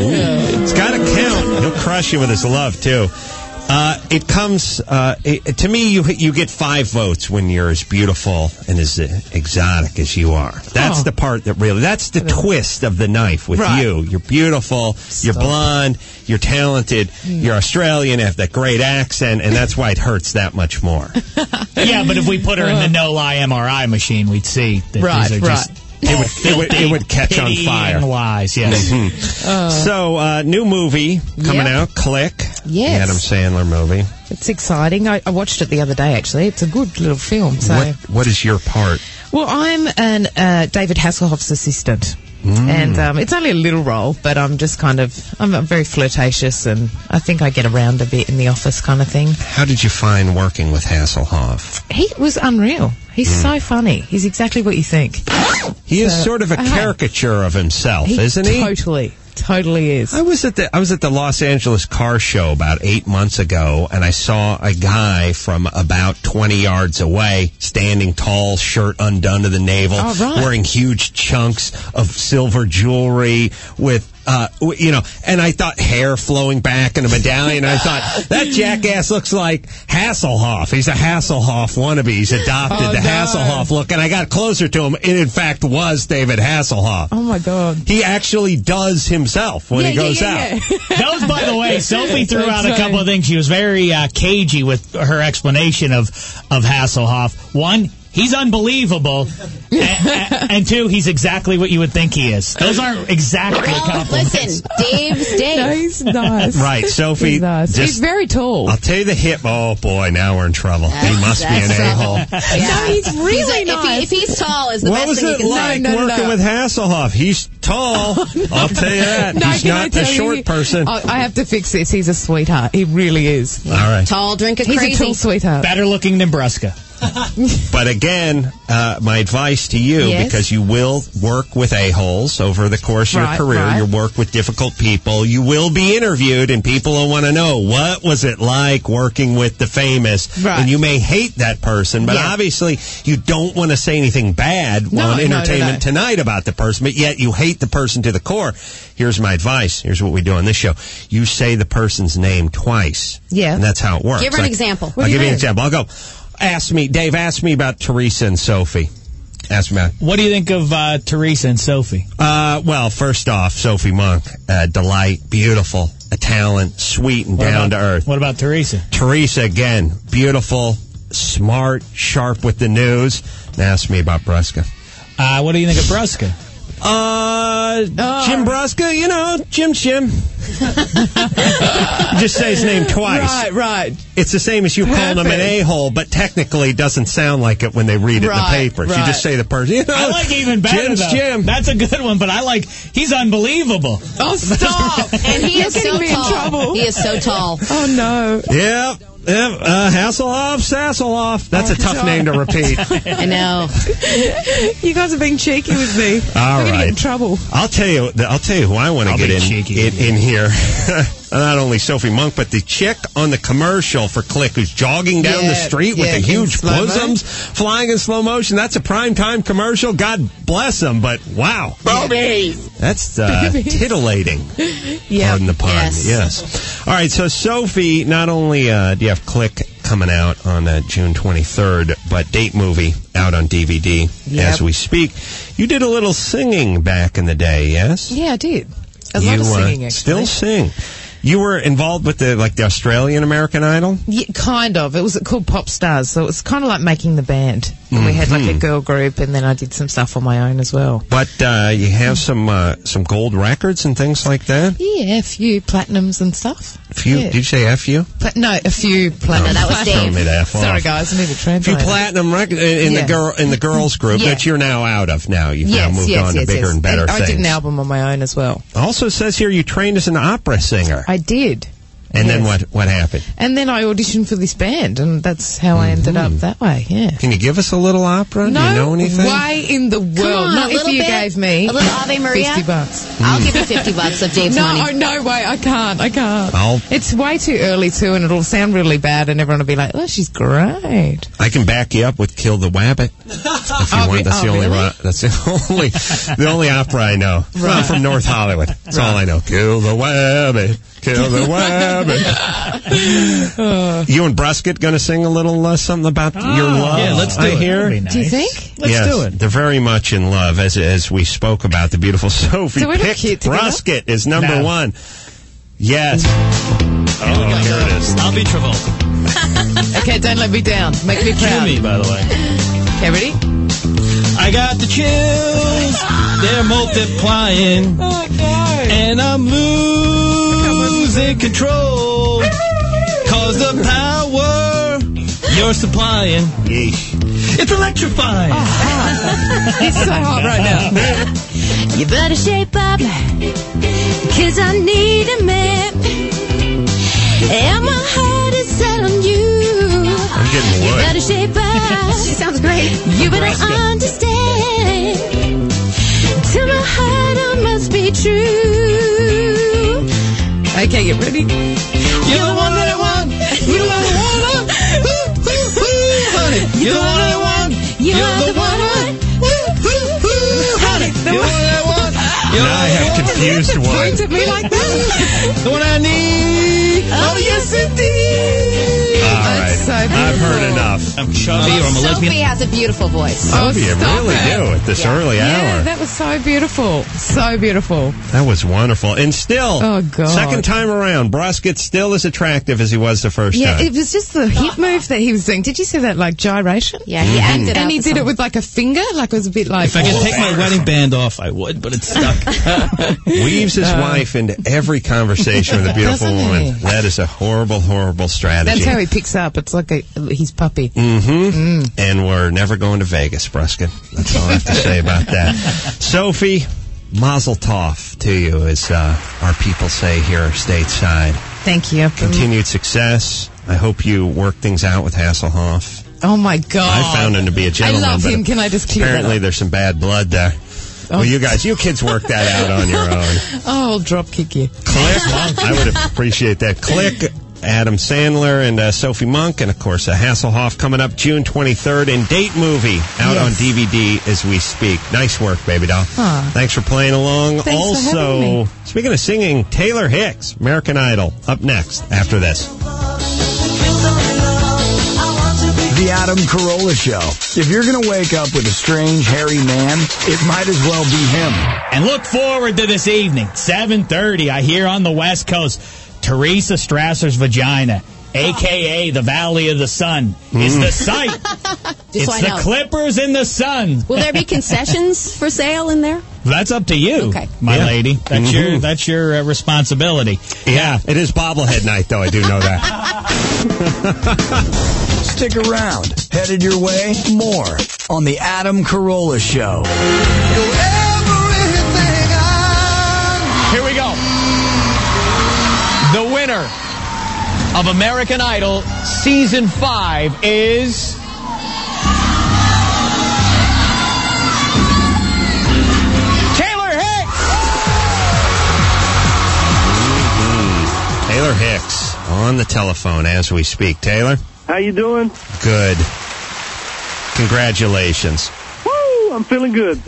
it's gotta count. He'll crush you with his love too. Uh, it comes uh, it, to me. You you get five votes when you're as beautiful and as uh, exotic as you are. That's Oh. the part that really. That's the twist of the knife with Right. you. You're beautiful. You're Stop. blonde. You're talented. You're Australian. Have that great accent, and that's why it hurts that much more. Yeah, but if we put her in the no lie M R I machine, we'd see that Right, these are just right. It would, it would, it would catch on pitying fire. lies. Yes. Mhm. So, uh, new movie coming Yep. out, Click. Yes. Adam Sandler movie. It's exciting. I, I watched it the other day, actually. It's a good little film. So, What What is your part? well, I'm an uh, David Hasselhoff's assistant. Mm. And um, it's only a little role, but I'm just kind of, I'm very flirtatious and I think I get around a bit in the office kind of thing. How did you find working with Hasselhoff? He was unreal. He's Mm. so funny. He's exactly what you think. He is So, sort of a uh, caricature of himself, He isn't he? Totally, totally is. I was at the I was at the Los Angeles car show about eight months ago, and I saw a guy from about twenty yards away, standing tall, shirt undone to the navel, Oh, right. wearing huge chunks of silver jewelry with. Uh, w- you know, and I thought hair flowing back and a medallion. And I thought that jackass looks like Hasselhoff. He's a Hasselhoff wannabe. He's adopted Oh, the no. Hasselhoff look. And I got closer to him. It in fact was David Hasselhoff. Oh my God. He actually does himself when Yeah, he yeah, goes yeah, out. yeah. That was, by the way, Sophie threw That's out a right. couple of things. She was very uh, cagey with her explanation of, of Hasselhoff. One, he's unbelievable. and, and, and two, he's exactly what you would think he is. Those aren't exactly Well, compliments. listen, Dave's Dave. No, he's nice. Right, Sophie. He's nice. just- He's very tall. I'll tell you the hip. Oh boy, now we're in trouble. he That's- must be an that's a hole. Yeah. No, he's really He's a- if, he, nice. if he's tall, is the What best was thing you it can like say. No, no, working no. with Hasselhoff? He's tall. I'll tell you that. No, He's can I not the tell short you, person. I, I have to fix this. He's a sweetheart. He really is. All right. Tall, drink a He's crazy. a tall sweetheart. Better looking than Brusca. But again, uh, my advice to you, Yes. because you will work with a-holes over the course of Right, your career, right. you'll work with difficult people, you will be interviewed, and people will want to know, what was it like working with the famous? Right. And you may hate that person, but Yeah. obviously you don't want to say anything bad No, on no, no, Entertainment no. Tonight about the person, but yet you hate the person to the core. Here's my advice. Here's what we do on this show. You say the person's name twice. Yeah. And that's how it works. Give her an Like, example. What I'll do you give you an mean? example. I'll go, ask me, Dave, ask me about Teresa and Sophie. Ask me about What do you think of uh, Teresa and Sophie? Uh, well, first off, Sophie Monk, uh, delight, beautiful, a talent, sweet and What down about- to earth. What about Teresa? Teresa, again, beautiful, smart, sharp with the news. Now ask me about Brusca. Uh, what do you think of Brusca? Uh, Jim Brusca, you know, Jim Jim. Just say his name twice. Right, right. It's the same as you calling him an Perfect. a-hole, but technically it doesn't sound like it when they read it in the Right, papers. You right. just say the person. You know, I like even better, Jim's though. Jim. That's a good one, but I like, he's unbelievable. Oh, stop. And he You're is getting so me in tall. trouble. He is so tall. Oh, no. Yep. Yep. Uh, Hasselhoff, Sasselhoff. That's Oh, a tough God. name to repeat. I know. You guys are being cheeky with me. All I'm going to right. get in trouble. I'll tell you. I'll tell you who I want to I'll get be in cheeky in, with you. in here. not only Sophie Monk, but the chick on the commercial for Click who's jogging down Yeah, the street yeah, with the in huge slow-mo. bosoms flying in slow motion. That's a primetime commercial. God bless them, but wow. Boobies. That's uh, titillating. Yeah. Pardon the pun. Yes. Yes. All right, so Sophie, not only uh, do you have Click coming out on uh, June twenty-third, but Date Movie out on D V D Yep. as we speak. You did a little singing back in the day, yes? Yeah, I did. A you lot of singing, uh, actually. still sing. You were involved with the like the Australian American Idol? Yeah, kind of. It was called Pop Stars, so it was kind of like making the band. And we had like a Mhm. girl group, and then I did some stuff on my own as well. But uh, you have some uh, some gold records and things like that? Yeah, a few platinums and stuff. A few, Yeah. did you say F you? Pla- no, a few platinum. No, that was Dave. Told me to F off. Sorry, guys, I need a A few translator. platinum records in Yeah. the girl in the girls group Yeah. that you're now out of now. You've yes, now moved yes, on yes, to bigger yes. and better I things. did an album on my own as well. Also says here you trained as an opera singer. I did. And then Yes. what what happened? And then I auditioned for this band, and that's how I ended up that way, yeah. Can you give us a little opera? No Do you know anything? way in the world. on, Not a if little you bit. gave me A little Ave Maria? fifty bucks. I'll give you fifty bucks of Dave's no, money. oh, no way. I can't. I can't. I'll- It's way too early, too, and it'll sound really bad, and everyone will be like, oh, she's great. I can back you up with "Kill the Wabbit." If you Oh, want, re- that's the oh, only really? ro- that's the only the only opera I know. I'm Right. from North Hollywood. That's all I know. Kill the Wabbit. Kill the Wabbit. You and Brusket going to sing a little uh, something about your love? yeah, let's do I it. hear. That'd be Do you nice. think? Let's yes, do it. They're very much in love, as as we spoke about. The beautiful Sophie Do we look picked cute together? Brusket is number No. one. Yes. Oh, here it is. I'll be Travolta. Okay, don't let me down. Make me Cue proud. me, by the way. Okay, ready? I got the chills. They're multiplying. Oh, no. And I'm losing control. Cause the power you're supplying, it's electrifying. It's so hot right now. You better shape up, cause I need a man. And my heart is set on you. I'm getting You wood. better shape up. She sounds great. You better understand. To my heart, I must be true. Okay, get ready. You're the one that I want. You're the one I want. Ooh, ooh, ooh, honey. You're the one I want. You are the one I want. Ooh, ooh, ooh, honey. You're the one I want. You're Now I have confused one. Point at me like that. the one I need. Oh, yes, indeed. All right. That's so I've beautiful. heard enough. I'm chubby or I'm a Sophie lesbian. has a beautiful voice. Oh, You stop really it. do at this early Yeah, hour. that was so beautiful. So beautiful. That was wonderful. And still, Oh, God. second time around, Brusket still as attractive as he was the first Yeah, time. it was just the hip move that he was doing. Did you see that, like, gyration? Yeah, he acted out And he the did it song. with, like, a finger. Like, it was a bit like... If I could take my wedding band off, I would, but it's stuck. Weaves his wife into every conversation with a beautiful Doesn't woman. he? That is a horrible, horrible strategy. That's how he picks up. It's like a, his puppy. Mm-hmm. And we're never going to Vegas, Brusket. That's all I have to say about that. Sophie, mazel tov to you, as uh, our people say here stateside. Thank you. Continued success. I hope you work things out with Hasselhoff. Oh, my God. I found him to be a gentleman. I love but him. Can I just clear that apparently up? there's some bad blood there. Well, you guys, you kids work that out on your own. Oh, I'll drop kick you. Click. I would appreciate that. Click. Adam Sandler and uh, Sophie Monk, and of course uh, Hasselhoff coming up June twenty-third, and Date Movie out Yes. on D V D as we speak. Nice work, baby doll. Aw. Thanks for playing along. Thanks for also, having me. speaking of singing, Taylor Hicks, American Idol, up next after this. The Adam Carolla Show. If you're going to wake up with a strange, hairy man, it might as well be him. And look forward to this evening, seven thirty. I hear on the West Coast, Teresa Strasser's Vagina, a k a the Valley of the Sun, is Mm. the site. it's so I the know. Clippers in the Sun. Will there be concessions for sale in there? That's up to you, Okay. my Yeah. lady. That's Mhm. your that's your uh, responsibility. Yeah, it is bobblehead night, though. I do know that. Stick around. Headed your way, more on The Adam Carolla Show. Here we go. The winner of American Idol Season five is... Taylor Hicks! Taylor Hicks on the telephone as we speak. Taylor? How you doing? Good. Congratulations. Woo! I'm feeling good.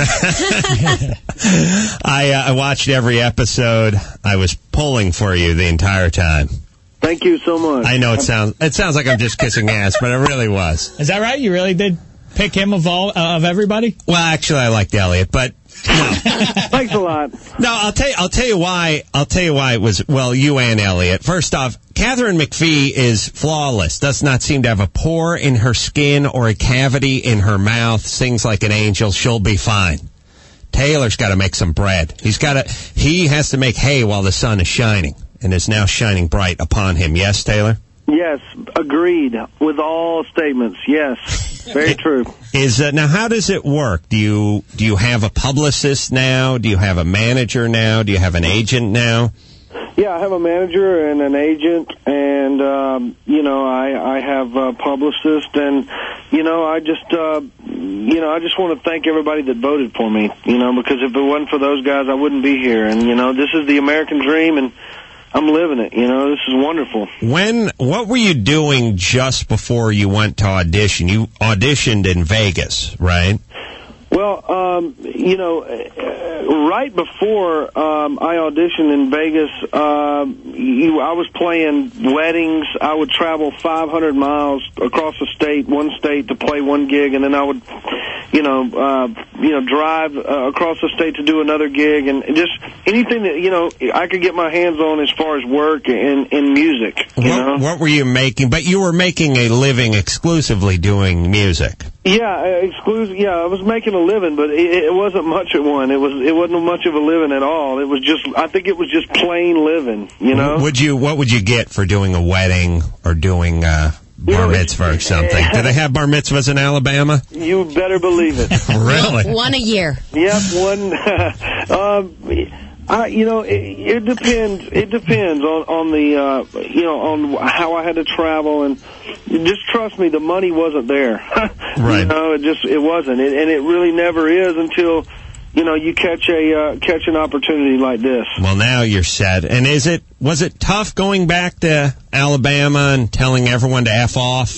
I, uh, I watched every episode. I was pulling for you the entire time. Thank you so much. I know it sounds it sounds like I'm just kissing ass, but it really was. Is that right? You really did pick him of all uh, of everybody? Well, actually, I liked Elliot, but no. Thanks a lot. No, I'll tell you. I'll tell you why. I'll tell you why it was. Well, you and Elliot. First off, Katharine McPhee is flawless. Does not seem to have a pore in her skin or a cavity in her mouth. Sings like an angel. She'll be fine. Taylor's got to make some bread. He's got to. He has to make hay while the sun is shining, and is now shining bright upon him. Yes, Taylor? Yes, agreed with all statements. Yes, very true. Is uh, now how does it work? Do you do you have a publicist now? Do you have a manager now? Do you have an agent now? Yeah, I have a manager and an agent, and um, you know, I I have a publicist, and you know, I just uh, you know, I just want to thank everybody that voted for me. You know, because if it wasn't for those guys, I wouldn't be here. And you know, this is the American dream, and I'm living it. You know, this is wonderful. When, what were you doing just before you went to audition? You auditioned in Vegas, right? Well, um, you know, uh, right before um, I auditioned in Vegas, uh, you, I was playing weddings. I would travel five hundred miles across the state, one state, to play one gig, and then I would, you know, uh, you know, drive uh, across the state to do another gig, and just anything that, you know, I could get my hands on as far as work and, and music. You what, know? What were you making? But you were making a living exclusively doing music. Yeah, exclusive. Yeah, I was making a living, but it, it wasn't much of one. It was. It wasn't much of a living at all. It was just. I think it was just plain living. You know. Would you? What would you get for doing a wedding or doing uh, bar you know, mitzvah or something? Do they have bar mitzvahs in Alabama? You better believe it. Really? One a year. Yep, one. um, I, you know, it, it depends. It depends on on the, uh, you know, on how I had to travel, and just trust me, the money wasn't there. Right. You know, it just it wasn't, it, and it really never is until, you know, you catch a uh, catch an opportunity like this. Well, now you're set. And is it was it tough going back to Alabama and telling everyone to F off?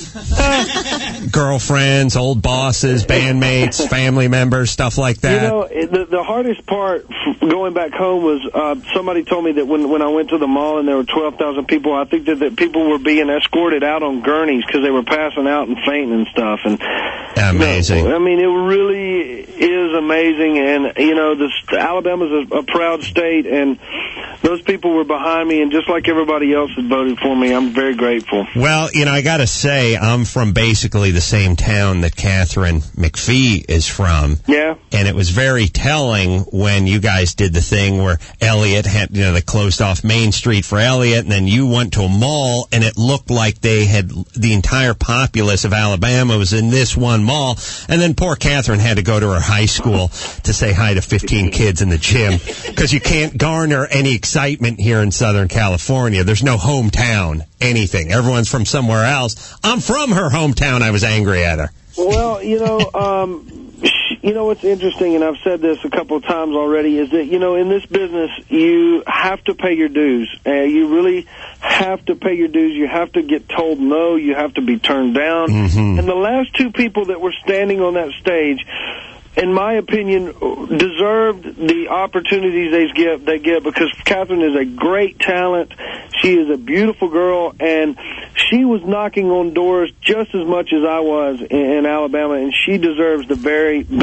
Girlfriends, old bosses, bandmates, family members, stuff like that? You know, it, the, the hardest part going back home was uh, somebody told me that when when I went to the mall and there were twelve thousand people, I think that, that people were being escorted out on gurneys because they were passing out and fainting and stuff. And amazing. You know, I mean, it really is amazing. And, you know, this, Alabama's a, a proud state, and those people were behind me, and just like everybody else that voted for me, I'm very grateful. Well, you know, I got to say, I'm from basically the same town that Katharine McPhee is from. Yeah. And it was very telling when you guys did the thing where Elliot had, you know, they closed off Main Street for Elliot, and then you went to a mall, and it looked like they had, the entire populace of Alabama was in this one mall, and then poor Katharine had to go to her high school to say hi to fifteen kids in the gym, because you can't garner any excitement here in Southern California. There's no hometown, anything. Everyone's from somewhere else. I'm from her hometown. I was angry at her. Well, you know, um, you know what's interesting, and I've said this a couple of times already, is that, you know, in this business, you have to pay your dues. Uh, you really have to pay your dues. You have to get told no. You have to be turned down. Mm-hmm. And the last two people that were standing on that stage, in my opinion, deserved the opportunities they get, they get because Katharine is a great talent. She is a beautiful girl, and she was knocking on doors just as much as I was in, in Alabama, and she deserves the very best.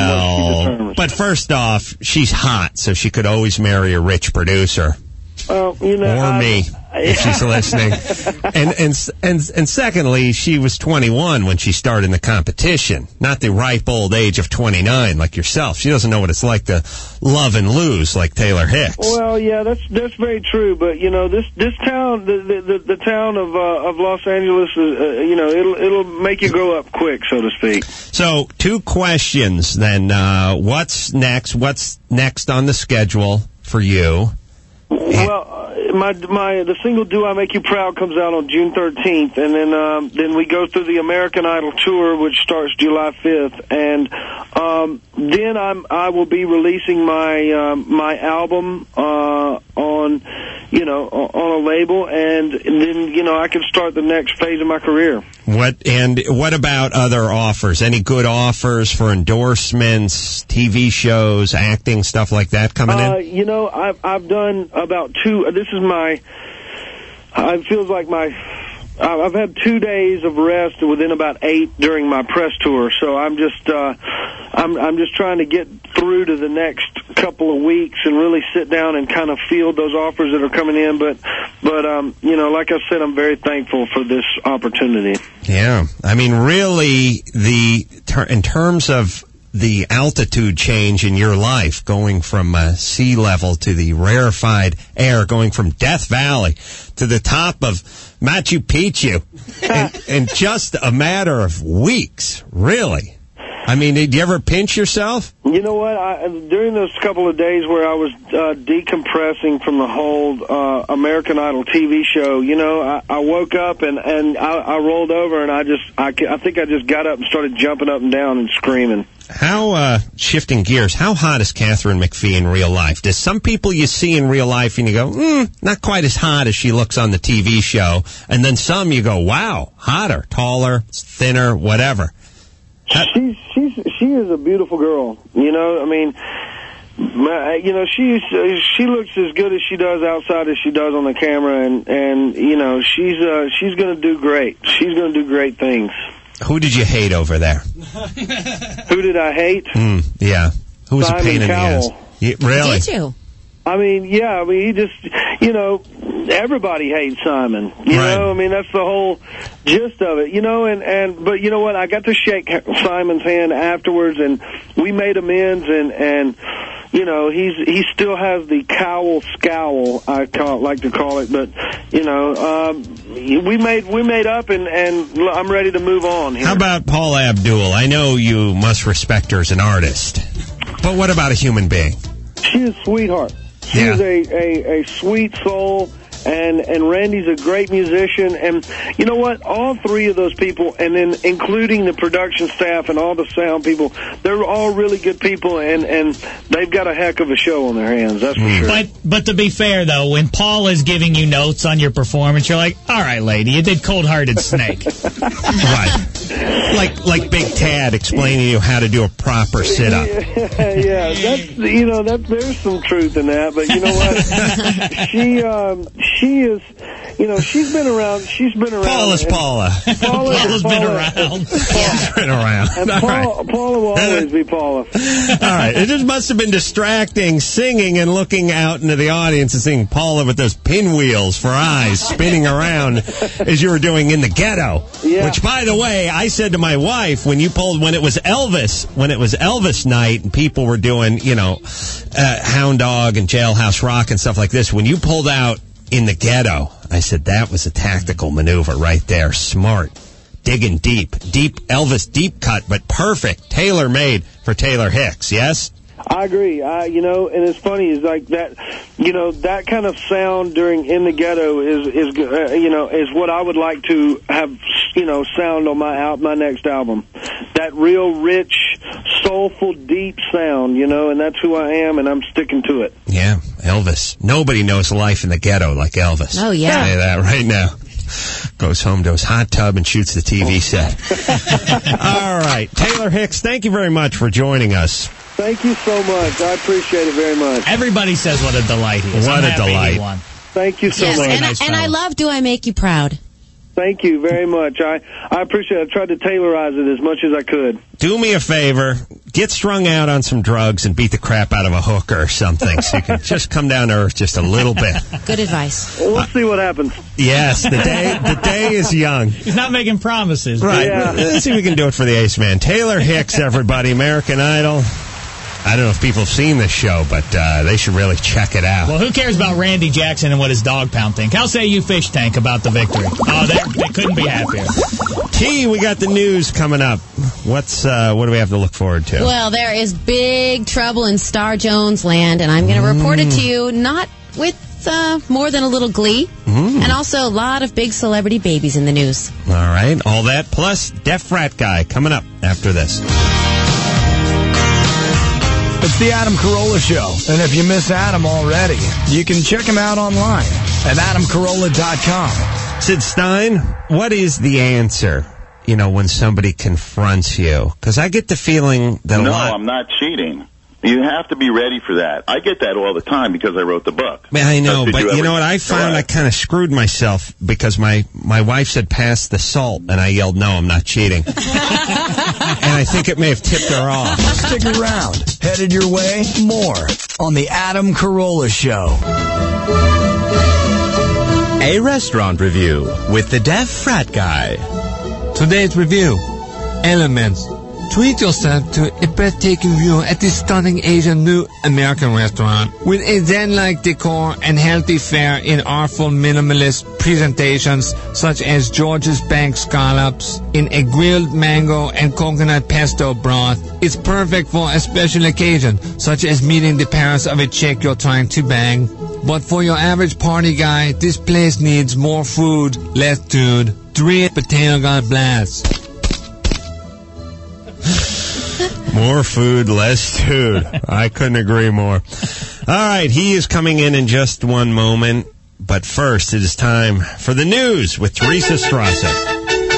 Well, but first off, she's hot, so she could always marry a rich producer. Well, you know, or I, me, if she's listening. And, and and and secondly, she was twenty-one when she started in the competition, not the ripe old age of twenty-nine like yourself. She doesn't know what it's like to love and lose like Taylor Hicks. Well, yeah, that's that's very true. But you know, this this town, the the, the, the town of uh, of Los Angeles, is, uh, you know, it'll it'll make you grow up quick, so to speak. So, two questions then. Uh, what's next? What's next on the schedule for you? Well, my my the single "Do I Make You Proud" comes out on June thirteenth, and then um, then we go through the American Idol tour, which starts July fifth, and um, then I'm I will be releasing my um, my album uh, on you know, on, on a label, and, and then, you know, I can start the next phase of my career. What and what about other offers? Any good offers for endorsements, T V shows, acting, stuff like that coming Uh, in? you know, I've I've done about two. This is my. It feels like my. I've had two days of rest within about eight during my press tour, so I'm just uh, I'm I'm just trying to get through to the next couple of weeks and really sit down and kind of field those offers that are coming in. But but um, you know, like I said, I'm very thankful for this opportunity. Yeah, I mean, really, the ter- in terms of the altitude change in your life, going from uh, sea level to the rarefied air, going from Death Valley to the top of Machu Picchu in, in just a matter of weeks, really. I mean, did you ever pinch yourself? You know what? I, during those couple of days where I was uh, decompressing from the whole uh, American Idol T V show, you know, I, I woke up and, and I, I rolled over and I just, I, I think I just got up and started jumping up and down and screaming. How, uh, shifting gears, how hot is Katharine McPhee in real life? Does some people you see in real life and you go, hmm, not quite as hot as she looks on the T V show, and then some you go, wow, hotter, taller, thinner, whatever. She's she's she is a beautiful girl. You know, I mean, my, you know, she's she looks as good as she does outside as she does on the camera, and and you know, she's uh, she's going to do great. She's going to do great things. Who did you hate over there? Who did I hate? Mm, yeah. Who was Simon a pain in Cowell. the ass? Yeah, really? Did you? I mean, yeah, I mean, he just, you know, everybody hates Simon. You Right. know, I mean, that's the whole gist of it, you know, and, and, but you know what, I got to shake Simon's hand afterwards, and we made amends, and, and, you know, he's, he still has the Cowell scowl, I call, like to call it, but, you know, um, we made, we made up, and, and I'm ready to move on here. How about Paula Abdul? I know you must respect her as an artist, but what about a human being? She is a sweetheart. She Yeah. is a, a, a sweet soul, and, and Randy's a great musician. And you know what? All three of those people, and then including the production staff and all the sound people, they're all really good people, and, and they've got a heck of a show on their hands, that's for sure. But but to be fair, though, when Paul is giving you notes on your performance, you're like, all right, lady, you did Cold Hearted Snake. Right. Like like Big Tad explaining to you how to do a proper sit-up. Yeah, yeah, that's, you know, that, there's some truth in that, but you know what? she, um, she is, you know, she's been around, she's been around. Paula's and- Paula. Paula, Paula's been Paula- around. Paula's been around. And All Paula, right. Paula will always be Paula. All right. It just must have been distracting singing and looking out into the audience and seeing Paula with those pinwheels for eyes spinning around as you were doing In the Ghetto. Yeah. Which, by the way, I said to my wife when you pulled, when it was Elvis, when it was Elvis night and people were doing, you know, uh, Hound Dog and Jailhouse Rock and stuff like this, when you pulled out In the Ghetto, I said that was a tactical maneuver right there. Smart. Digging deep. Deep, Elvis deep cut, but perfect. Tailor-made for Taylor Hicks, yes? I agree. I, you know, and it's funny is like that. You know, that kind of sound during In the Ghetto is is uh, you know is what I would like to have. You know, sound on my out my next album. That real rich, soulful, deep sound. You know, and that's who I am, and I'm sticking to it. Yeah, Elvis. Nobody knows life in the ghetto like Elvis. Oh, yeah. I'll tell you that right now. Goes home to his hot tub and shoots the T V set. All right. Taylor Hicks, thank you very much for joining us. Thank you so much. I appreciate it very much. Everybody says what a delight he is. What I'm a happy he delight. won. Thank you so Yes, much. and, I, Nice and I fellow. love Do I Make You Proud? Thank you very much. I, I appreciate it. I tried to tailorize it as much as I could. Do me a favor, get strung out on some drugs and beat the crap out of a hooker or something so you can just come down to earth just a little bit. Good advice. Well, we'll see what happens. Yes, the day the day is young. He's not making promises. Right. Yeah. Let's see if we can do it for the Ace Man. Taylor Hicks, everybody, American Idol. I don't know if people have seen this show, but uh, they should really check it out. Well, who cares about Randy Jackson and what his dog pound think? How say you, Fish Tank, about the victory? Oh, they, they couldn't be happier. T, we got the news coming up. What's uh, what do we have to look forward to? Well, there is big trouble in Star Jones land, and I'm going to report it to you, not with uh, more than a little glee, Mm. and also a lot of big celebrity babies in the news. All right, all that plus Deaf Frat Guy coming up after this. It's It's the Adam Carolla Show. And if you miss Adam already, you can check him out online at adam carolla dot com. Sid Stein, what is the answer, you know, when somebody confronts you? Because I get the feeling that a No, lot... I'm not cheating. You have to be ready for that. I get that all the time because I wrote the book. Man, I know, Did but you you, ever- know what? I found Correct. I kind of screwed myself because my, my wife said pass the salt, and I yelled, no, I'm not cheating. And I think it may have tipped her off. Stick around. Headed your way, more on the Adam Carolla Show. A restaurant review with the deaf frat guy. Today's review: Elements. Treat yourself to a breathtaking view at this stunning Asian new American restaurant. With a zen-like decor and healthy fare in artful minimalist presentations such as George's Bank scallops in a grilled mango and coconut pesto broth, it's perfect for a special occasion such as meeting the parents of a chick you're trying to bang. But for your average party guy, this place needs more food, less dude. Three potato gun blasts. More food, less food. I couldn't agree more. All right, he is coming in in just one moment. But first, it is time for the news with Teresa Strasser.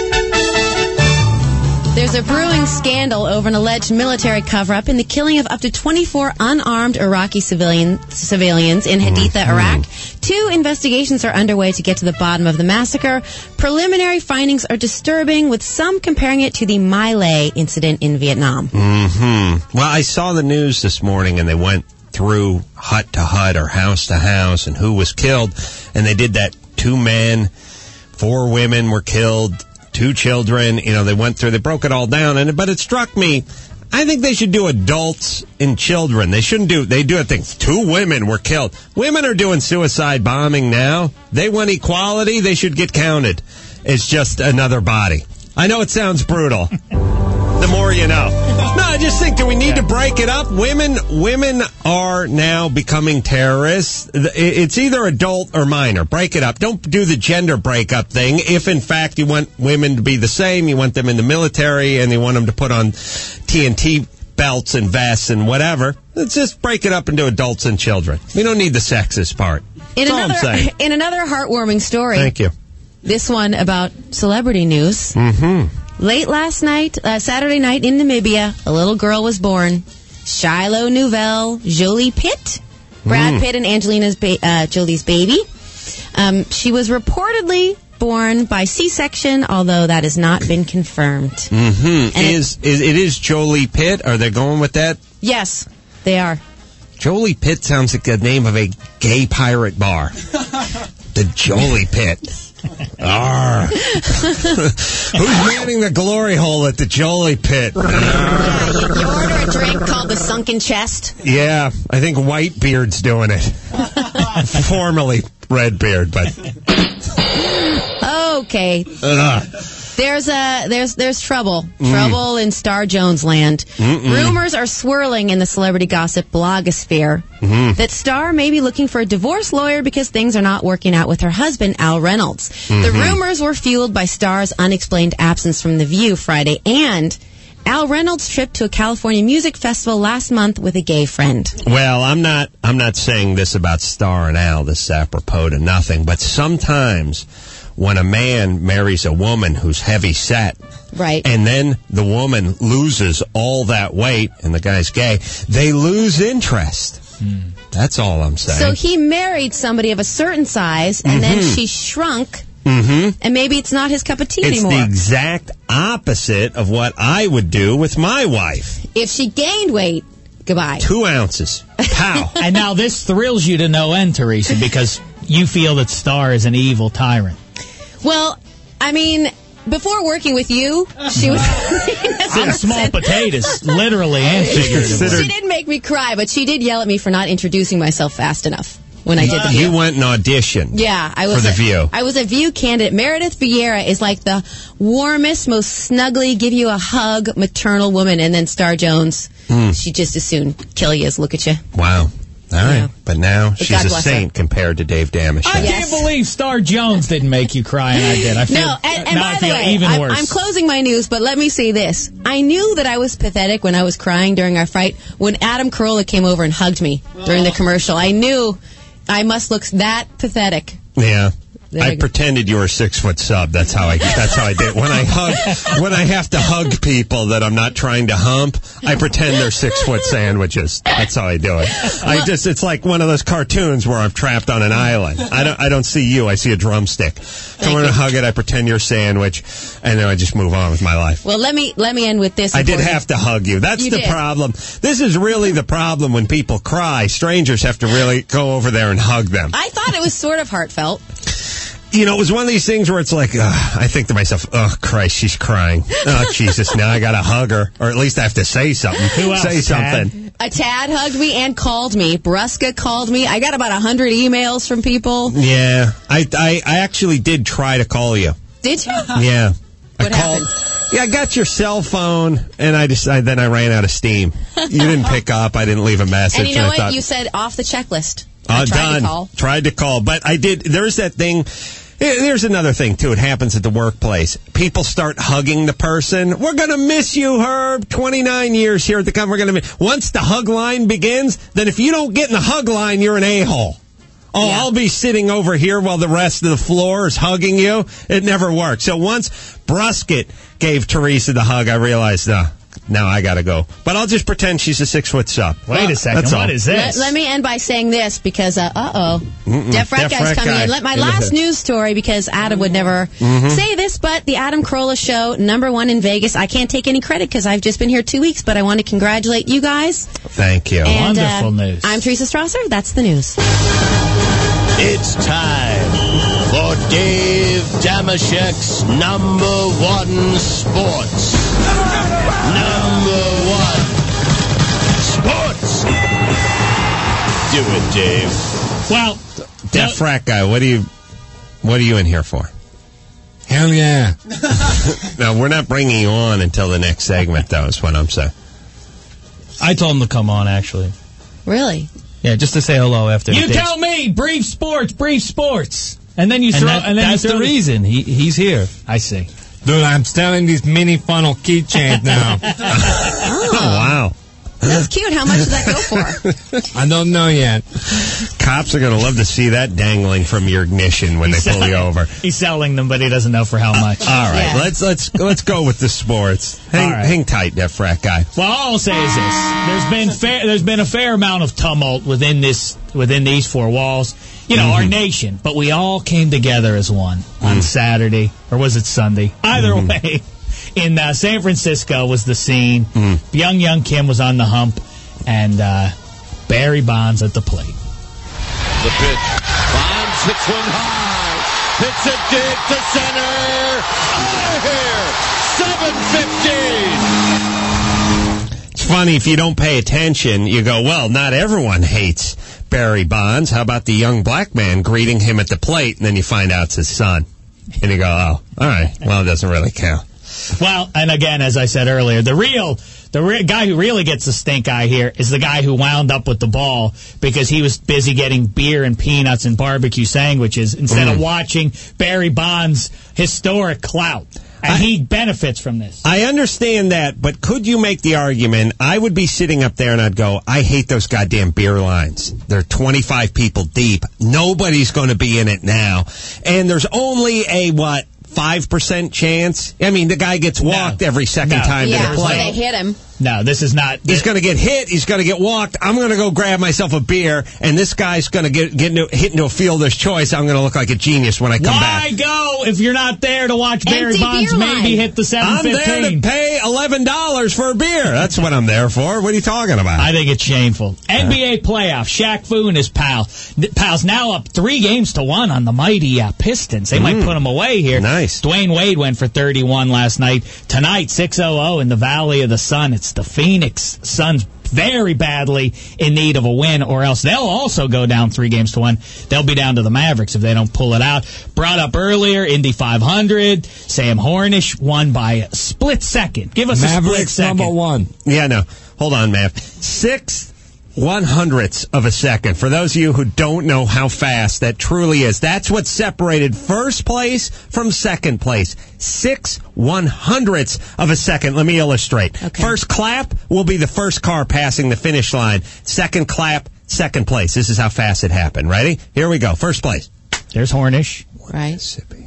There's a brewing scandal over an alleged military cover-up in the killing of up to twenty-four unarmed Iraqi civilian, civilians in Haditha, Mm-hmm. Iraq. Two investigations are underway to get to the bottom of the massacre. Preliminary findings are disturbing, with some comparing it to the My Lai incident in Vietnam. Mm-hmm. Well, I saw the news this morning, and they went through hut to hut or house to house and who was killed, and they did that. Two men, four women were killed, two children. You know, they went through, they broke it all down, and but it struck me, I think they should do adults and children. They shouldn't do, they do it things. Two women were killed. Women are doing suicide bombing now. They want equality. They should get counted. It's just another body. I know it sounds brutal. The more you know. No, I just think, do we need to break it up? Women, women are now becoming terrorists. It's either adult or minor. Break it up. Don't do the gender breakup thing. If in fact you want women to be the same, you want them in the military, and you want them to put on T N T belts and vests and whatever, let's just break it up into adults and children. We don't need the sexist part. In That's all another, I'm saying. in another heartwarming story, Thank you. this one about celebrity news. Mm-hmm. Late last night, uh, Saturday night in Namibia, a little girl was born. Shiloh Nouvelle Jolie Pitt, Brad Mm. Pitt and Angelina ba- uh, Jolie's baby. Um, she was reportedly born by C-section, although that has not been confirmed. Mm-hmm. And Is, is it is Jolie Pitt? Are they going with that? Yes, they are. Jolie Pitt sounds like the name of a gay pirate bar. The Jolie Pit. Arr. Who's manning the glory hole at the Jolie Pit? You order a drink called the Sunken Chest. Yeah, I think Whitebeard's doing it. Formerly Redbeard, but... Okay. Ugh. There's a there's there's trouble. Mm. Trouble in Star Jones land. Mm-mm. Rumors are swirling in the celebrity gossip blogosphere Mhm. that Star may be looking for a divorce lawyer because things are not working out with her husband, Al Reynolds. The Mhm. rumors were fueled by Star's unexplained absence from The View Friday and Al Reynolds' trip to a California music festival last month with a gay friend. Well, I'm not I'm not saying this about Star and Al, this is apropos to nothing, but sometimes when a man marries a woman who's heavy set, right, and then the woman loses all that weight and the guy's gay, they lose interest. That's all I'm saying. So he married somebody of a certain size and then Mhm. she shrunk, Mm-hmm. and maybe it's not his cup of tea It's anymore. the exact opposite of what I would do with my wife. If she gained weight, goodbye. Two ounces. Pow. And now this thrills you to no end, Teresa, because you feel that Star is an evil tyrant. Well, I mean, before working with you, she was... On small potatoes, literally and figuratively. She didn't make me cry, but she did yell at me for not introducing myself fast enough when I did The View. You went and auditioned. Yeah, I was For The a, View. I was a View candidate. Meredith Vieira is like the warmest, most snuggly, give you a hug, maternal woman, and then Star Jones, Mm. she'd just as soon kill you as look at you. Wow. All right, but now But she's God a bless saint compared to Dave Damashek. I can't believe Star Jones didn't make you cry, and I did. I feel, No, and, and now by I the feel way, even I'm, worse. I'm closing my news, but let me say this. I knew that I was pathetic when I was crying during our fight when Adam Carolla came over and hugged me during the commercial. I knew I must look that pathetic. Yeah. There I you go. pretended you were a six foot sub. That's how I. That's how I did. When I hug, when I have to hug people that I'm not trying to hump, I pretend they're six foot sandwiches. That's how I do it. I just. It's like one of those cartoons where I'm trapped on an island. I don't. I don't see you. I see a drumstick. So when I hug it, I pretend you're a sandwich, and then I just move on with my life. Well, let me let me end with this. I did important- have to hug you. That's You the did. problem. This is really the problem when people cry. Strangers have to really go over there and hug them. I thought it was sort of heartfelt. You know, it was one of these things where it's like, uh, I think to myself, oh, Christ, she's crying. Oh, Jesus, now I got to hug her. Or at least I have to say something. Who else, say Tad? something. A Tad hugged me and called me. Brusca called me. I got about a hundred emails from people. Yeah. I, I, I actually did try to call you. Did you? Yeah. What I called. happened? Yeah, I got your cell phone, and I just I, then I ran out of steam. You didn't pick up. I didn't leave a message. And you know I what? thought, You said off the checklist. I Uh, tried done. to call. Tried to call. But I did. There's that thing. eh, There's another thing, too. It happens at the workplace. People start hugging the person. We're going to miss you, Herb. twenty-nine years here at the company. We're going to miss. Once the hug line begins, then if you don't get in the hug line, you're an a-hole. Oh, Yeah. I'll be sitting over here while the rest of the floor is hugging you. It never works. So once Brusket gave Teresa the hug, I realized, uh, now I got to go. But I'll just pretend she's a six-foot sub. Wait a second. That's all. What is Let, this? let me end by saying this because, uh oh, Mm-mm. Deaf Rat Deaf Guy's Rat coming Guy. in. Let my Give us last a- news story because Adam would never Mhm. say this, but the Adam Carolla Show, number one in Vegas. I can't take any credit because I've just been here two weeks, but I want to congratulate you guys. Thank you. And, uh, Wonderful news. I'm Teresa Strasser. That's the news. It's time for Dave Damashek's number one sports. Number one sports. Do it, Dave. Well, Deaf frat guy, what are you what are you in here for? Hell yeah. No, we're not bringing you on until the next segment, though, is what I'm saying. I told him to come on, actually. Really? Yeah, just to say hello after. You the tell me, brief sports, brief sports, and then you And throw. that- and then that's you throw the reason he he's here. I see. Dude, I'm selling these mini funnel keychains now. Oh, wow. That's cute. How much does that go for? I don't know yet. Cops are going to love to see that dangling from your ignition when they pull you over. He's selling them, but he doesn't know for how much. All right, Yeah. let's let's let's go with the sports. Hang, All right. hang tight, Deaf frat guy. Well, all I'll say is this: there's been fair, there's been a fair amount of tumult within this within these four walls. You know, our nation, but we all came together as one on Saturday, or was it Sunday? Either way, in uh, San Francisco was the scene. Young Young Kim was on the hump, and uh, Barry Bonds at the plate. The pitch. Bonds hits one high. Hits it deep to center. Out of here. seven fifteen. It's funny, if you don't pay attention, you go, well, not everyone hates Barry Bonds. How about the young black man greeting him at the plate? And then you find out it's his son. And you go, oh, all right, well, it doesn't really count. Well, and again, as I said earlier, the real the re- guy who really gets the stink eye here is the guy who wound up with the ball because he was busy getting beer and peanuts and barbecue sandwiches instead Mm. of watching Barry Bonds' historic clout. And he benefits from this. I understand that, but could you make the argument, I would be sitting up there and I'd go, I hate those goddamn beer lines. They're twenty-five people deep. Nobody's going to be in it now. And there's only a, what, five percent chance? I mean, the guy gets walked every second No. time Yeah, to the so plate. they hit him. No, this is not. He's going to get hit. He's going to get walked. I'm going to go grab myself a beer, and this guy's going to get get into, hit into a fielder's choice. I'm going to look like a genius when I come Why back. go if you're not there to watch Barry Empty Bonds beer maybe line. hit the seven I'm there to fifteen? pay eleven dollars for a beer. That's what I'm there for. What are you talking about? I think it's shameful. N B A playoff. Shaq Fu and his pal. Pals now up three games to one on the mighty uh, Pistons. They might Mm. put them away here. Nice. Dwayne Wade went for thirty-one last night. Tonight, six oh oh in the Valley of the Sun. It's the Phoenix Suns very badly in need of a win, or else they'll also go down three games to one. They'll be down to the Mavericks if they don't pull it out. Brought up earlier, Indy five hundred. Sam Hornish won by a split second. Give us a split Mavericks second. number one. Yeah, no. Hold on, man. Sixth one hundredths of a second. For those of you who don't know how fast that truly is, that's what separated first place from second place. Six one hundredths of a second. Let me illustrate. Okay. First clap will be the first car passing the finish line. Second clap, second place. This is how fast it happened. Ready? Here we go. First place. There's Hornish. Right. Mississippi.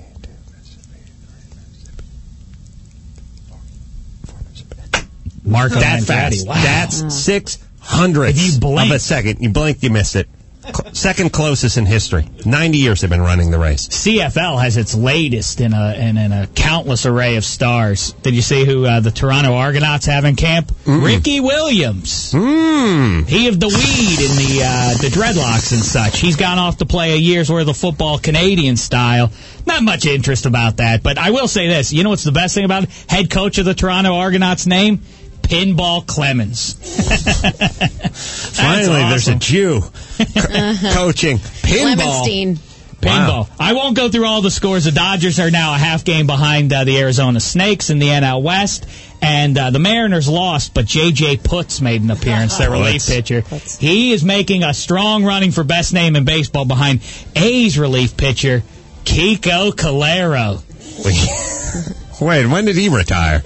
Mark that fast. Wow. That's six hundredths If you blink. of a second. You blinked, you missed it. Cl- second closest in history. ninety years they've been running the race. C F L has its latest in a in, in a countless array of stars. Did you see who uh, the Toronto Argonauts have in camp? Mm. Ricky Williams. Mm. He of the weed in the uh, the dreadlocks and such. He's gone off to play a year's worth of football Canadian style. Not much interest about that, but I will say this. You know what's the best thing about it? Head coach of the Toronto Argonauts' name? Pinball Clemens. Finally, awesome. There's a Jew co- coaching pinball. Clemenstein. Pinball. Wow. I won't go through all the scores. The Dodgers are now a half game behind uh, the Arizona Snakes in the N L West. And uh, the Mariners lost, but J J. Putz made an appearance, their relief pitcher. He is making a strong running for best name in baseball behind A's relief pitcher, Kiko Calero. Wait, when did he retire?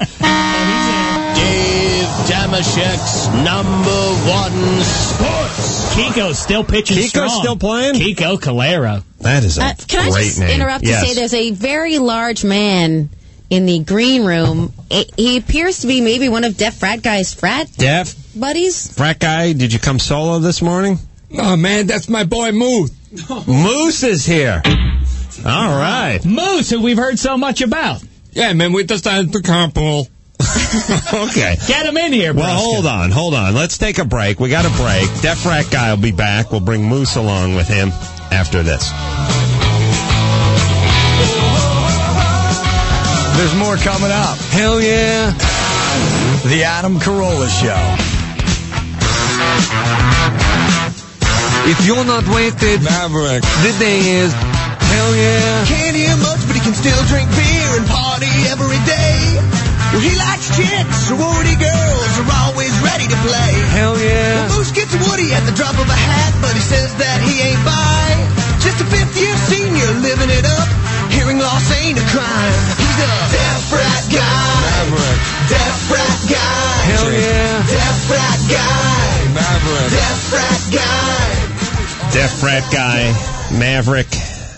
Dave Damashek's number one sports. Kiko's still pitching Kiko's strong. still playing? Kiko Calero. That is a Uh, can great I just name. interrupt Yes. to say there's a very large man in the green room. It, he appears to be maybe one of Def Frat Guy's frat Def, buddies. frat guy, did you come solo this morning? Oh, man, that's my boy Moose. Moose is here. All right. Moose, who we've heard so much about. Yeah, man, we decided to carpool. Okay. Get him in here, bro. Well, hold on, hold on. Let's take a break. We got a break. Def Rat Guy will be back. We'll bring Moose along with him after this. There's more coming up. Hell yeah. The Adam Carolla Show. If you're not wasted, Maverick, the day is hell yeah. Can't hear much, but he can still drink beer and party every day. Well, he likes chicks, sorority girls are always ready to play. Hell yeah. Well, Moose gets Woody at the drop of a hat, but he says that he ain't by. Just a fifth year senior living it up. Hearing loss ain't a crime. He's a Def Rat Guy. Maverick. Def Rat Guy. Hell yeah. Def Rat Guy. Maverick. Def Rat Guy. Def Rat Guy, Maverick,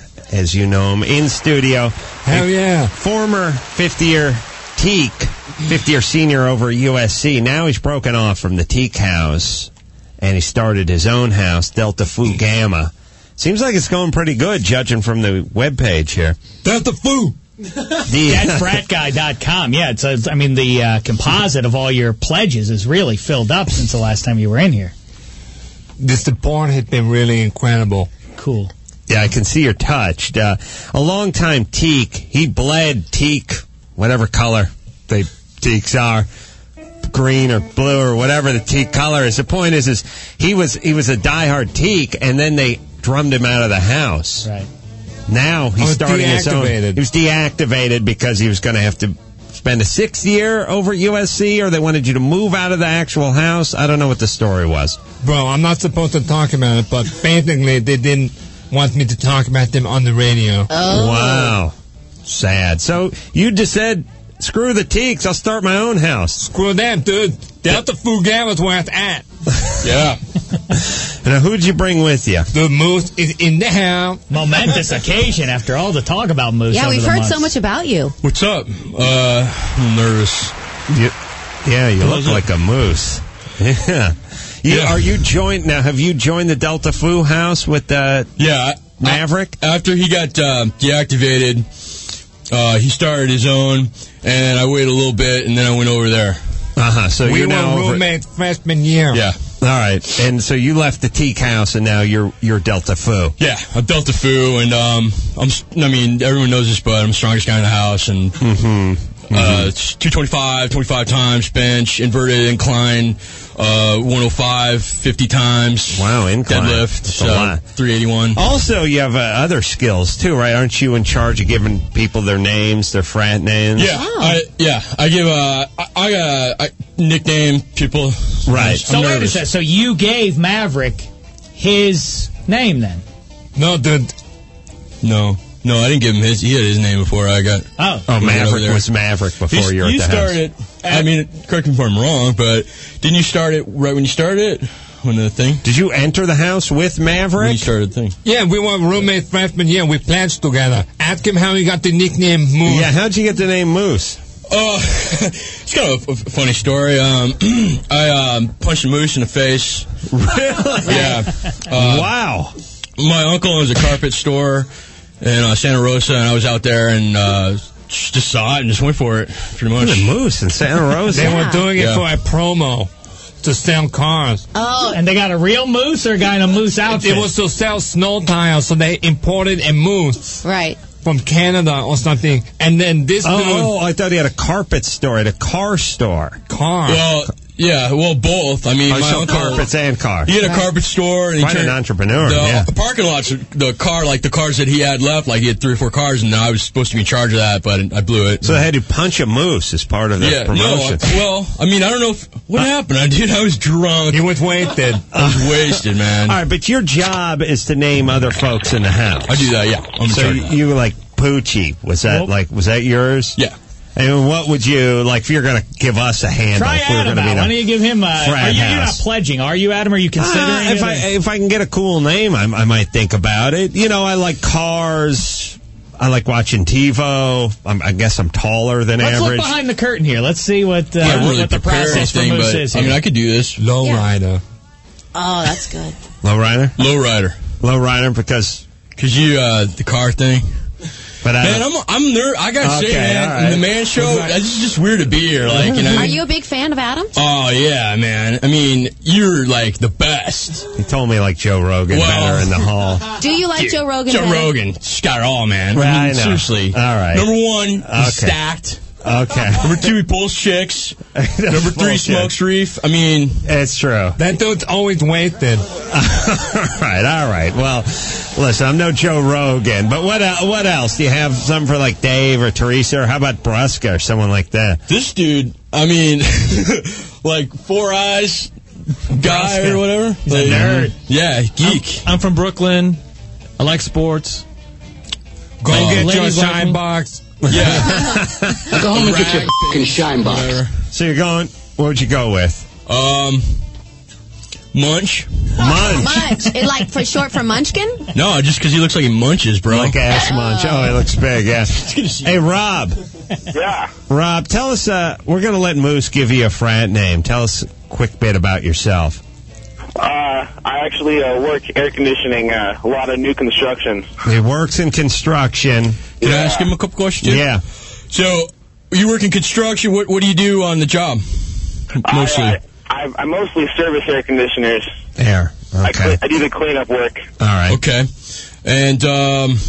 as you know him, in studio. Hell yeah. Former fifth-year Teak, fifth-year senior over at U S C. Now he's broken off from the Teak house, and he started his own house, Delta Fu Gamma. Seems like it's going pretty good, judging from the webpage here. Delta Fu. Dead Frat Guy dot com. Yeah, it's, a, I mean, the uh, composite of all your pledges is really filled up since the last time you were in here. The support has been really incredible. Cool. Yeah, I can see you're touched. Uh, a long-time Teak. He bled Teak, whatever color they Teaks are, green or blue or whatever the Teak color is. The point is, is he was he was a diehard Teak, and then they drummed him out of the house. Right. Now he's Oh, starting his own. deactivated. He was deactivated because he was going to have to spend a sixth year over at U S C, or they wanted you to move out of the actual house. I don't know what the story was. Bro, I'm not supposed to talk about it, but basically they didn't want me to talk about them on the radio. Oh. Wow. Sad. So you just said, screw the Teaks, I'll start my own house. Screw them, dude. Delta Fu Gamma's where it's at. Yeah. Now, who'd you bring with you? The Moose is in the house. Momentous occasion after all the talk about Moose. Yeah, over we've the heard months. so much about you. What's up? Uh, I'm nervous. You, yeah, you look it? like a moose. Yeah. You, Yeah. Are you joined now? Have you joined the Delta Fu house with uh, Yeah. Maverick? After he got uh, deactivated, uh, he started his own, and I waited a little bit, and then I went over there. Uh huh. So we you're were now over- roommates freshman year. Yeah. All right, and so you left the Teak house, and now you're you're Delta Fu. Yeah, I'm Delta Fu, and um, I'm. I mean, everyone knows this, but I'm the strongest guy in the house, and Mm-hmm. uh, it's two twenty-five, twenty-five times bench, inverted incline, uh, one oh five, fifty times. Wow, incline. Deadlift, That's a so lot. three eighty-one. Also, you have uh, other skills too, right? Aren't you in charge of giving people their names, their frat names? Yeah, I, yeah. I give uh, I, I uh, I nickname people Right. So wait a second. So you gave Maverick his name then? No, dude. No. No, I didn't give him his. He had his name before I got. Oh. Oh, Maverick was Maverick before He's- you were at you the started. house. I mean, correct me if I'm wrong, but didn't you start it right when you started it? When the thing? Did you enter the house with Maverick? When you started the thing. Yeah, we were roommates freshman year. We pledged together. Ask him how he got the nickname Moose. Yeah, how'd you get the name Moose? Oh, it's kind of a, f- funny story. Um, I um, punched a moose in the face. Really? Yeah. Uh, wow. My uncle owns a carpet store in uh, Santa Rosa, and I was out there and uh, just saw it and just went for it, pretty much. The moose in Santa Rosa. They were doing it Yeah. for a promo to sell cars. Oh. And they got a real moose or a guy in a moose outfit? It was to sell snow tires, so they imported a moose. Right. From Canada or something. And then this Oh, dude... oh, I thought he had a carpet store at a car store. Car. Well, yeah, well, both. I mean, Oh, my so uncle, carpets and cars. he had a carpet store. And he Quite an turned, entrepreneur, The, yeah. the parking lots, the car, like the cars that he had left, like he had three or four cars, and I was supposed to be in charge of that, but I blew it. So they had to punch a moose as part of the yeah, promotion. no, well, I mean, I don't know if, what happened. I did. I was drunk. He was wasted. I was wasted, man. All right, but your job is to name other folks in the house. I do that, yeah. I'm in so charge you, of that. you were like Poochie. Was that Well- like was that yours? Yeah. And what would you like if you're going to give us a handle? Try if we were Adam gonna be out. in a Why don't you give him a... frat Are you, you're not house? pledging, are you, Adam? Are you considering Ah, if it? I if I can get a cool name, I, I might think about it. You know, I like cars. I like watching TiVo. I'm, I guess I'm taller than Let's average. look behind the curtain here. Let's see what, uh, I don't really what the prepare process for anything, Moose but is I here. mean, I could do this. Lowrider. Oh, that's good. Lowrider. Lowrider. Lowrider because Because you, uh, the car thing. But I Man, I'm I'm ner- I gotta Okay, say, man, all right. the man show. It's just weird to be here, like you know. Are you a big fan of Adam? Oh yeah, man. I mean, you're like the best. He told me like Joe Rogan Well- better in the hall. Do you like Joe Rogan Joe better? Rogan, just got it all, man. Right, I I mean, know. seriously. All right. Number one, he's Okay. stacked. Okay. Number two, he pulls chicks. Number three, Bullshit. smokes reef. I mean, It's true. That dude's always wasted. all right, all right. Well, listen, I'm no Joe Rogan, but what el- what else? Do you have something for like Dave or Teresa, or how about Brusca or someone like that? this dude. I mean, like four eyes guy Brusca. or whatever. He's Like, a nerd. Yeah, geek. I'm from Brooklyn. I like sports. Go Oh. get your Ladies like shine me. box. Yeah. Go home and get your Rag. fucking shine box. Whatever. So you're going? What would you go with? Um, Munch. Munch. Munch. It, like for short for Munchkin? No, just because he looks like he munches, bro. Like ass munch. Oh, he looks big. Yeah. Hey, Rob. Yeah. Rob, tell us. Uh, we're going to let Moose give you a frat name. Tell us a quick bit about yourself. Uh, I actually uh, work air conditioning, uh, a lot of new construction. He works in construction. Can I ask him a couple questions? too? Yeah. So, you work in construction. What What do you do on the job? Mostly. I, I, I mostly service air conditioners. Air. I, Okay. cle- I do the cleanup work. All right. Okay. And um,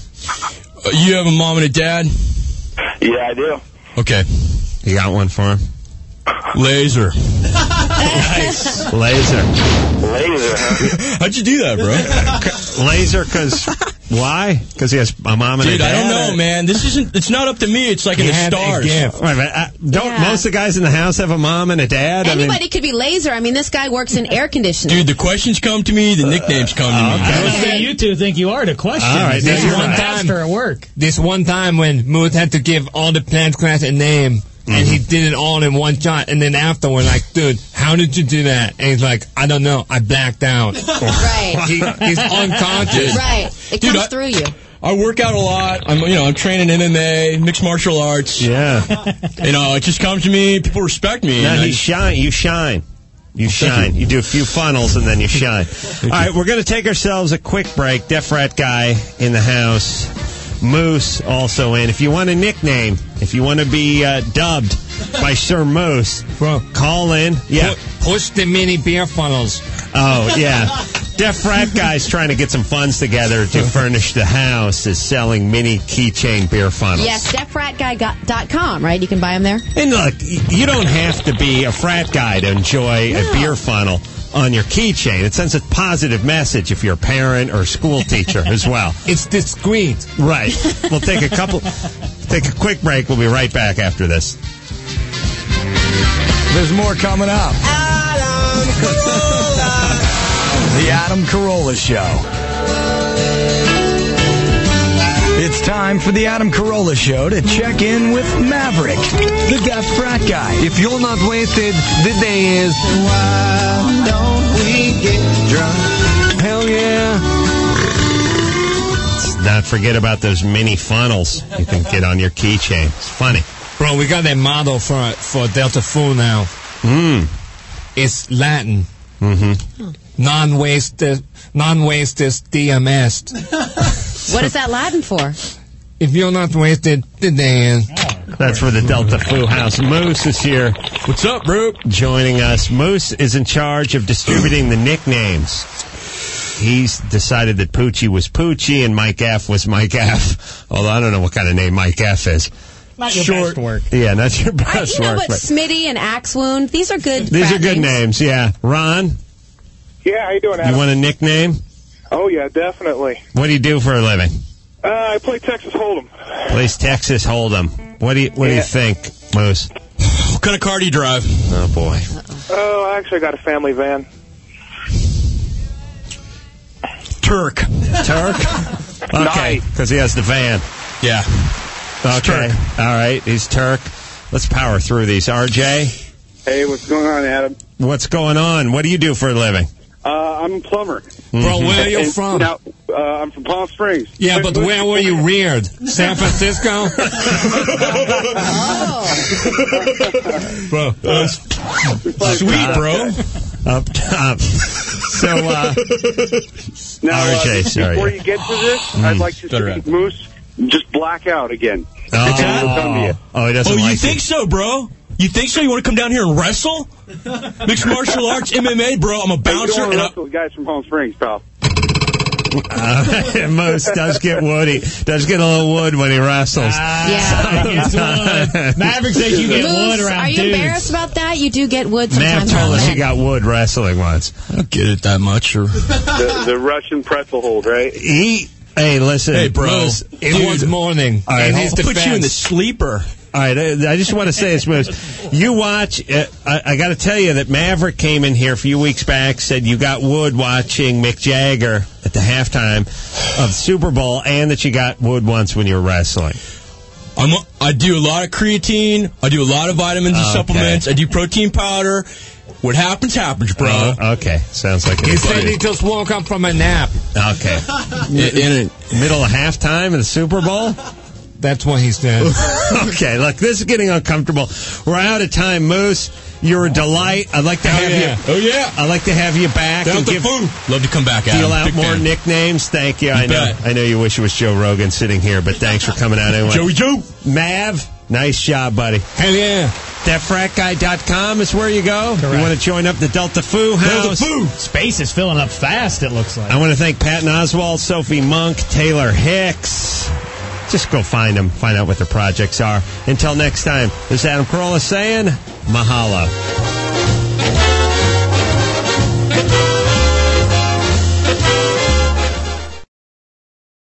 you have a mom and a dad. Yeah, I do. Okay. You got one for him? Laser. Nice. Laser. Laser, huh? How'd you do that, bro? Laser, because why? Because he has a mom and Dude, a dad? I don't know, or- man. This isn't. It's not up to me. It's like in He the had a stars. gift. Wait a minute. Uh, don't Yeah. most of the guys in the house have a mom and a dad? I mean, Anybody could be laser. I mean, this guy works in air conditioning. Dude, the questions come to me. The nicknames come to me. I would Okay. say you two think you are the question. All right, This now is you're one right. pastor at work. This one time when Moose had to give all the plant class a name, and he did it all in one shot, and then after we're like, dude, how did you do that? And he's like, I don't know, I blacked out. Right. he, he's unconscious. Right. It Dude, comes I- through you. I work out a lot. I'm, you know, I'm training M M A, mixed martial arts. yeah. You know, it just comes to me. People respect me. No, and I- you shine. You shine. You shine. You do a few funnels and then you shine. All right, we're going to take ourselves a quick break. Deaf Rat Guy in the house. Moose also in. If you want a nickname, if you want to be uh, dubbed by Sir Moose, Bro, call in. Yeah. pu- push the mini beer funnels. Oh, yeah. Deaf Rat Guy's trying to get some funds together to furnish the house, is selling mini keychain beer funnels. Yes, deaf rat guy dot com, right? You can buy them there. And look, y- you don't have to be a frat guy to enjoy a beer funnel on your keychain. It sends a positive message if you're a parent or a school teacher as well. It's discreet. Right. We'll take a couple, take a quick break. We'll be right back after this. There's more coming up. Adam The Adam Carolla Show. It's time for the Adam Carolla Show to check in with Maverick, the deaf frat guy. If you're not wasted, the day is. Why don't we get drunk? Hell yeah. Let's not forget about those mini funnels you can get on your keychain. It's funny. Bro, we got that motto for for Delta Fu now. Mm. It's Latin. Mm-hmm. Non-wasted, non-wasted D M S. What is that Latin for? If you're not wasted, the day is. That's for the Delta Fu House. Moose is here. What's up, bro? Joining us. Moose is in charge of distributing the nicknames. He's decided that Poochie was Poochie and Mike F was Mike F. Although I don't know what kind of name Mike F is. Not your Short. best work. Yeah, not your I, best you know work. what? Smitty and Axe Wound, these are good. These frat are good names. names, yeah. Ron, Yeah, how you doing, Adam? you want a nickname? Oh, yeah, definitely. What do you do for a living? Uh, I play Texas Hold'em. Plays Texas Hold'em. What do you What do you Yeah. think, Moose? What kind of car do you drive? Oh boy. Oh, I actually got a family van. Turk. Turk? Okay, because he has the van. Yeah. Okay. All right, he's Turk. Let's power through these. R J, Hey, what's going on, Adam? what's going on? What do you do for a living? Uh, I'm a plumber. Bro, where are you And from? Now, uh, I'm from Palm Springs. Yeah, but where were you reared? San Francisco? Bro, that's sweet, bro. Up top. So, uh, Now, R J, uh, sorry. before you get to this, I'd like to Better see Moose just black out again. oh, It'll come to you. oh, he doesn't Oh, like you think so, bro? You think so? You want to come down here and wrestle? Mixed martial arts, M M A, bro. I'm a Hey, you bouncer. don't want And to I- wrestle with guys from Palm Springs, pal. Uh, Moose does get woody. Does get a little wood when he wrestles. Yeah, he gets wood. Maverick says you get Moose, wood around are you dudes. embarrassed about that? You do get wood Mav sometimes. told around us he men. got wood wrestling once. I don't get it that much. Or The, the Russian pretzel hold, right? He, hey, listen. Hey, bro. Moose, It Dude. was morning. All right, in I'll his I'll put you in the defense. sleeper. All right, I, I just want to say this, Moose. You watch, uh, I, I got to tell you that Maverick came in here a few weeks back, said you got wood watching Mick Jagger at the halftime of Super Bowl, and that you got wood once when you were wrestling. I'm, I do a lot of creatine. I do a lot of vitamins and Okay. supplements. I do protein powder. What happens, happens, bro. Oh, okay, sounds like He an said he just woke up from a nap. Okay. in, in a, Middle of halftime of the Super Bowl? That's what he said. Okay, look, this is getting uncomfortable. We're out of time, Moose. You're a delight. I'd like to Hell have yeah. you. Oh, yeah. I'd like to have you back Down and the give, food. Love to come back, Adam. deal out Big more fan. nicknames. Thank you. I know. bet. I know you wish it was Joe Rogan sitting here, but thanks for coming out anyway. Joey Joe. Mav, nice job, buddy. Hell yeah. that frat guy dot com is where you go. Correct. You want to join up the Delta Fu House. Delta Fu. Space is filling up fast, it looks like. I want to thank Patton Oswalt, Sophie Monk, Taylor Hicks. Just go find them, find out what their projects are. Until next time, this is Adam Carolla saying, mahalo.